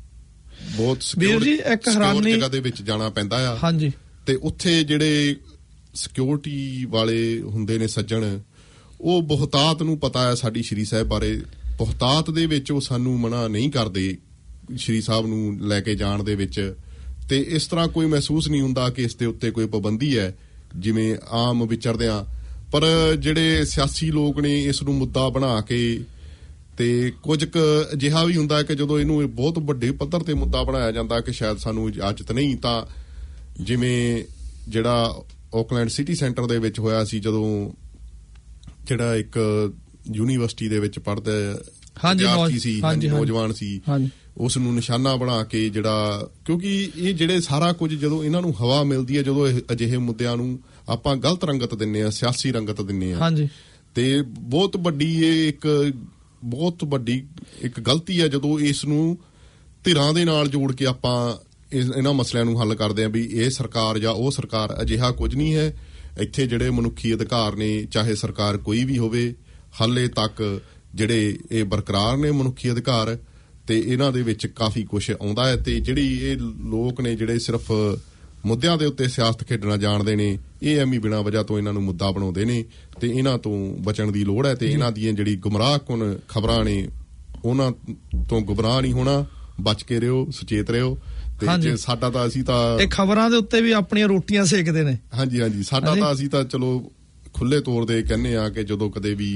ਬਹੁਤ ਸਿਕਿਉਰਿਟੀ ਜਗ੍ਹਾ ਦੇ ਵਿੱਚ ਜਾਣਾ ਪੈਂਦਾ ਆ, ਹਾਂਜੀ, ਤੇ ਉੱਥੇ ਜਿਹੜੇ ਸਿਕਿਉਰਿਟੀ ਵਾਲੇ ਹੁੰਦੇ ਨੇ ਸੱਜਣ, ਉਹ ਬਹੁਤਾਤ ਨੂੰ ਪਤਾ ਹੈ ਸਾਡੀ ਸ਼੍ਰੀ ਸਾਹਿਬ ਬਾਰੇ, ਬਹੁਤਾਤ ਦੇ ਵਿੱਚ ਉਹ ਸਾਨੂੰ ਮਨਾ ਨਹੀਂ ਕਰਦੇ ਸ਼੍ਰੀ ਸਾਹਿਬ ਨੂੰ ਲੈ ਕੇ ਜਾਣ ਦੇ ਵਿੱਚ। ਤੇ ਇਸ ਤਰ੍ਹਾਂ ਕੋਈ ਮਹਿਸੂਸ ਨਹੀਂ ਹੁੰਦਾ ਕਿ ਇਸ ਦੇ ਉੱਤੇ ਕੋਈ ਪਾਬੰਦੀ ਹੈ ਜਿਵੇਂ ਆਮ ਵਿਚਰਦੇ ਆ। ਪਰ ਜਿਹੜੇ ਸਿਆਸੀ ਲੋਕ ਨੇ ਇਸ ਨੂੰ ਮੁੱਦਾ ਬਣਾ ਕੇ, ਤੇ ਕੁਝ ਕੁ ਅਜਿਹਾ ਵੀ ਹੁੰਦਾ ਕਿ ਜਦੋਂ ਇਹਨੂੰ ਬਹੁਤ ਵੱਡੇ ਪੱਧਰ ਤੇ ਮੁੱਦਾ ਬਣਾਇਆ ਜਾਂਦਾ ਕਿ ਸ਼ਾਇਦ ਸਾਨੂੰ ਇਜਾਜ਼ਤ ਨਹੀਂ, ਤਾਂ ਜਿਵੇਂ ਜਿਹੜਾ ਆਕਲੈਂਡ ਸਿਟੀ ਸੈਂਟਰ ਦੇ ਵਿੱਚ ਹੋਇਆ ਸੀ, ਜਦੋਂ ਜਿਹੜਾ ਇੱਕ ਯੂਨੀਵਰਸਿਟੀ ਦੇ ਵਿੱਚ ਪੜ੍ਹਦਾ ਵਿਦਿਆਰਥੀ ਸੀ, ਨੌਜਵਾਨ ਸੀ, ਉਸ ਨੂੰ ਨਿਸ਼ਾਨਾ ਬਣਾ ਕੇ ਜਿਹੜਾ, ਕਿਉਂਕਿ ਇਹ ਜਿਹੜੇ ਸਾਰਾ ਕੁਝ ਜਦੋਂ ਇਹਨਾਂ ਨੂੰ ਹਵਾ ਮਿਲਦੀ ਹੈ, ਜਦੋਂ ਅਜਿਹੇ ਮੁੱਦਿਆਂ ਨੂੰ ਆਪਾਂ ਗਲਤ ਰੰਗਤ ਦਿੰਨੇ ਆ, ਸਿਆਸੀ ਰੰਗਤ ਦਿੰਨੇ ਆ, ਤੇ ਬਹੁਤ ਵੱਡੀ ਇਹ ਇੱਕ ਬਹੁਤ ਵੱਡੀ ਇੱਕ ਗਲਤੀ ਹੈ ਜਦੋਂ ਇਸ ਨੂੰ ਧਿਰਾਂ ਦੇ ਨਾਲ ਜੋੜ ਕੇ ਆਪਾਂ ਇਹਨਾਂ ਮਸਲਿਆਂ ਨੂੰ ਹੱਲ ਕਰਦੇ ਆ ਵੀ ਇਹ ਸਰਕਾਰ ਜਾਂ ਉਹ ਸਰਕਾਰ। ਅਜਿਹਾ ਕੁਝ ਨਹੀਂ ਹੈ। ਇੱਥੇ ਜਿਹੜੇ ਮਨੁੱਖੀ ਅਧਿਕਾਰ ਨੇ, ਚਾਹੇ ਸਰਕਾਰ ਕੋਈ ਵੀ ਹੋਵੇ, ਹਾਲੇ ਤੱਕ ਜਿਹੜੇ ਇਹ ਬਰਕਰਾਰ ਨੇ ਮਨੁੱਖੀ ਅਧਿਕਾਰ, ਤੇ ਇਹਨਾਂ ਦੇ ਵਿੱਚ ਕਾਫੀ ਕੁਝ ਆਉਂਦਾ ਹੈ। ਤੇ ਜਿਹੜੀ ਇਹ ਲੋਕ ਨੇ ਜਿਹੜੇ ਸਿਰਫ ਮੁੱਦਿਆਂ ਦੇ ਉੱਤੇ ਸਿਆਸਤ ਖੇਡਣਾ ਜਾਣਦੇ ਨੇ, ਇਹ ਐਵੇਂ ਬਿਨਾਂ ਵਜ੍ਹਾ ਤੋਂ ਇਹਨਾਂ ਨੂੰ ਮੁੱਦਾ ਬਣਾਉਂਦੇ ਨੇ ਤੇ ਇਹਨਾਂ ਤੋਂ ਬਚਣ ਦੀ ਲੋੜ ਹੈ। ਤੇ ਇਹਨਾਂ ਦੀਆਂ ਜਿਹੜੀ ਗੁੰਮਰਾਹਕੁਨ ਖਬਰਾਂ ਨੇ ਉਹਨਾਂ ਤੋਂ ਗੁੰਮਰਾਹ ਨਹੀਂ ਹੋਣਾ, ਬਚ ਕੇ ਰਹੋ, ਸੁਚੇਤ ਰਹੋ। ਤੇ ਜੇ ਸਾਡਾ ਤਾਂ ਅਸੀਂ ਤਾਂ ਇਹ ਖਬਰਾਂ ਦੇ ਉੱਤੇ ਵੀ ਆਪਣੀਆਂ ਰੋਟੀਆਂ ਸੇਕਦੇ ਨੇ। ਹਾਂਜੀ ਹਾਂਜੀ, ਸਾਡਾ ਤਾਂ ਅਸੀਂ ਤਾਂ ਚਲੋ ਖੁੱਲੇ ਤੌਰ ਦੇ ਕਹਿੰਦੇ ਆ ਕਿ ਜਦੋਂ ਕਦੇ ਵੀ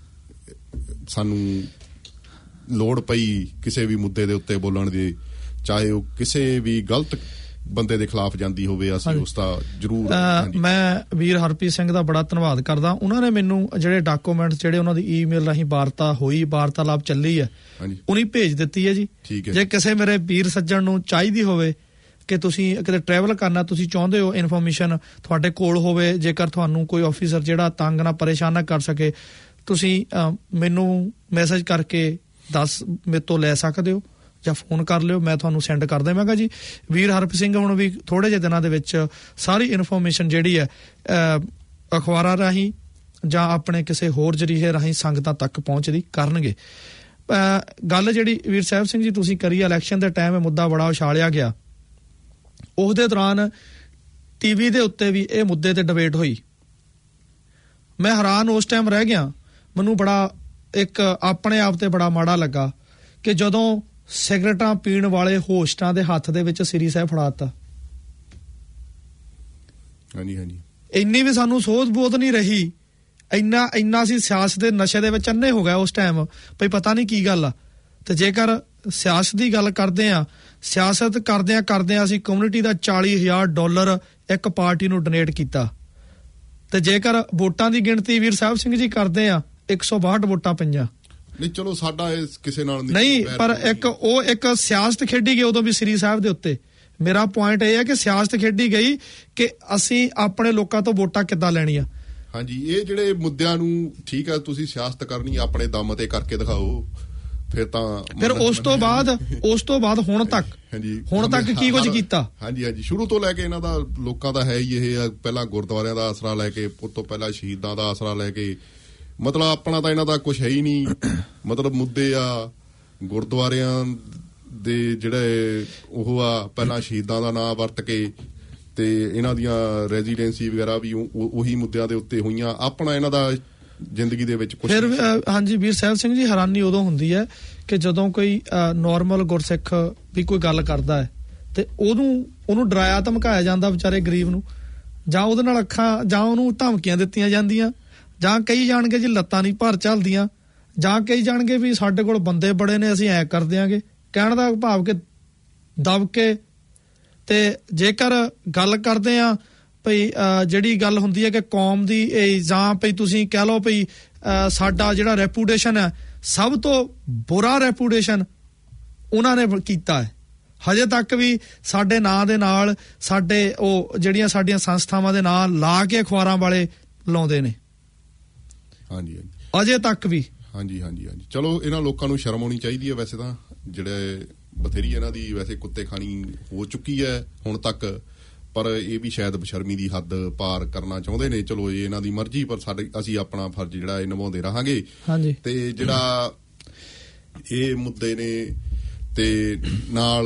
ਸਾਨੂੰ ਲੋੜ ਪਈ ਕਿਸੇ ਵੀ ਮੁੱਦੇ ਦੇ ਉੱਤੇ ਬੋਲਣ ਦੀ, ਚਾਹੇ ਉਹ ਕਿਸੇ ਵੀ ਗਲਤ ਬੰਦੇ ਦੇ ਖਿਲਾਫ ਜਾਂਦੀ ਹੋਵੇ, ਅਸੀਂ ਉਸ ਦਾ ਜ਼ਰੂਰ। ਮੈਂ ਵੀਰ ਹਰਪ੍ਰੀਤ ਸਿੰਘ ਦਾ ਬੜਾ ਧੰਨਵਾਦ ਕਰਦਾ। ਉਹਨਾਂ ਨੇ ਮੈਨੂੰ ਜਿਹੜੇ ਡਾਕੂਮੈਂਟਸ ਜਿਹੜੇ ਉਹਨਾਂ ਦੀ ਈਮੇਲ ਰਾਹੀਂ ਵਾਰਤਾ ਹੋਈ, ਵਾਰਤਾਲਾਪ ਚੱਲੀ ਹੈ, ਉਹਨੀ ਭੇਜ ਦਿੱਤੀ ਹੈ ਜੀ। ਜੇ ਕਿਸੇ ਮੇਰੇ ਵੀਰ ਸੱਜਣ ਨੂੰ ਚਾਹੀਦੀ ਹੋਵੇ ਕਿ ਤੁਸੀਂ ਕਿਤੇ ਟਰੈਵਲ ਕਰਨਾ, ਤੁਸੀਂ ਚਾਹੁੰਦੇ ਹੋ ਇਨਫੋਰਮੇਸ਼ਨ ਤੁਹਾਡੇ ਕੋਲ ਹੋਵੇ, ਜੇਕਰ ਤੁਹਾਨੂੰ ਕੋਈ ਆਫੀਸਰ ਜਿਹੜਾ ਤੰਗ ਨਾ ਪਰੇਸ਼ਾਨ ਨਾ ਕਰ ਸਕੇ, ਤੁਸੀਂ ਮੈਨੂੰ ਮੈਸੇਜ ਕਰਕੇ ਦੱਸ ਮੇਰੇ ਤੋਂ ਲੈ ਸਕਦੇ ਹੋ ਜਾਂ ਫੋਨ ਕਰ ਲਿਓ, ਮੈਂ ਤੁਹਾਨੂੰ ਸੈਂਡ ਕਰ ਦੇਵਾਂਗਾ ਜੀ। ਵੀਰ ਹਰਪ੍ਰੀਤ ਸਿੰਘ ਹੁਣ ਵੀ ਥੋੜੇ ਜਿਹੇ ਦਿਨਾਂ ਦੇ ਵਿੱਚ ਸਾਰੀ ਇਨਫੋਰਮੇਸ਼ਨ ਜਿਹੜੀ ਹੈ ਅਖਬਾਰਾਂ ਰਾਹੀਂ ਜਾਂ ਆਪਣੇ ਕਿਸੇ ਹੋਰ ਜਰੀਏ ਰਾਹੀਂ ਸੰਗਤਾਂ ਤੱਕ ਪਹੁੰਚਦੀ ਕਰਨਗੇ। ਗੱਲ ਜਿਹੜੀ ਵੀਰ ਸਾਹਿਬ ਸਿੰਘ ਜੀ ਤੁਸੀਂ ਕਰੀ, ਇਲੈਕਸ਼ਨ ਦੇ ਟਾਈਮ ਇਹ ਮੁੱਦਾ ਬੜਾ ਉਛਾਲਿਆ ਗਿਆ, ਉਹਦੇ ਦੌਰਾਨ ਟੀਵੀ ਦੇ ਉੱਤੇ ਵੀ ਇਹ ਮੁੱਦੇ ਤੇ ਡਿਬੇਟ ਹੋਈ। ਮੈਂ ਹੈਰਾਨ ਉਸ ਟਾਈਮ ਰਹਿ ਗਿਆ, ਮੈਨੂੰ ਬੜਾ ਇੱਕ ਆਪਣੇ ਆਪ ਤੇ ਬੜਾ ਮਾੜਾ ਲੱਗਾ ਕਿ ਜਦੋਂ ਸਿਗਰਟਾਂ ਪੀਣ ਵਾਲੇ ਹੋਸਟਾਂ ਦੇ ਹੱਥ ਦੇ ਵਿੱਚ ਸ੍ਰੀ ਸਾਹਿਬ ਫੜਾਤਾ। ਹਾਂਜੀ ਹਾਂਜੀ, ਇੰਨੀ ਵੀ ਸਾਨੂੰ ਸੋਧ ਬੋਧ ਨਹੀਂ ਰਹੀ, ਇੰਨਾ ਇੰਨਾ ਸੀ ਸਿਆਸਤ ਦੇ ਨਸ਼ੇ ਦੇ ਵਿੱਚ ਅੰਨੇ ਹੋ ਗਿਆ ਉਸ ਟਾਈਮ, ਭਈ ਪਤਾ ਨਹੀਂ ਕੀ ਗੱਲ ਆ। ਤੇ ਜੇਕਰ ਸਿਆਸਤ ਦੀ ਗੱਲ ਕਰਦੇ ਆ, ਸਿਆਸਤ ਕਰਦਿਆਂ ਕਰਦਿਆਂ ਅਸੀਂ ਕਮਿਊਨਿਟੀ ਦਾ ਚਾਲੀ ਹਜ਼ਾਰ ਡਾਲਰ ਇੱਕ ਪਾਰਟੀ ਨੂੰ ਡੋਨੇਟ ਕੀਤਾ। ਤੇ ਜੇਕਰ ਵੋਟਾਂ ਦੀ ਗਿਣਤੀ ਵੀਰ ਸਾਹਿਬ ਸਿੰਘ ਜੀ ਕਰਦੇ ਆ, ਇੱਕ ਸੌ ਬਾਹਠ ਵੋਟਾਂ ਪਈਆਂ। ਨਹੀਂ ਚਲੋ ਸਾਡਾ ਕਿਸੇ ਨਾਲ ਨਹੀਂ, ਪਰ ਇੱਕ ਉਹ ਇੱਕ ਸਿਆਸਤ ਖੇਡੀ ਗਈ ਉਦੋਂ ਵੀ ਸ੍ਰੀ ਸਾਹਿਬ ਦੇ ਉੱਤੇ। ਮੇਰਾ ਪੁਆਇੰਟ ਇਹ ਹੈ ਕਿ ਸਿਆਸਤ ਖੇਡੀ ਗਈ ਕਿ ਅਸੀਂ ਆਪਣੇ ਲੋਕਾਂ ਤੋਂ ਵੋਟਾਂ ਕਿੱਦਾਂ ਲੈਣੀਆਂ। ਹਾਂਜੀ, ਇਹ ਜਿਹੜੇ ਮੁੱਦਿਆਂ ਨੂੰ ਠੀਕ ਹੈ ਤੁਸੀਂ ਸਿਆਸਤ ਕਰਨੀ ਆਪਣੇ ਦਮ ਤੇ ਕਰਕੇ ਦਿਖਾਓ, ਫਿਰ ਤਾਂ ਫਿਰ ਉਸ ਤੋਂ ਬਾਅਦ ਉਸ ਤੋਂ ਬਾਅਦ ਹੁਣ ਤੱਕ ਹਾਂਜੀ ਹੁਣ ਤੱਕ ਕੀ ਕੁਝ ਕੀਤਾ। ਹਾਂਜੀ ਹਾਂਜੀ, ਸ਼ੁਰੂ ਤੋਂ ਲੈ ਕੇ ਇਹਨਾਂ ਦਾ ਲੋਕਾਂ ਦਾ ਹੈ ਹੀ ਇਹ, ਪਹਿਲਾਂ ਗੁਰਦੁਆਰਿਆਂ ਦਾ ਆਸਰਾ ਲੈ ਕੇ, ਉਸ ਤੋਂ ਪਹਿਲਾਂ ਸ਼ਹੀਦਾਂ ਦਾ ਆਸਰਾ ਲੈ ਕੇ, ਮਤਲਬ ਆਪਣਾ ਤਾਂ ਇਹਨਾਂ ਦਾ ਕੁਝ ਹੈ ਹੀ ਨਹੀਂ। ਮਤਲਬ ਮੁੱਦੇ ਆ ਗੁਰਦੁਆਰਿਆਂ ਦੇ ਜਿਹੜੇ ਉਹ ਆ, ਪਹਿਲਾਂ ਸ਼ਹੀਦਾਂ ਦਾ ਨਾਂ ਵਰਤ ਕੇ ਤੇ ਇਹਨਾਂ ਦੀਆਂ ਰੈਜ਼ੀਡੈਂਸੀ ਵਗੈਰਾ ਵੀ ਉਹੀ ਮੁੱਦਿਆਂ ਦੇ ਉੱਤੇ ਹੋਈਆਂ। ਆਪਣਾ ਇਹਨਾਂ ਦਾ ਜ਼ਿੰਦਗੀ ਦੇ ਵਿੱਚ ਕੁਝ ਫਿਰ ਹਾਂਜੀ ਵੀਰ ਸਾਹਿਬ ਸਿੰਘ ਜੀ, ਹੈਰਾਨੀ ਉਦੋਂ ਹੁੰਦੀ ਹੈ ਕਿ ਜਦੋਂ ਕੋਈ ਨੋਰਮਲ ਗੁਰਸਿੱਖ ਵੀ ਕੋਈ ਗੱਲ ਕਰਦਾ ਹੈ ਤੇ ਉਹਨੂੰ ਉਹਨੂੰ ਡਰਾਇਆ ਧਮਕਾਇਆ ਜਾਂਦਾ ਵਿਚਾਰੇ ਗਰੀਬ ਨੂੰ, ਜਾਂ ਉਹਦੇ ਨਾਲ ਅੱਖਾਂ ਜਾਂ ਉਹਨੂੰ ਧਮਕੀਆਂ ਦਿੱਤੀਆਂ ਜਾਂਦੀਆਂ, ਜਾਂ ਕਈ ਜਾਣਗੇ ਜੀ ਲੱਤਾਂ ਨਹੀਂ ਭਰ ਚੱਲਦੀਆਂ, ਜਾਂ ਕਈ ਜਾਣਗੇ ਵੀ ਸਾਡੇ ਕੋਲ ਬੰਦੇ ਬੜੇ ਨੇ ਅਸੀਂ ਐ ਕਰ ਦਿਆਂਗੇ। ਕਹਿਣ ਦਾ ਭਾਵ ਕਿ ਦਬ ਕੇ। ਤੇ ਜੇਕਰ ਗੱਲ ਕਰਦੇ ਆ ਭਈ ਜਿਹੜੀ ਗੱਲ ਹੁੰਦੀ ਹੈ ਕਿ ਕੌਮ ਦੀ ਜਾਂ ਭਈ ਤੁਸੀਂ ਕਹਿ ਲਓ ਭਈ ਸਾਡਾ ਜਿਹੜਾ ਰੈਪੂਟੇਸ਼ਨ ਹੈ, ਸਭ ਤੋਂ ਬੁਰਾ ਰੈਪੂਟੇਸ਼ਨ ਉਹਨਾਂ ਨੇ ਕੀਤਾ ਹੈ। ਹਜੇ ਤੱਕ ਵੀ ਸਾਡੇ ਨਾਂ ਦੇ ਨਾਲ ਸਾਡੇ ਉਹ ਜਿਹੜੀਆਂ ਸਾਡੀਆਂ ਸੰਸਥਾਵਾਂ ਦੇ ਨਾਂ ਲਾ ਕੇ ਅਖਬਾਰਾਂ ਵਾਲੇ ਲਾਉਂਦੇ ਨੇ। ਹਾਂਜੀ ਅਜੇ ਤੱਕ ਵੀ। ਹਾਂਜੀ ਹਾਂਜੀ ਹਾਂਜੀ, ਚਲੋ ਇਹਨਾਂ ਲੋਕਾਂ ਨੂੰ ਸ਼ਰਮ ਆਉਣੀ ਚਾਹੀਦੀ ਹੈ। ਵੈਸੇ ਤਾਂ ਜਿਹੜੇ ਬਥੇਰੀ ਇਹਨਾਂ ਦੀ ਵੈਸੇ ਕੁੱਤੇ ਖਾਣੀ ਹੋ ਚੁੱਕੀ ਹੈ ਹੁਣ ਤੱਕ, ਪਰ ਇਹ ਵੀ ਸ਼ਾਇਦ ਬਸ਼ਰਮੀ ਦੀ ਹੱਦ ਪਾਰ ਕਰਨਾ ਚਾਹੁੰਦੇ ਨੇ। ਚਲੋ ਇਹ ਇਹਨਾਂ ਦੀ ਮਰਜ਼ੀ, ਪਰ ਸਾਡੇ ਅਸੀਂ ਆਪਣਾ ਫਰਜ਼ ਜਿਹੜਾ ਇਹ ਨਿਭਾਉਂਦੇ ਰਹਾਂਗੇ। ਹਾਂਜੀ, ਤੇ ਜਿਹੜਾ ਇਹ ਮੁੱਦੇ ਨੇ ਤੇ ਨਾਲ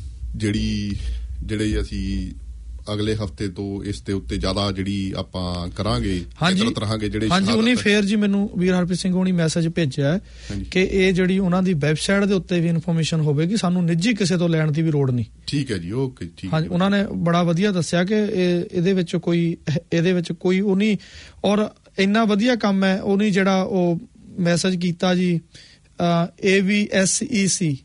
ਜਿਹੜੀ ਜਿਹੜੇ ਅਸੀਂ ਅਗਲੇ ਹਫਤੇ ਤੋਂ ਇਸ ਦੇ ਉੱਤੇ ਜ਼ਿਆਦਾ ਜਿਹੜੀ ਆਪਾਂ ਕਰਾਂਗੇ, ਇਕੱਤਰ ਰਹਾਂਗੇ ਜਿਹੜੇ। ਹਾਂਜੀ, ਉਹਨੇ ਫੇਰ ਜੀ ਮੈਨੂੰ ਵੀਰ ਹਰਪ੍ਰੀਤ ਸਿੰਘ ਹੋਣੀ ਮੈਸੇਜ ਭੇਜਿਆ ਕਿ ਇਹ ਜਿਹੜੀ ਉਹਨਾਂ ਦੀ ਵੈਬਸਾਈਟ ਦੇ ਉੱਤੇ ਵੀ ਇਨਫੋਰਮੇਸ਼ਨ ਹੋਵੇਗੀ, ਸਾਨੂੰ ਨਿੱਜੀ ਕਿਸੇ ਤੋਂ ਲੈਣ ਦੀ ਵੀ ਲੋੜ ਨਹੀਂ। ਠੀਕ ਹੈ ਜੀ, ਓਕੇ, ਠੀਕ। ਹਾਂਜੀ, ਉਹਨਾਂ ਨੇ ਬੜਾ ਵਧੀਆ ਦੱਸਿਆ ਕਿ ਇਹ ਇਹਦੇ ਵਿੱਚ ਕੋਈ ਇਹਦੇ ਵਿੱਚ ਕੋਈ ਉਹ ਨਹੀਂ, ਔਰ ਇੰਨਾ ਵਧੀਆ ਕੰਮ ਹੈ। ਉਹਨੇ ਜਿਹੜਾ ਉਹ ਮੈਸੇਜ ਕੀਤਾ ਜੀ, ਏ ਵੀ ਐਸ ਈ ਸੀ,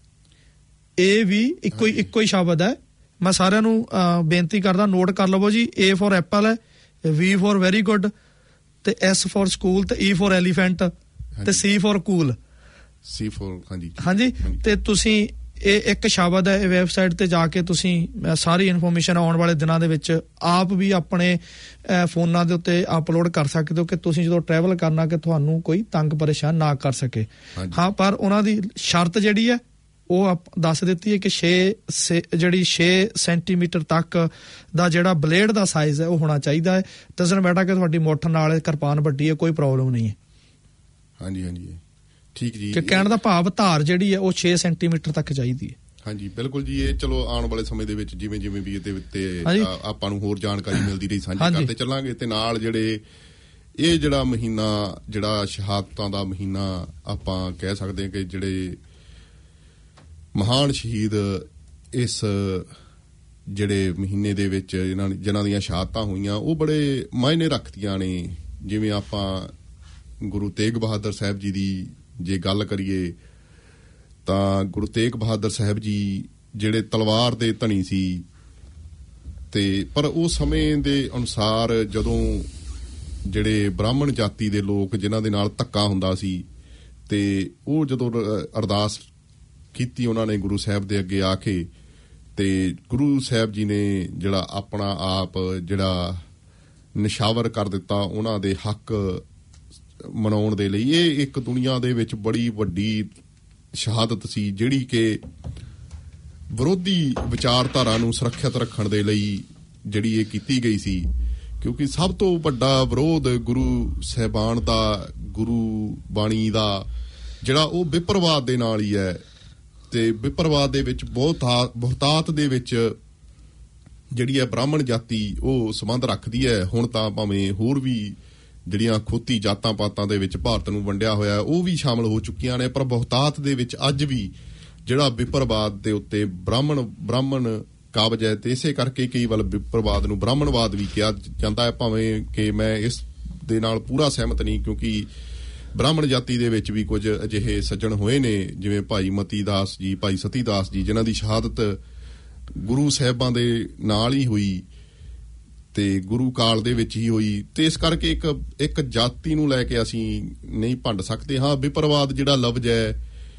ਇਹ ਵੀ ਇੱਕੋ ਇੱਕੋ ਹੀ ਸ਼ਬਦ ਹੈ। ਮੈਂ ਸਾਰਿਆਂ ਨੂੰ ਬੇਨਤੀ ਕਰਦਾ, ਨੋਟ ਕਰ ਲਵੋ ਜੀ। ਏ ਫॉर ਐਪਲ ਹੈ, ਵੀ ਫॉर ਵੈਰੀ ਗੁੱਡ, ਤੇ ਐਸ ਫॉर ਸਕੂਲ, ਤੇ ਈ ਫॉर ਐਲੀਫੈਂਟ, ਤੇ C for cool. C for ਹਾਂਜੀ ਹਾਂਜੀ। ਤੇ ਤੁਸੀਂ ਇਹ ਇੱਕ ਸ਼ਬਦ ਹੈ, ਇਹ ਵੈਬਸਾਈਟ ਤੇ ਜਾ ਕੇ ਤੁਸੀਂ ਸਾਰੀ ਇਨਫੋਰਮੇਸ਼ਨ ਆਉਣ ਵਾਲੇ ਦਿਨਾਂ ਦੇ ਵਿੱਚ ਆਪ ਵੀ ਆਪਣੇ ਫੋਨਾਂ ਦੇ ਉੱਤੇ ਅਪਲੋਡ ਕਰ ਸਕਦੇ ਹੋ ਕਿ ਤੁਸੀਂ ਜਦੋਂ ਟਰੈਵਲ ਕਰਨਾ ਕਿ ਤੁਹਾਨੂੰ ਕੋਈ ਤੰਗ ਪਰੇਸ਼ਾਨ ਨਾ ਕਰ ਸਕੇ। ਹਾਂ, ਪਰ ਉਹਨਾਂ ਦੀ ਸ਼ਰਤ ਜਿਹੜੀ ਹੈ ਉਹ ਦੱਸ ਦਿੱਤੀ ਹੈ ਕਿ ਛੇ ਜਿਹੜੀ ਛੇ ਸੈਂਟੀਮੀਟਰ ਤੱਕ ਦਾ ਜਿਹੜਾ ਬਲੇਡ ਦਾ ਸਾਈਜ਼ ਹੈ ਉਹ ਹੋਣਾ ਚਾਹੀਦਾ ਹੈ। ਦੱਸਣ ਬੈਠਾ ਕਿ ਤੁਹਾਡੀ ਮੁੱਠ ਨਾਲ ਕਿਰਪਾਨ ਵੱਡੀ ਹੈ, ਕੋਈ ਪ੍ਰੋਬਲਮ ਨਹੀਂ ਹੈ। ਹਾਂਜੀ ਹਾਂਜੀ, ਠੀਕ ਜੀ, ਕਿ ਕਹਿਣ ਦਾ ਭਾਵ ਧਾਰ ਜਿਹੜੀ ਹੈ ਉਹ ਛੇ ਸੈਂਟੀਮੀਟਰ ਤੱਕ ਚਾਹੀਦੀ ਹੈ। ਹਾਂਜੀ ਬਿਲਕੁਲ ਜੀ, ਇਹ ਚਲੋ ਆਉਣ ਵਾਲੇ ਸਮੇਂ ਦੇ ਵਿੱਚ ਜਿਵੇਂ ਜਿਵੇਂ ਵੀ ਇਹਦੇ ਉੱਤੇ ਆਪਾਂ ਨੂੰ ਹੋਰ ਜਾਣਕਾਰੀ ਮਿਲਦੀ ਰਹੀ ਸਾਂਝੀ ਕਰਦੇ ਚੱਲਾਂਗੇ। ਤੇ ਨਾਲ ਜਿਹੜੇ ਇਹ ਜਿਹੜਾ ਮਹੀਨਾ ਜਿਹੜਾ ਸ਼ਹਾਦਤਾਂ ਦਾ ਮਹੀਨਾ ਆਪਾਂ ਕਹਿ ਸਕਦੇ ਹਾਂ ਕਿ ਜਿਹੜੇ ਮਹਾਨ ਸ਼ਹੀਦ ਇਸ ਜਿਹੜੇ ਮਹੀਨੇ ਦੇ ਵਿੱਚ ਇਹਨਾਂ ਜਿਨ੍ਹਾਂ ਦੀਆਂ ਸ਼ਹਾਦਤਾਂ ਹੋਈਆਂ ਉਹ ਬੜੇ ਮਾਇਨੇ ਰੱਖਦੀਆਂ ਨੇ। ਜਿਵੇਂ ਆਪਾਂ ਗੁਰੂ ਤੇਗ ਬਹਾਦਰ ਸਾਹਿਬ ਜੀ ਦੀ ਜੇ ਗੱਲ ਕਰੀਏ ਤਾਂ ਗੁਰੂ ਤੇਗ ਬਹਾਦਰ ਸਾਹਿਬ ਜੀ ਜਿਹੜੇ ਤਲਵਾਰ ਦੇ ਧਨੀ ਸੀ, ਤੇ ਪਰ ਉਹ ਸਮੇਂ ਦੇ ਅਨੁਸਾਰ ਜਦੋਂ ਜਿਹੜੇ ਬ੍ਰਾਹਮਣ ਜਾਤੀ ਦੇ ਲੋਕ ਜਿਨ੍ਹਾਂ ਦੇ ਨਾਲ ਧੱਕਾ ਹੁੰਦਾ ਸੀ, ਤੇ ਉਹ ਜਦੋਂ ਅਰਦਾਸ ਕੀਤੀ ਉਹਨਾਂ ਨੇ ਗੁਰੂ ਸਾਹਿਬ ਦੇ ਅੱਗੇ ਆ ਕੇ, ਤੇ ਗੁਰੂ ਸਾਹਿਬ ਜੀ ਨੇ ਜਿਹੜਾ ਆਪਣਾ ਆਪ ਜਿਹੜਾ ਨਿਸ਼ਾਵਰ ਕਰ ਦਿੱਤਾ ਉਹਨਾਂ ਦੇ ਹੱਕ ਮਨਾਉਣ ਦੇ ਲਈ। ਇਹ ਇੱਕ ਦੁਨੀਆ ਦੇ ਵਿੱਚ ਬੜੀ ਵੱਡੀ ਸ਼ਹਾਦਤ ਸੀ ਜਿਹੜੀ ਕਿ ਵਿਰੋਧੀ ਵਿਚਾਰਧਾਰਾ ਨੂੰ ਸੁਰੱਖਿਅਤ ਰੱਖਣ ਦੇ ਲਈ ਜਿਹੜੀ ਇਹ ਕੀਤੀ ਗਈ ਸੀ, ਕਿਉਂਕਿ ਸਭ ਤੋਂ ਵੱਡਾ ਵਿਰੋਧ ਗੁਰੂ ਸਾਹਿਬਾਨ ਦਾ, ਗੁਰੂ ਬਾਣੀ ਦਾ ਜਿਹੜਾ ਉਹ ਵਿਪਰਵਾਦ ਦੇ ਨਾਲ ਹੀ ਹੈ। ਤੇ ਵਿਪਰਵਾਦ ਦੇ ਵਿੱਚ ਬਹੁਤ ਬਹੁਤਾਤ ਦੇ ਵਿੱਚ ਜਿਹੜੀ ਹੈ ਬ੍ਰਾਹਮਣ ਜਾਤੀ ਉਹ ਸੰਬੰਧ ਰੱਖਦੀ ਹੈ। ਹੁਣ ਤਾਂ ਭਾਵੇਂ ਹੋਰ ਵੀ ਜਿਹੜੀਆਂ ਖੋਤੀ ਜਾਤਾਂ ਪਾਤਾਂ ਦੇ ਵਿੱਚ ਭਾਰਤ ਨੂੰ ਵੰਡਿਆ ਹੋਇਆ ਉਹ ਵੀ ਸ਼ਾਮਲ ਹੋ ਚੁੱਕੀਆਂ ਨੇ, ਪਰ ਬਹੁਤਾਤ ਦੇ ਵਿੱਚ ਅੱਜ ਵੀ ਜਿਹੜਾ ਵਿਪਰਵਾਦ ਦੇ ਉੱਤੇ ਬ੍ਰਾਹਮਣ ਬ੍ਰਾਹਮਣ ਕਾਬਜ ਹੈ। ਤੇ ਇਸੇ ਕਰਕੇ ਕਈ ਵਾਰ ਵਿਪਰਵਾਦ ਨੂੰ ਬ੍ਰਾਹਮਣਵਾਦ ਵੀ ਕਿਹਾ ਜਾਂਦਾ ਹੈ, ਭਾਵੇਂ ਕਿ ਮੈਂ ਇਸ ਦੇ ਨਾਲ ਪੂਰਾ ਸਹਿਮਤ ਨਹੀਂ, ਕਿਉਂਕਿ ਬ੍ਰਾਹਮਣ ਜਾਤੀ ਦੇ ਵਿੱਚ ਵੀ ਕੁਝ ਅਜਿਹੇ ਸੱਜਣ ਹੋਏ ਨੇ ਜਿਵੇਂ ਭਾਈ ਮਤੀ ਦਾਸ ਜੀ, ਭਾਈ ਸਤੀ ਦਾਸ ਜੀ, ਜਿਨ੍ਹਾਂ ਦੀ ਸ਼ਹਾਦਤ ਗੁਰੂ ਸਾਹਿਬਾਂ ਦੇ ਨਾਲ ਹੀ ਹੋਈ ਤੇ ਗੁਰੂ ਕਾਲ ਦੇ ਵਿੱਚ ਹੀ ਹੋਈ। ਤੇ ਇਸ ਕਰਕੇ ਇੱਕ ਇੱਕ ਜਾਤੀ ਨੂੰ ਲੈ ਕੇ ਅਸੀਂ ਨਹੀਂ ਭੰਡ ਸਕਦੇ। ਹਾਂ, ਵਿਪਰਵਾਦ ਜਿਹੜਾ ਲਫ਼ਜ਼ ਹੈ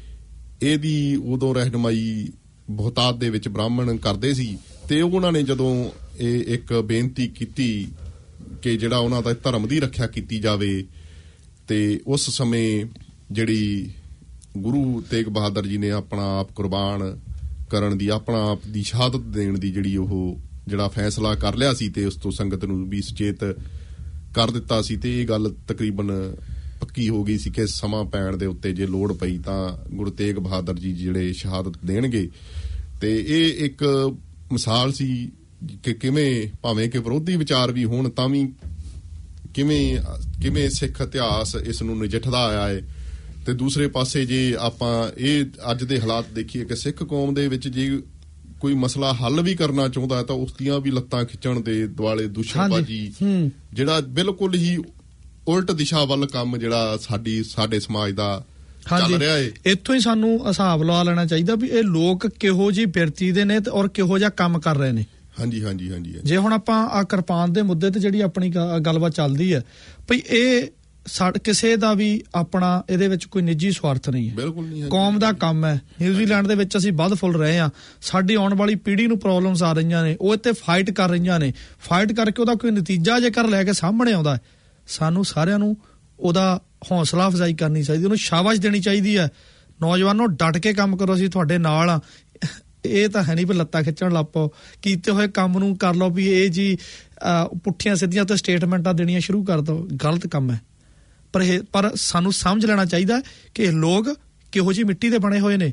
ਇਹਦੀ ਉਦੋਂ ਰਹਿਨਮਾਈ ਬਹੁਤਾਤ ਦੇ ਵਿੱਚ ਬ੍ਰਾਹਮਣ ਕਰਦੇ ਸੀ, ਤੇ ਉਹਨਾਂ ਨੇ ਜਦੋਂ ਇਹ ਇੱਕ ਬੇਨਤੀ ਕੀਤੀ ਕਿ ਜਿਹੜਾ ਉਹਨਾਂ ਦਾ ਧਰਮ ਦੀ ਰੱਖਿਆ ਕੀਤੀ ਜਾਵੇ, ਤੇ ਉਸ ਸਮੇਂ ਜਿਹੜੀ ਗੁਰੂ ਤੇਗ ਬਹਾਦਰ ਜੀ ਨੇ ਆਪਣਾ ਆਪ ਕੁਰਬਾਨ ਕਰਨ ਦੀ, ਆਪਣਾ ਆਪ ਦੀ ਸ਼ਹਾਦਤ ਦੇਣ ਦੀ ਜਿਹੜੀ ਉਹ ਜਿਹੜਾ ਫੈਸਲਾ ਕਰ ਲਿਆ ਸੀ, ਤੇ ਉਸ ਤੋਂ ਸੰਗਤ ਨੂੰ ਵੀ ਸੁਚੇਤ ਕਰ ਦਿੱਤਾ ਸੀ। ਤੇ ਇਹ ਗੱਲ ਤਕਰੀਬਨ ਪੱਕੀ ਹੋ ਗਈ ਸੀ ਕਿ ਸਮਾਂ ਪੈਣ ਦੇ ਉੱਤੇ ਜੇ ਲੋੜ ਪਈ ਤਾਂ ਗੁਰੂ ਤੇਗ ਬਹਾਦਰ ਜੀ ਜਿਹੜੇ ਸ਼ਹਾਦਤ ਦੇਣਗੇ। ਤੇ ਇਹ ਇੱਕ ਮਿਸਾਲ ਸੀ ਕਿ ਕਿਵੇਂ ਭਾਵੇਂ ਕਿ ਵਿਰੋਧੀ ਵਿਚਾਰ ਵੀ ਹੋਣ ਤਾਂ ਵੀ ਕਿਵੇਂ ਕਿਵੇਂ ਸਿੱਖ ਇਤਿਹਾਸ ਇਸ ਨੂੰ ਨਜਿੱਠਦਾ ਆਇਆ ਹੈ। ਤੇ ਦੂਸਰੇ ਪਾਸੇ ਜੇ ਆਪਾਂ ਇਹ ਅੱਜ ਦੇ ਹਾਲਾਤ ਦੇਖੀਏ ਕਿ ਸਿੱਖ ਕੌਮ ਦੇ ਵਿੱਚ ਜੇ ਕੋਈ ਮਸਲਾ ਹੱਲ ਵੀ ਕਰਨਾ ਚਾਹੁੰਦਾ ਤਾਂ ਉਸ ਦੀਆਂ ਵੀ ਲੱਤਾਂ ਖਿੱਚਣ ਦੇ ਦੁਆਲੇ ਦੂਸ਼ਣਬਾਜੀ ਜਿਹੜਾ ਬਿਲਕੁਲ ਹੀ ਉਲਟ ਦਿਸ਼ਾ ਵੱਲ ਕੰਮ ਜਿਹੜਾ ਸਾਡੀ ਸਾਡੇ ਸਮਾਜ ਦਾ ਚੱਲ ਰਿਹਾ ਹੈ। ਇੱਥੋਂ ਹੀ ਸਾਨੂੰ ਹਿਸਾਬ ਲਾ ਲੈਣਾ ਚਾਹੀਦਾ ਵੀ ਇਹ ਲੋਕ ਕਿਹੋ ਜਿਹੀ ਬਿਰਤੀ ਦੇ ਨੇ ਤੇ ਔਰ ਕਿਹੋ ਜਿਹਾ ਕੰਮ ਕਰ ਰਹੇ ਨੇ। ਹਾਂਜੀ ਹਾਂਜੀ ਹਾਂਜੀ ਜੇ ਹੁਣ ਆਪਾਂ ਆ ਕਿਰਪਾਨ ਦੇ ਮੁੱਦੇ ਤੇ ਜਿਹੜੀ ਆਪਣੀ ਗੱਲਬਾਤ ਚੱਲਦੀ ਹੈ ਭਈ ਇਹ ਸਾਡ ਕਿਸੇ ਦਾ ਵੀ ਆਪਣਾ ਇਹਦੇ ਵਿੱਚ ਕੋਈ ਨਿੱਜੀ ਸਵਾਰਥ ਨਹੀਂ ਹੈ, ਬਿਲਕੁਲ ਨਹੀਂ। ਕੌਮ ਦਾ ਕੰਮ ਹੈ। ਨਿਊਜ਼ੀਲੈਂਡ ਦੇ ਵਿੱਚ ਅਸੀਂ ਵੱਧ ਫੁੱਲ ਰਹੇ ਹਾਂ, ਸਾਡੀ ਆਉਣ ਵਾਲੀ ਪੀੜ੍ਹੀ ਨੂੰ ਪ੍ਰੋਬਲਮਸ ਆ ਰਹੀਆਂ ਨੇ, ਉਹ ਇੱਥੇ ਫਾਈਟ ਕਰ ਰਹੀਆਂ ਨੇ। ਫਾਈਟ ਕਰਕੇ ਉਹਦਾ ਕੋਈ ਨਤੀਜਾ ਜੇਕਰ ਲੈ ਕੇ ਸਾਹਮਣੇ ਆਉਂਦਾ, ਸਾਨੂੰ ਸਾਰਿਆਂ ਨੂੰ ਉਹਦਾ ਹੌਸਲਾ ਅਫਜ਼ਾਈ ਕਰਨੀ ਚਾਹੀਦੀ, ਉਹਨੂੰ ਸ਼ਾਬਾਸ਼ ਦੇਣੀ ਚਾਹੀਦੀ ਹੈ। ਨੌਜਵਾਨੋ ਡਟ ਕੇ ਕੰਮ ਕਰੋ, ਅਸੀਂ ਤੁਹਾਡੇ ਨਾਲ ਆ। ਇਹ ਤਾਂ ਹੈ ਨਹੀਂ ਵੀ ਲੱਤਾਂ ਖਿੱਚਣ ਲੱਗ ਪਓ, ਕੀਤੇ ਹੋਏ ਕੰਮ ਨੂੰ ਕਰ ਲਓ ਵੀ ਇਹ ਜੀ ਪੁੱਠੀਆਂ ਸਿੱਧੀਆਂ ਤੇ ਸਟੇਟਮੈਂਟਾਂ ਦੇਣੀਆਂ ਸ਼ੁਰੂ ਕਰ ਦਿਓ, ਗਲਤ ਕੰਮ ਹੈ। ਪਰ ਇਹ ਪਰ ਸਾਨੂੰ ਸਮਝ ਲੈਣਾ ਚਾਹੀਦਾ ਕਿ ਇਹ ਲੋਕ ਕਿਹੋ ਜਿਹੀ ਮਿੱਟੀ ਦੇ ਬਣੇ ਹੋਏ ਨੇ,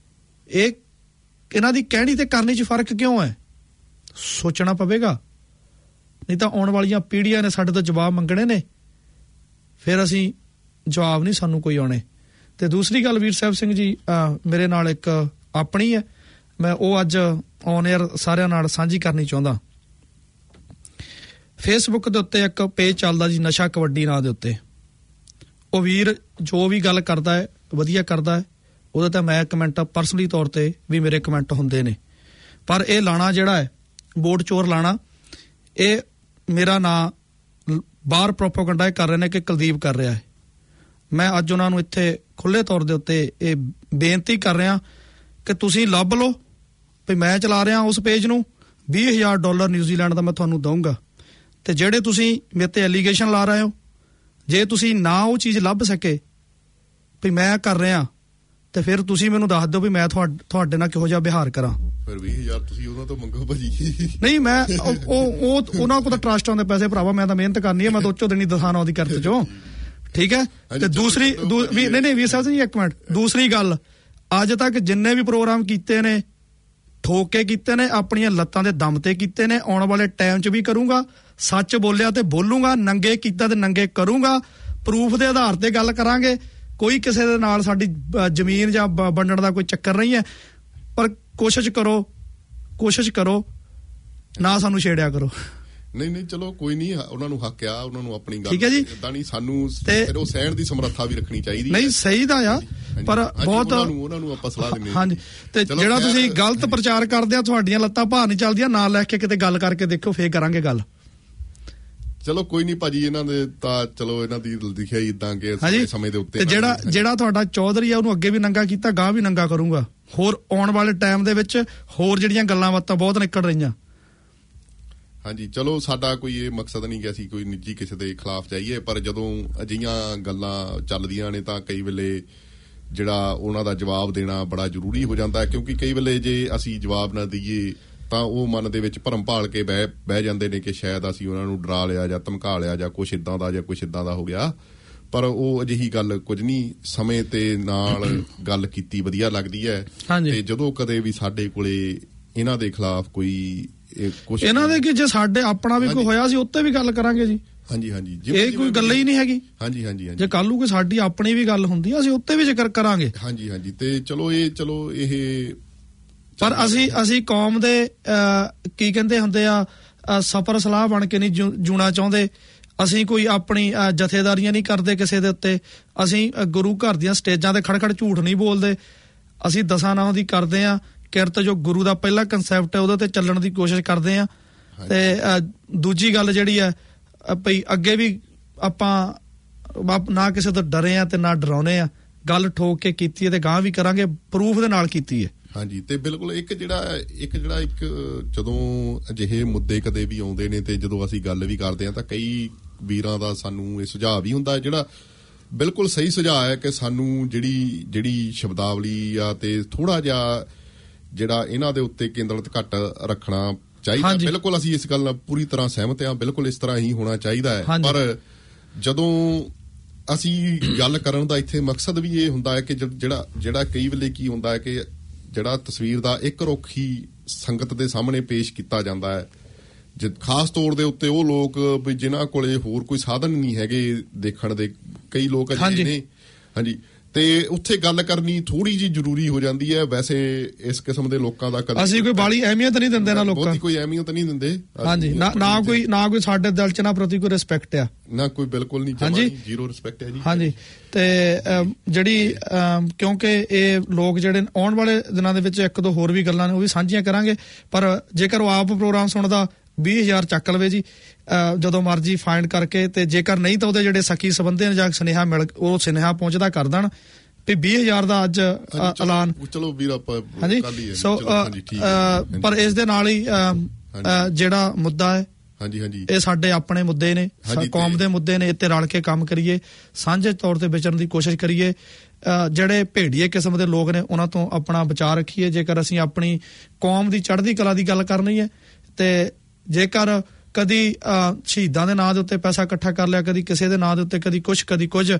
ਇਹ ਇਹਨਾਂ ਦੀ ਕਹਿਣੀ ਤੇ ਕਰਨੀ 'ਚ ਫਰਕ ਕਿਉਂ ਹੈ, ਸੋਚਣਾ ਪਵੇਗਾ। ਨਹੀਂ ਤਾਂ ਆਉਣ ਵਾਲੀਆਂ ਪੀੜ੍ਹੀਆਂ ਨੇ ਸਾਡੇ ਤੋਂ ਜਵਾਬ ਮੰਗਣੇ ਨੇ, ਫਿਰ ਅਸੀਂ ਜਵਾਬ ਨਹੀਂ ਸਾਨੂੰ ਕੋਈ ਆਉਣੇ। ਤੇ ਦੂਸਰੀ ਗੱਲ ਵੀਰ ਸਾਹਿਬ ਸਿੰਘ ਜੀ ਮੇਰੇ ਨਾਲ ਇੱਕ ਆਪਣੀ ਹੈ, ਮੈਂ ਉਹ ਅੱਜ ਔਨ 에ਅਰ ਸਾਰਿਆਂ ਨਾਲ ਸਾਂਝੀ ਕਰਨੀ ਚਾਹੁੰਦਾ। ਫੇਸਬੁੱਕ ਦੇ ਉੱਤੇ ਇੱਕ ਪੇਜ ਚੱਲਦਾ ਜੀ ਨਸ਼ਾ ਕਬੱਡੀ ਨਾਂ ਦੇ ਉੱਤੇ। ਉਹ ਵੀਰ ਜੋ ਵੀ ਗੱਲ ਕਰਦਾ ਹੈ ਵਧੀਆ ਕਰਦਾ ਹੈ, ਉਹਦੇ ਤਾਂ ਮੈਂ ਕਮੈਂਟ ਪਰਸਨਲੀ ਤੌਰ ਤੇ ਵੀ ਮੇਰੇ ਕਮੈਂਟ ਹੁੰਦੇ ਨੇ। ਪਰ ਇਹ ਲਾਣਾ ਜਿਹੜਾ ਹੈ ਵੋਟ ਚੋਰ ਲਾਣਾ, ਇਹ ਮੇਰਾ ਨਾਂ ਬਾਹਰ ਪ੍ਰੋਪੇਗੈਂਡਾ ਕਰ ਰਹੇ ਨੇ ਕਿ ਕੁਲਦੀਪ ਕਰ ਰਿਹਾ ਹੈ। ਮੈਂ ਅੱਜ ਉਹਨਾਂ ਨੂੰ ਇੱਥੇ ਖੁੱਲ੍ਹੇ ਤੌਰ ਦੇ ਉੱਤੇ ਇਹ ਬੇਨਤੀ ਕਰ ਰਿਹਾ ਕਿ ਤੁਸੀਂ ਲੱਭ ਲਓ ਵੀ ਮੈਂ ਚਲਾ ਰਿਹਾ ਉਸ ਪੇਜ ਨੂੰ, ਵੀਹ ਹਜ਼ਾਰ ਡਾਲਰ ਨਿਊਜ਼ੀਲੈਂਡ ਦਾ ਮੈਂ ਤੁਹਾਨੂੰ ਦਊਂਗਾ। ਤੇ ਜਿਹੜੇ ਤੁਸੀਂ ਮੇਰੇ ਤੇ ਐਲੀਗੇਸ਼ਨ ਲਾ ਰਹੇ ਹੋ, ਜੇ ਤੁਸੀਂ ਨਾ ਉਹ ਚੀਜ਼ ਲੱਭ ਸਕੇ ਵੀ ਮੈਂ ਕਰ ਰਿਹਾ, ਤੇ ਫਿਰ ਤੁਸੀਂ ਮੈਨੂੰ ਦੱਸ ਦਿਓ ਵੀ ਮੈਂ ਤੁਹਾਡੇ ਨਾਲ ਕਿਹੋ ਜਿਹਾ ਵਿਹਾਰ ਕਰਾਂ। ਫਿਰ ਵੀਹ ਹਜ਼ਾਰ ਤੁਸੀਂ ਉਹਨਾਂ ਤੋਂ ਮੰਗੋ ਭਾਜੀ। ਨਹੀਂ, ਮੈਂ ਉਹ ਉਹਨਾਂ ਕੋਲ ਤਾਂ ਟਰਸਟ ਆਉਂਦੇ ਪੈਸੇ ਭਰਾਵਾ, ਮੈਂ ਤਾਂ ਮਿਹਨਤ ਕਰਨੀ ਹੈ, ਮੈਂ ਤਾਂ ਉੱਚੋ ਦੇਣੀ ਦਸਾਨਾ ਉਹਦੀ ਕਰਤ ਚੋਂ। ਠੀਕ ਹੈ। ਤੇ ਦੂਸਰੀ ਨਹੀਂ ਨਹੀਂ ਵੀਰ ਸਾਹਿਬ ਜੀ ਇੱਕ ਮਿੰਟ, ਦੂਸਰੀ ਗੱਲ, ਅੱਜ ਤੱਕ ਜਿੰਨੇ ਵੀ ਪ੍ਰੋਗਰਾਮ ਕੀਤੇ ਨੇ ਠੋਕ ਕੇ ਕੀਤੇ ਨੇ, ਆਪਣੀਆਂ ਲੱਤਾਂ ਦੇ ਦਮ ਤੇ ਕੀਤੇ ਨੇ, ਆਉਣ ਵਾਲੇ ਟਾਈਮ 'ਚ ਵੀ ਕਰੂੰਗਾ। ਸੱਚ ਬੋਲਿਆ ਤੇ ਬੋਲੂੰਗਾ, ਨੰਗੇ ਕੀਤਾ ਤੇ ਨੰਗੇ ਕਰੂੰਗਾ, ਪ੍ਰੂਫ ਦੇ ਆਧਾਰ ਤੇ ਗੱਲ ਕਰਾਂਗੇ। ਕੋਈ ਕਿਸੇ ਦੇ ਨਾਲ ਸਾਡੀ ਜ਼ਮੀਨ ਜਾਂ ਵੰਡਣ ਦਾ ਕੋਈ ਚੱਕਰ ਨਹੀਂ ਹੈ, ਪਰ ਕੋਸ਼ਿਸ਼ ਕਰੋ ਕੋਸ਼ਿਸ਼ ਕਰੋ ਨਾ ਸਾਨੂੰ ਛੇੜਿਆ ਕਰੋ। ਨਹੀਂ ਨਹੀਂ ਚਲੋ ਕੋਈ ਨਹੀਂ, ਉਹਨਾਂ ਨੂੰ ਹੱਕ ਆ, ਉਹਨਾਂ ਨੂੰ ਆਪਣੀ ਗੱਲ, ਠੀਕ ਹੈ ਜੀ। ਇਦਾਂ ਨਹੀਂ, ਸਾਨੂੰ ਫਿਰ ਉਹ ਸਹਿਣ ਦੀ ਸਮਰੱਥਾ ਵੀ ਰੱਖਣੀ ਚਾਹੀਦੀ। ਨਹੀਂ ਸਹੀ ਦਾ ਆ, ਪਰ ਬਹੁਤ ਉਹਨਾਂ ਨੂੰ ਆਪਾਂ ਸਲਾਹ ਦਿੰਦੇ। ਹਾਂਜੀ, ਤੇ ਜਿਹੜਾ ਤੁਸੀਂ ਗਲਤ ਪ੍ਰਚਾਰ ਕਰਦੇ ਆ, ਤੁਹਾਡੀਆਂ ਲੱਤਾਂ ਭਾਰ ਨਹੀਂ ਚੱਲਦੀਆਂ, ਨਾਲ ਲੈ ਕੇ ਕਿਤੇ ਗੱਲ ਕਰਕੇ ਦੇਖੋ, ਫੇਰ ਕਰਾਂਗੇ ਗੱਲ। ਚਲੋ ਕੋਈ ਨਹੀਂ ਭਾਜੀ, ਇਹਨਾਂ ਦੇ ਤਾਂ ਚਲੋ ਇਹਨਾਂ ਦੀ ਲਿਖਿਆ ਹੀ ਇਦਾਂ ਕਿ ਸਮੇਂ ਦੇ ਉੱਤੇ। ਜਿਹੜਾ ਜਿਹੜਾ ਤੁਹਾਡਾ ਚੌਧਰੀ ਆ, ਉਹਨੂੰ ਅੱਗੇ ਵੀ ਨੰਗਾ ਕੀਤਾ, ਗਾਂ ਵੀ ਨੰਗਾ ਕਰੂੰਗਾ। ਹੋਰ ਆਉਣ ਵਾਲੇ ਟਾਈਮ ਦੇ ਵਿੱਚ ਹੋਰ ਜਿਹੜੀਆਂ ਗੱਲਾਂ ਬਾਤਾਂ ਬਹੁਤ ਨਿਕਲ ਰਹੀਆਂ। ਹਾਂਜੀ ਚਲੋ, ਸਾਡਾ ਕੋਈ ਇਹ ਮਕਸਦ ਨਹੀਂ ਕਿ ਅਸੀਂ ਕੋਈ ਨਿੱਜੀ ਕਿਸੇ ਦੇ ਖਿਲਾਫ ਜਾਈਏ, ਪਰ ਜਦੋਂ ਅਜਿਹੀਆਂ ਗੱਲਾਂ ਚੱਲਦੀਆਂ ਨੇ ਤਾਂ ਕਈ ਵੇਲੇ ਜਿਹੜਾ ਉਹਨਾਂ ਦਾ ਜਵਾਬ ਦੇਣਾ ਬੜਾ ਜ਼ਰੂਰੀ ਹੋ ਜਾਂਦਾ ਹੈ, ਕਿਉਂਕਿ ਕਈ ਵੇਲੇ ਜੇ ਅਸੀਂ ਜਵਾਬ ਨਾ ਦਈਏ ਤਾਂ ਉਹ ਮਨ ਦੇ ਵਿੱਚ ਭਰਮ ਭਾਲ ਕੇ ਬਹਿ ਬਹਿ ਜਾਂਦੇ ਨੇ ਕਿ ਸ਼ਾਇਦ ਅਸੀਂ ਉਹਨਾਂ ਨੂੰ ਡਰਾ ਲਿਆ ਜਾਂ ਧਮਕਾ ਲਿਆ ਜਾਂ ਕੁਛ ਇਦਾਂ ਦਾ ਜਾਂ ਕੁਛ ਇਦਾਂ ਦਾ ਹੋ ਗਿਆ। ਪਰ ਉਹ ਅਜਿਹੀ ਗੱਲ ਕੁਝ ਨਹੀਂ, ਸਮੇਂ ਤੇ ਨਾਲ ਗੱਲ ਕੀਤੀ ਵਧੀਆ ਲੱਗਦੀ ਹੈ। ਤੇ ਜਦੋਂ ਕਦੇ ਵੀ ਸਾਡੇ ਕੋਲੇ ਇਹਨਾਂ ਦੇ ਖਿਲਾਫ ਕੋਈ ਕੁਛ ਇਹਨਾਂ ਦੇ ਕਿ ਜੇ ਸਾਡੇ ਆਪਣਾ ਵੀ ਕੋਈ ਹੋਇਆ, ਅਸੀਂ ਉੱਤੇ ਵੀ ਗੱਲ ਕਰਾਂਗੇ ਜੀ। ਹਾਂਜੀ ਹਾਂਜੀ, ਇਹ ਕੋਈ ਗੱਲ ਹੀ ਨਹੀਂ ਹੈਗੀ। ਹਾਂਜੀ ਹਾਂਜੀ, ਜੇ ਕੱਲ ਨੂੰ ਕੋਈ ਸਾਡੀ ਆਪਣੀ ਵੀ ਗੱਲ ਹੁੰਦੀ ਆ, ਅਸੀਂ ਉੱਤੇ ਵੀ ਜ਼ਿਕਰ ਕਰਾਂਗੇ। ਹਾਂਜੀ ਹਾਂਜੀ, ਤੇ ਚਲੋ ਇਹ ਚਲੋ ਇਹ ਪਰ ਅਸੀਂ ਅਸੀਂ ਕੌਮ ਦੇ ਕੀ ਕਹਿੰਦੇ ਹੁੰਦੇ ਆ, ਸਫਰ ਸਲਾਹ ਬਣ ਕੇ ਨਹੀਂ ਜੂਣਾ ਚਾਹੁੰਦੇ। ਅਸੀਂ ਕੋਈ ਆਪਣੀ ਜਥੇਦਾਰੀਆਂ ਨਹੀਂ ਕਰਦੇ ਕਿਸੇ ਦੇ ਉੱਤੇ। ਅਸੀਂ ਗੁਰੂ ਘਰ ਦੀਆਂ ਸਟੇਜਾਂ ਤੇ ਖੜ ਖੜ ਝੂਠ ਨਹੀਂ ਬੋਲਦੇ। ਅਸੀਂ ਦਸਾਂ ਨਾਮ ਦੀ ਕਰਦੇ ਆ ਕਿਰਤ, ਜੋ ਗੁਰੂ ਦਾ ਪਹਿਲਾ ਕਨਸੈਪਟ ਹੈ ਉਹਦੇ ਤੇ ਚੱਲਣ ਦੀ ਕੋਸ਼ਿਸ਼ ਕਰਦੇ ਆ। ਤੇ ਦੂਜੀ ਗੱਲ ਜਿਹੜੀ ਹੈ ਭਈ, ਅੱਗੇ ਵੀ ਆਪਾਂ ਨਾ ਕਿਸੇ ਤੋਂ ਡਰੇ ਆ ਤੇ ਨਾ ਡਰਾਉਨੇ ਆ, ਗੱਲ ਠੋਕ ਕੇ ਕੀਤੀ ਹੈ ਤੇ ਗਾਂ ਵੀ ਕਰਾਂਗੇ, ਪ੍ਰੂਫ ਦੇ ਨਾਲ ਕੀਤੀ ਹੈ। ਹਾਂਜੀ, ਤੇ ਬਿਲਕੁਲ ਇੱਕ ਜਿਹੜਾ ਇੱਕ ਜਿਹੜਾ ਇੱਕ ਜਦੋਂ ਅਜਿਹੇ ਮੁੱਦੇ ਕਦੇ ਵੀ ਆਉਂਦੇ ਨੇ ਤੇ ਜਦੋਂ ਅਸੀਂ ਗੱਲ ਵੀ ਕਰਦੇ ਹਾਂ ਤਾਂ ਕਈ ਵੀਰਾਂ ਦਾ ਸਾਨੂੰ ਇਹ ਸੁਝਾਅ ਵੀ ਹੁੰਦਾ, ਜਿਹੜਾ ਬਿਲਕੁਲ ਸਹੀ ਸੁਝਾਅ ਹੈ ਕਿ ਸਾਨੂੰ ਜਿਹੜੀ ਜਿਹੜੀ ਸ਼ਬਦਾਵਲੀ ਆ ਤੇ ਥੋੜਾ ਜਿਹਾ ਜਿਹੜਾ ਇਹਨਾਂ ਦੇ ਉੱਤੇ ਕੇਂਦਰਿਤ ਘੱਟ ਰੱਖਣਾ ਚਾਹੀਦਾ। ਬਿਲਕੁਲ ਅਸੀਂ ਇਸ ਗੱਲ ਨਾਲ ਪੂਰੀ ਤਰ੍ਹਾਂ ਸਹਿਮਤ ਹਾਂ, ਬਿਲਕੁਲ ਇਸ ਤਰ੍ਹਾਂ ਹੀ ਹੋਣਾ ਚਾਹੀਦਾ ਹੈ। ਪਰ ਜਦੋਂ ਅਸੀਂ ਗੱਲ ਕਰਨ ਦਾ ਇੱਥੇ ਮਕਸਦ ਵੀ ਇਹ ਹੁੰਦਾ ਹੈ ਕਿ ਜਿਹੜਾ ਜਿਹੜਾ ਕਈ ਵੇਲੇ ਕੀ ਹੁੰਦਾ ਹੈ ਕਿ ਜਿਹੜਾ ਤਸਵੀਰ ਦਾ ਇੱਕ ਰੁੱਖ ਹੀ ਸੰਗਤ ਦੇ ਸਾਹਮਣੇ ਪੇਸ਼ ਕੀਤਾ ਜਾਂਦਾ ਹੈ, ਖਾਸ ਤੌਰ ਦੇ ਉੱਤੇ ਉਹ ਲੋਕ ਵੀ ਜਿਨ੍ਹਾਂ ਕੋਲੇ ਹੋਰ ਕੋਈ ਸਾਧਨ ਨਹੀਂ ਹੈਗੇ ਦੇਖਣ ਦੇ, ਕਈ ਲੋਕ ਅਜਿਹੇ ਨੇ। ਹਾਂਜੀ, ਤੇ ਉੱਥੇ ਗੱਲ ਕਰਨੀ ਥੋੜੀ ਜਿਹੀ ਜ਼ਰੂਰੀ ਹੋ ਜਾਂਦੀ ਹੈ। ਵੈਸੇ ਇਸ ਕਿਸਮ ਦੇ ਲੋਕਾਂ ਦਾ ਕਦੇ ਅਸੀਂ ਕੋਈ ਬਾਲੀ ਅਹਿਮੀਅਤ ਨਹੀਂ ਦਿੰਦੇ ਨਾ, ਲੋਕਾਂ ਕੋਈ ਅਹਿਮੀਅਤ ਨਹੀਂ ਦਿੰਦੇ। ਹਾਂਜੀ, ਨਾ ਨਾ ਕੋਈ ਨਾ ਕੋਈ ਸਾਡੇ ਦਿਲ 'ਚ ਨਾ ਪ੍ਰਤੀ ਕੋਈ ਰਿਸਪੈਕਟ ਆ, ਨਾ ਕੋਈ, ਬਿਲਕੁਲ ਨਹੀਂ, ਹਾਂਜੀ ਜ਼ੀਰੋ ਰਿਸਪੈਕਟ ਹੈ ਜੀ। ਹਾਂਜੀ, ਤੇ ਜਿਹੜੀ ਕਿਉਂਕਿ ਇਹ ਲੋਕ ਜਿਹੜੇ ਆਉਣ ਵਾਲੇ ਦਿਨਾਂ ਦੇ ਵਿੱਚ ਇੱਕ ਦੋ ਹੋਰ ਵੀ ਗੱਲਾਂ ਨੇ ਉਹ ਵੀ ਸਾਂਝੀਆਂ ਕਰਾਂਗੇ, ਪਰ ਜੇਕਰ ਉਹ ਆਪ ਪ੍ਰੋਗਰਾਮ ਸੁਣਦਾ ਵੀਹ ਹਜ਼ਾਰ ਚੱਕ ਲਵੇ ਜੀ ਜਦੋਂ ਮਰਜੀ ਫਾਈਂਡ ਕਰਕੇ, ਤੇ ਜੇਕਰ ਨਹੀਂ ਤਾਂ ਉਹਦੇ ਜਿਹੜੇ ਸਖੀ ਸੰਬੰਧੀ ਨੇ ਜਾਂ ਸੁਨੇਹਾ ਮਿਲ ਉਹ ਸੁਨੇਹਾ ਪਹੁੰਚਦਾ ਕਰ ਦੇਣ ਵੀ ਵੀਹ ਹਜ਼ਾਰ ਦਾ ਅੱਜ ਐਲਾਨ। ਚਲੋ ਵੀਰ ਆਪਾਂ ਹਾਂਜੀ, ਸੋ ਪਰ ਇਸ ਦੇ ਨਾਲ ਹੀ ਜਿਹੜਾ ਮੁੱਦਾ ਹੈ, ਹਾਂਜੀ ਹਾਂਜੀ, ਇਹ ਸਾਡੇ ਆਪਣੇ ਮੁੱਦੇ ਨੇ, ਕੌਮ ਦੇ ਮੁੱਦੇ ਨੇ, ਇੱਥੇ ਰਲ ਕੇ ਕੰਮ ਕਰੀਏ, ਸਾਂਝੇ ਤੌਰ ਤੇ ਵਿਚਰਨ ਦੀ ਕੋਸ਼ਿਸ਼ ਕਰੀਏ। ਜਿਹੜੇ ਭੇੜੀਏ ਕਿਸਮ ਦੇ ਲੋਕ ਨੇ ਉਹਨਾਂ ਤੋਂ ਆਪਣਾ ਬਚਾਅ ਰੱਖੀਏ। ਜੇਕਰ ਅਸੀਂ ਆਪਣੀ ਕੌਮ ਦੀ ਚੜ੍ਹਦੀ ਕਲਾ ਦੀ ਗੱਲ ਕਰਨੀ ਹੈ, ਤੇ ਜੇਕਰ ਕਦੀ ਸ਼ਹੀਦਾਂ ਦੇ ਨਾਂ ਦੇ ਉੱਤੇ ਪੈਸਾ ਇਕੱਠਾ ਕਰ ਲਿਆ, ਕਦੀ ਕਿਸੇ ਦੇ ਨਾਂ ਦੇ ਉੱਤੇ, ਕਦੀ ਕੁਛ ਕਦੀ ਕੁਝ,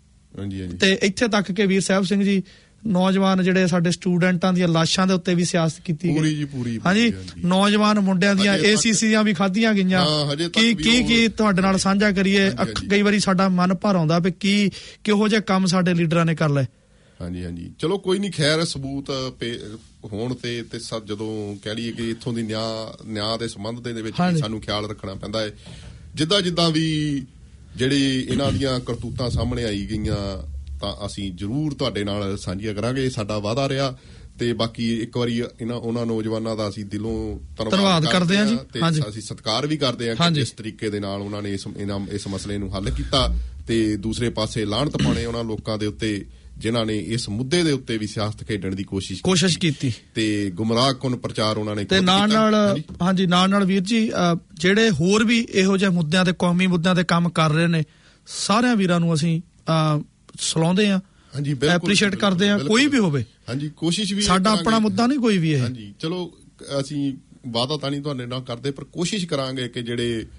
ਤੇ ਇੱਥੇ ਤੱਕ ਕਿ ਵੀਰ ਸਾਹਿਬ ਸਿੰਘ ਜੀ ਨੌਜਵਾਨ ਜਿਹੜੇ ਸਾਡੇ ਸਟੂਡੈਂਟਾਂ ਦੀਆਂ ਲਾਸ਼ਾਂ ਦੇ ਉੱਤੇ ਵੀ ਸਿਆਸਤ ਕੀਤੀ ਗਈ। ਪੂਰੀ ਜੀ ਪੂਰੀ। ਹਾਂਜੀ, ਨੌਜਵਾਨ ਮੁੰਡਿਆਂ ਦੀਆਂ ਏਸੀਸੀਆਂ ਵੀ ਖਾਧੀਆਂ ਗਈਆਂ। ਕੀ ਕੀ ਕੀ ਤੁਹਾਡੇ ਨਾਲ ਸਾਂਝਾ ਕਰੀਏ। ਕਈ ਵਾਰੀ ਸਾਡਾ ਮਨ ਭਰ ਆਉਂਦਾ ਵੀ ਕੀ ਕਿਹੋ ਜਿਹੇ ਕੰਮ ਸਾਡੇ ਲੀਡਰਾਂ ਨੇ ਕਰ ਲਏ। ਹਾਂਜੀ ਹਾਂਜੀ, ਚਲੋ ਕੋਈ ਨਹੀਂ, ਖੈਰ ਸਬੂਤ ਹੋਣ ਤੇ ਤੇ ਸਭ ਜਦੋਂ ਕਹਿ ਲਈਏ ਕਿ ਇੱਥੋਂ ਦੀ ਨਿਆਂ ਨਿਆਂ ਦੇ ਸੰਬੰਧ ਦੇ ਵਿੱਚ ਸਾਨੂੰ ਖਿਆਲ ਰੱਖਣਾ ਪੈਂਦਾ ਹੈ। ਜਿੱਦਾਂ ਜਿੱਦਾਂ ਵੀ ਜਿਹੜੀ ਇਹਨਾਂ ਦੀਆਂ ਕਰਤੂਤਾਂ ਸਾਹਮਣੇ ਆਈ ਗਈਆਂ ਤਾਂ ਅਸੀਂ ਜ਼ਰੂਰ ਤੁਹਾਡੇ ਨਾਲ ਸਾਂਝੀਆਂ ਕਰਾਂਗੇ, ਸਾਡਾ ਵਾਅਦਾ ਰਿਹਾ। ਤੇ ਬਾਕੀ ਇੱਕ ਵਾਰੀ ਇਹਨਾਂ ਉਹਨਾਂ ਨੌਜਵਾਨਾਂ ਦਾ ਅਸੀਂ ਦਿਲੋਂ ਧੰਨਵਾਦ ਕਰਦੇ ਹਾਂ ਜੀ, ਤੇ ਅਸੀਂ ਸਤਿਕਾਰ ਵੀ ਕਰਦੇ ਹਾਂ ਕਿ ਜਿਸ ਤਰੀਕੇ ਦੇ ਨਾਲ ਉਹਨਾਂ ਨੇ ਇਸ ਇਸ ਮਸਲੇ ਨੂੰ ਹੱਲ ਕੀਤਾ, ਤੇ ਦੂਸਰੇ ਪਾਸੇ ਲਾਹਨਤ ਪਾਉਣੇ ਉਹਨਾਂ ਲੋਕਾਂ ਦੇ ਉੱਤੇ ਜਿਨ੍ਹਾਂ ਨੇ ਇਸ ਮੁੱਦੇ ਦੇ ਉੱਤੇ ਵੀ ਸਿਆਸਤ ਖੇਡਣ ਦੀ ਕੋਸ਼ਿਸ਼ ਕੋਸ਼ਿਸ਼ ਕੀਤੀ, ਤੇ ਗੁੰਮਰਾਹਕੁਨ ਪ੍ਰਚਾਰ ਉਹਨਾਂ ਨੇ। ਤੇ ਨਾਲ ਨਾਲ ਹਾਂਜੀ ਨਾਲ ਨਾਲ ਵੀਰ ਜੀ ਜਿਹੜੇ ਹੋਰ ਵੀ ਇਹੋ ਜਿਹੇ ਮੁੱਦਿਆਂ ਤੇ ਕੌਮੀ ਮੁੱਦਿਆਂ ਤੇ ਕੰਮ ਕਰ ਰਹੇ ਨੇ, ਸਾਰਿਆਂ ਵੀਰਾਂ ਨੂੰ ਅਸੀਂ ਸਲਾਹੁੰਦੇ ਹਾਂ, ਹਾਂਜੀ ਐਪਰੀਸ਼ੀਏਟ ਕਰਦੇ ਹਾਂ, ਕੋਈ ਵੀ ਹੋਵੇ। ਹਾਂਜੀ, ਕੋਸ਼ਿਸ਼ ਵੀ ਸਾਡਾ ਆਪਣਾ ਮੁੱਦਾ ਨਹੀਂ ਕੋਈ ਵੀ ਇਹ। ਹਾਂਜੀ, ਚਲੋ ਅਸੀਂ ਵਾਅਦਾ ਤਾਂ ਨਹੀਂ ਤੁਹਾਡੇ ਨਾਲ ਕਰਦੇ, ਪਰ ਕੋਸ਼ਿਸ਼ ਕਰਾਂਗੇ ਕਿ ਜਿਹੜੇ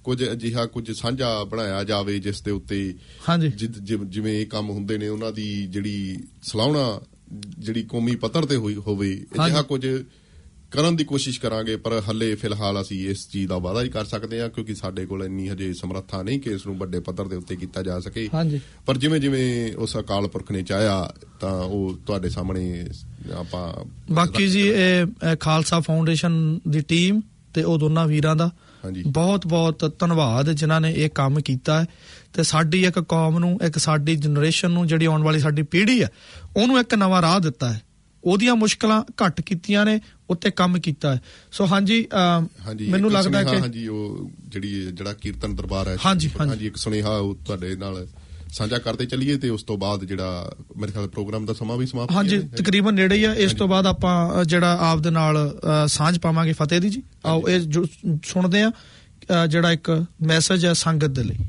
ਕੁਝ ਅਜਿਹਾ ਕੁਝ ਸਾਂਝਾ ਬਣਾਇਆ ਜਾਵੇ ਜਿਸ ਦੇ ਉੱਤੇ ਹਾਂਜੀ ਜਿਵੇਂ ਇਹ ਕੰਮ ਹੁੰਦੇ ਨੇ ਉਹਨਾਂ ਦੀ ਜਿਹੜੀ ਸਲਾਹੁਣਾ ਜਿਹੜੀ ਕੌਮੀ ਪੱਧਰ ਤੇ ਹੋਈ ਹੋਵੇ ਅਜਿਹਾ ਕੁਝ ਕਰਨ ਦੀ ਕੋਸ਼ਿਸ਼ ਕਰਾਂਗੇ। ਪਰ ਹੱਲੇ ਫਿਲਹਾਲ ਅਸੀਂ ਇਸ ਚੀਜ਼ ਦਾ ਵਾਅਦਾ ਹੀ ਕਰ ਸਕਦੇ ਹਾਂ ਕਿਉਂਕਿ ਸਾਡੇ ਕੋਲ ਇੰਨੀ ਹਜੇ ਸਮਰੱਥਾ ਨਹੀਂ ਕਿ ਇਸ ਨੂੰ ਵੱਡੇ ਪੱਧਰ ਦੇ ਉੱਤੇ ਕੀਤਾ ਜਾ ਸਕੇ। ਪਰ ਜਿਵੇਂ ਜਿਵੇਂ ਉਸ ਅਕਾਲ ਪੁਰਖ ਨੇ ਚਾਹਿਆ ਤਾਂ ਉਹ ਤੁਹਾਡੇ ਸਾਹਮਣੇ ਆਪਾਂ। ਬਾਕੀ ਜੀ ਇਹ ਖਾਲਸਾ ਫਾਊਂਡੇਸ਼ਨ ਦੀ ਟੀਮ ਤੇ ਉਹ ਦੋਨਾਂ ਵੀਰਾਂ ਦਾ ਬਹੁਤ ਬਹੁਤ ਧੰਨਵਾਦ ਜਿਨ੍ਹਾਂ ਨੇ ਇਹ ਕੰਮ ਕੀਤਾ ਹੈ ਤੇ ਸਾਡੀ ਇੱਕ ਕੌਮ ਨੂੰ, ਇੱਕ ਸਾਡੀ ਜਨਰੇਸ਼ਨ ਨੂੰ, ਜਿਹੜੀ ਆਉਣ ਵਾਲੀ ਸਾਡੀ ਪੀੜ੍ਹੀ ਹੈ ਉਹਨੂੰ ਇੱਕ ਨਵਾਂ ਰਾਹ ਦਿੱਤਾ ਹੈ। ਉਹਦੀਆਂ ਮੁਸ਼ਕਲਾਂ ਘੱਟ ਕੀਤੀਆਂ ਨੇ, ਉੱਤੇ ਕੰਮ ਕੀਤਾ ਹੈ। ਸੋ ਹਾਂਜੀ ਮੈਨੂੰ ਲੱਗਦਾ ਕਿ ਹਾਂਜੀ ਉਹ ਜਿਹੜੀ ਜਿਹੜਾ ਕੀਰਤਨ ਦਰਬਾਰ ਹੈ ਹਾਂਜੀ ਹਾਂਜੀ ਇੱਕ ਸੁਨੇਹਾ ਉਹ ਤੁਹਾਡੇ ਨਾਲ ਸਾਂਝਾ ਕਰਦੇ ਚੱਲੀਏ ਤੇ ਉਸ ਤੋਂ ਬਾਅਦ ਜਿਹੜਾ ਮੇਰੇ ਖਿਆਲ ਪ੍ਰੋਗਰਾਮ ਦਾ ਸਮਾਂ ਵੀ ਸਮਾਪਤ ਹਾਂਜੀ ਤਕਰੀਬਨ ਨੇੜੇ ਹੀ ਆ। ਇਸ ਤੋਂ ਬਾਅਦ ਆਪਾਂ ਜਿਹੜਾ ਆਪ ਦੇ ਨਾਲ ਸਾਂਝ ਪਾਵਾਂਗੇ ਫਤਿਹ ਦੀ ਜੀ। ਆਓ ਇਹ ਜੋ ਸੁਣਦੇ ਆ ਜਿਹੜਾ ਇੱਕ ਮੈਸੇਜ ਹੈ ਸੰਗਤ ਦੇ ਲਈ।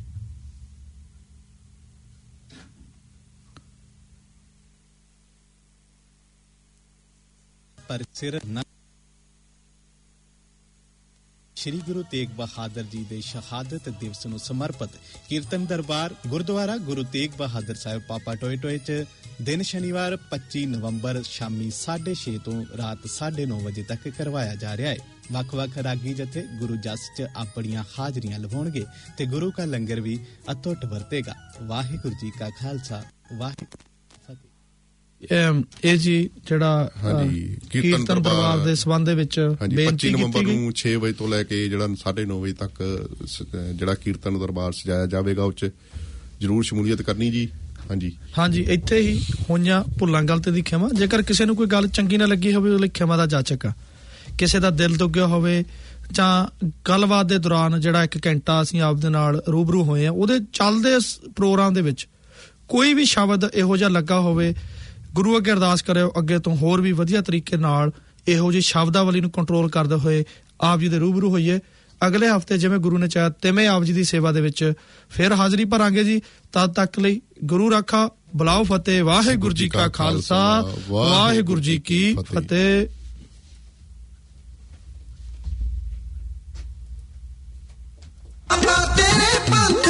ਪਰ ਸਿਰ ਨਾ ਸ਼੍ਰੀ ਗੁਰੂ ਤੇਗ ਬਹਾਦਰ ਜੀ ਦੇ ਸ਼ਹਾਦਤ ਦਿਵਸ ਨੂੰ ਸਮਰਪਿਤ ਕੀਰਤਨ ਦਰਬਾਰ ਗੁਰਦੁਆਰਾ ਗੁਰੂ ਤੇਗ ਬਹਾਦਰ ਸਾਹਿਬ ਪਾਪਾ ਟੋਏ ਟੋਏ ਚ ਦਿਨ ਸ਼ਨੀਵਾਰ ਪੱਚੀ ਨਵੰਬਰ ਸ਼ਾਮੀ ਸਾਢੇ ਛੇ ਤੋਂ ਰਾਤ ਸਾਢੇ ਨੌ ਵਜੇ ਤੱਕ ਕਰਵਾਇਆ ਜਾ ਰਿਹਾ ਹੈ। ਵੱਖ-ਵੱਖ ਰਾਗੀ ਜਥੇ ਗੁਰੂ ਜਸ ਚ ਆਪਣੀਆਂ ਹਾਜ਼ਰੀਆਂ ਲਵਾਉਣਗੇ ਤੇ ਗੁਰੂ ਕਾ ਲੰਗਰ ਵੀ ਅਤੁੱਟ ਵਰਤੇਗਾ। ਵਾਹਿਗੁਰੂ ਜੀ ਕਾ ਖਾਲਸਾ ਵਾਹਿਗੁਰੂ ਇਹ ਜੀ ਜਿਹੜਾ ਕੀਰਤਨ ਦਰਬਾਰ ਦੇ ਸੰਬੰਧ ਦੇ ਵਿੱਚ ਪੱਚੀ ਨਵੰਬਰ ਨੂੰ ਛੇ ਵਜੇ ਤੋਂ ਲੈ ਕੇ ਜਿਹੜਾ ਸਾਢੇ ਨੌ ਵਜੇ ਤੱਕ ਜਿਹੜਾ ਕੀਰਤਨ ਦਰਬਾਰ ਸਜਾਇਆ ਜਾਵੇਗਾ ਉਹ 'ਚ ਜ਼ਰੂਰ ਸ਼ਮੂਲੀਅਤ ਕਰਨੀ ਜੀ। ਹਾਂਜੀ ਹਾਂਜੀ ਇੱਥੇ ਹੀ ਹੋਈਆਂ ਭੁੱਲਾਂ ਗਲਤੀ ਦੀ ਖਿਮਾ। ਜੇਕਰ ਕਿਸੇ ਨੂੰ ਕੋਈ ਗੱਲ ਚੰਗੀ ਨਾ ਲੱਗੀ ਹੋਵੇ ਉਹਦੇ ਖਿਮਾ ਦਾ ਜਾਚਕ ਆ। ਕਿਸੇ ਦਾ ਦਿਲ ਦੁੱਗਿਆ ਹੋਵੇ ਜਾਂ ਗੱਲਬਾਤ ਦੇ ਦੌਰਾਨ ਜਿਹੜਾ ਇੱਕ ਘੰਟਾ ਅਸੀਂ ਆਪ ਦੇ ਨਾਲ ਰੂਬਰੂ ਹੋਏ ਆ ਉਹਦੇ ਚੱਲਦੇ ਪ੍ਰੋਗਰਾਮ ਦੇ ਵਿੱਚ ਕੋਈ ਵੀ ਸ਼ਬਦ ਇਹੋ ਜਿਹਾ ਲੱਗਾ ਹੋਵੇ ਗੁਰੂ ਅੱਗੇ ਅਰਦਾਸ ਕਰਿਓ ਅੱਗੇ ਤੋਂ ਹੋਰ ਵੀ ਵਧੀਆ ਤਰੀਕੇ ਨਾਲ ਇਹੋ ਜਿਹੀ ਸ਼ਬਦਾਵਲੀ ਨੂੰ ਕੰਟਰੋਲ ਕਰਦੇ ਹੋਏ ਆਪ ਜੀ ਦੇ ਰੂਬਰੂ ਹੋਈਏ। ਅਗਲੇ ਹਫ਼ਤੇ ਜਿਵੇਂ ਗੁਰੂ ਨੇ ਚਾਹਿਆ ਤਿਵੇਂ ਆਪ ਜੀ ਦੀ ਸੇਵਾ ਦੇ ਵਿੱਚ ਫਿਰ ਹਾਜ਼ਰੀ ਭਰਾਂਗੇ ਜੀ। ਤਦ ਤੱਕ ਲਈ ਗੁਰੂ ਰਾਖਾ ਬੁਲਾਓ ਫਤਿਹ। ਵਾਹਿਗੁਰੂ ਜੀ ਕਾ ਖਾਲਸਾ ਵਾਹਿਗੁਰੂ ਜੀ ਕੀ ਫਤਿਹ। ਤੇਰੇ ਪੰਥ